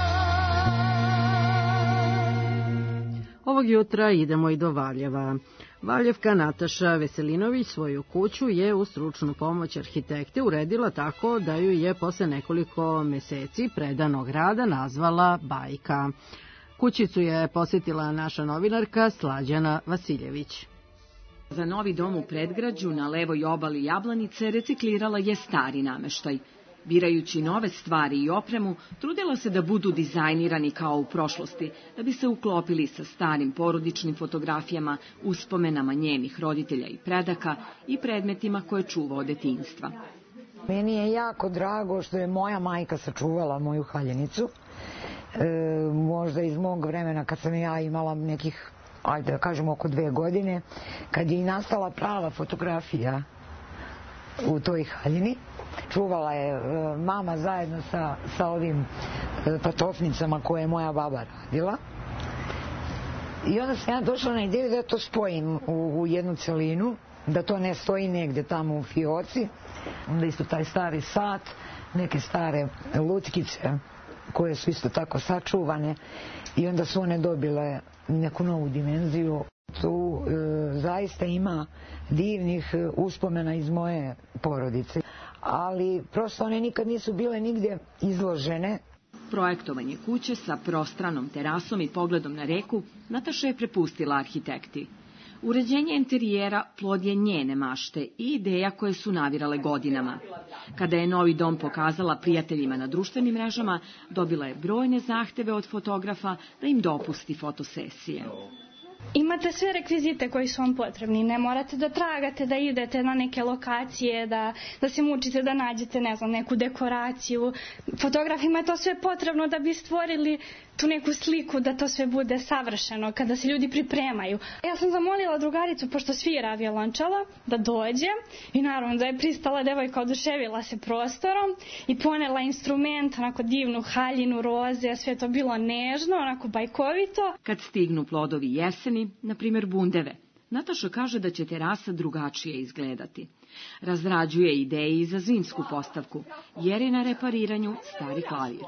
Ovog jutra idemo i do Valjeva. Valjevka Nataša Veselinović svoju kuću je u stručnu pomoć arhitekte uredila tako da ju je posle nekoliko meseci predanog rada nazvala Bajka. Kućicu je posjetila naša novinarka Slađana Vasiljević. Za novi dom u predgrađu na levoj obali Jablanice reciklirala je stari nameštaj. Birajući nove stvari i opremu, trudila se da budu dizajnirani kao u prošlosti, da bi se uklopili sa starim porodičnim fotografijama, uspomenama njenih roditelja i predaka i predmetima koje čuva od detinjstva. Meni je jako drago što je moja majka sačuvala moju haljenicu. Možda iz mog vremena kad sam ja imala nekih, ajde da kažem, oko 2 godine, kad je i nastala prava fotografija u toj haljini. Čuvala je mama zajedno sa ovim patofnicama koje je moja baba radila. I onda sam ja došla na ideju da to spojim u jednu celinu, da to ne stoji negde tamo u fioci. Onda isto taj stari sat, neke stare lutkice koje su isto tako sačuvane i onda su one dobile neku novu dimenziju. Tu zaista ima divnih uspomena iz moje porodice, ali prosto one nikad nisu bile nigdje izložene. Projektovanje kuće sa prostranom terasom i pogledom na reku Nataša je prepustila arhitekti. Uređenje interijera plod je njene mašte i ideja koje su navirale godinama. Kada je novi dom pokazala prijateljima na društvenim mrežama, dobila je brojne zahteve od fotografa da im dopusti fotosesije. Imate sve rekvizite koji su vam potrebni, ne morate da tragate, da idete na neke lokacije, da se mučite da nađete, ne znam, neku dekoraciju. Fotografima je to sve potrebno da bi stvorili tu neku sliku, da to sve bude savršeno, kada se ljudi pripremaju. Ja sam zamolila drugaricu, pošto svira violončelo, da dođe i naravno da je pristala devojka, oduševila se prostorom i ponela instrument, onako divnu haljinu, roze, sve to bilo nežno, onako bajkovito. Kad stignu plodovi jeseni, na primjer bundeve, Nataša kaže da će terasa drugačije izgledati. Razrađuje ideje i za zimsku postavku, jer je na repariranju stari klavir.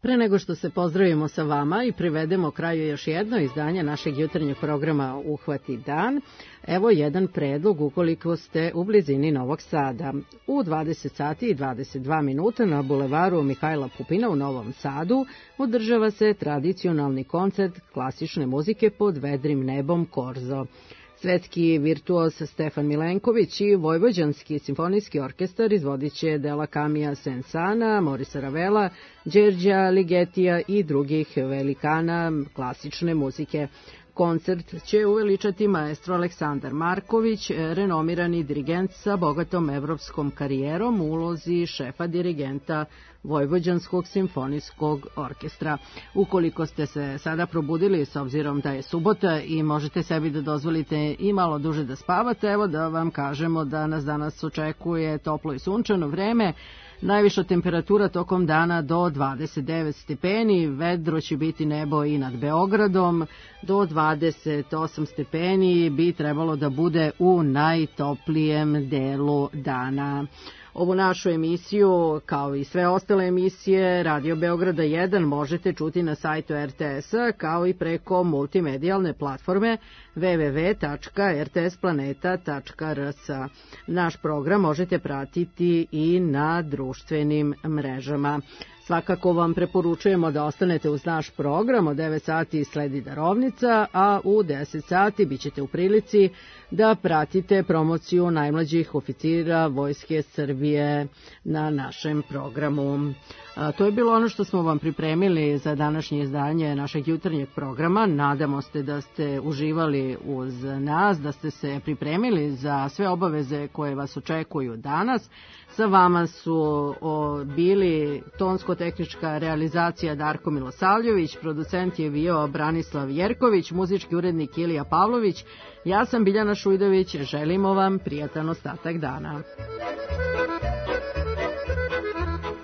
Pre nego što se pozdravimo sa vama i privedemo kraju još jedno izdanje našeg jutarnjeg programa Uhvati dan, evo jedan predlog ukoliko ste u blizini Novog Sada. U 20 sati i 22 minuta na bulevaru Mihajla Pupina u Novom Sadu održava se tradicionalni koncert klasične muzike pod vedrim nebom Korzo. Svetski virtuos Stefan Milenković i Vojvođanski simfonijski orkestar izvodit će dela Camilla Saint-Saënsa, Morisa Ravela, Đerđa Ligetija i drugih velikana klasične muzike. Koncert će uveličati maestro Aleksandar Marković, renomirani dirigent sa bogatom evropskom karijerom u ulozi šefa dirigenta Vojvođanskog simfonijskog orkestra. Ukoliko ste se sada probudili s obzirom da je subota i možete sebi da dozvolite i malo duže da spavate, evo da vam kažemo da nas danas očekuje toplo i sunčano vreme. Najviša temperatura tokom dana do 29 stepeni, vedro će biti nebo i nad Beogradom, do 28 stepeni bi trebalo da bude u najtoplijem delu dana. Ovu našu emisiju, kao i sve ostale emisije Radio Beograda 1, možete čuti na sajtu RTS-a, kao i preko multimedijalne platforme www.rtsplaneta.rs. Naš program možete pratiti i na društvenim mrežama. Svakako vam preporučujemo da ostanete uz naš program. Od 9 sati sledi darovnica, a u 10 sati bit ćete u prilici da pratite promociju najmlađih oficira Vojske Srbije na našem programu. To je bilo ono što smo vam pripremili za današnje izdanje našeg jutarnjeg programa. Nadamo se da ste uživali uz nas, da ste se pripremili za sve obaveze koje vas očekuju danas. Sa vama su bili tonsko-tehnička realizacija Darko Milosavljević, producent je bio Branislav Jerković, muzički urednik Ilija Pavlović. Ja sam Biljana Šujdović, želimo vam prijatan ostatak dana.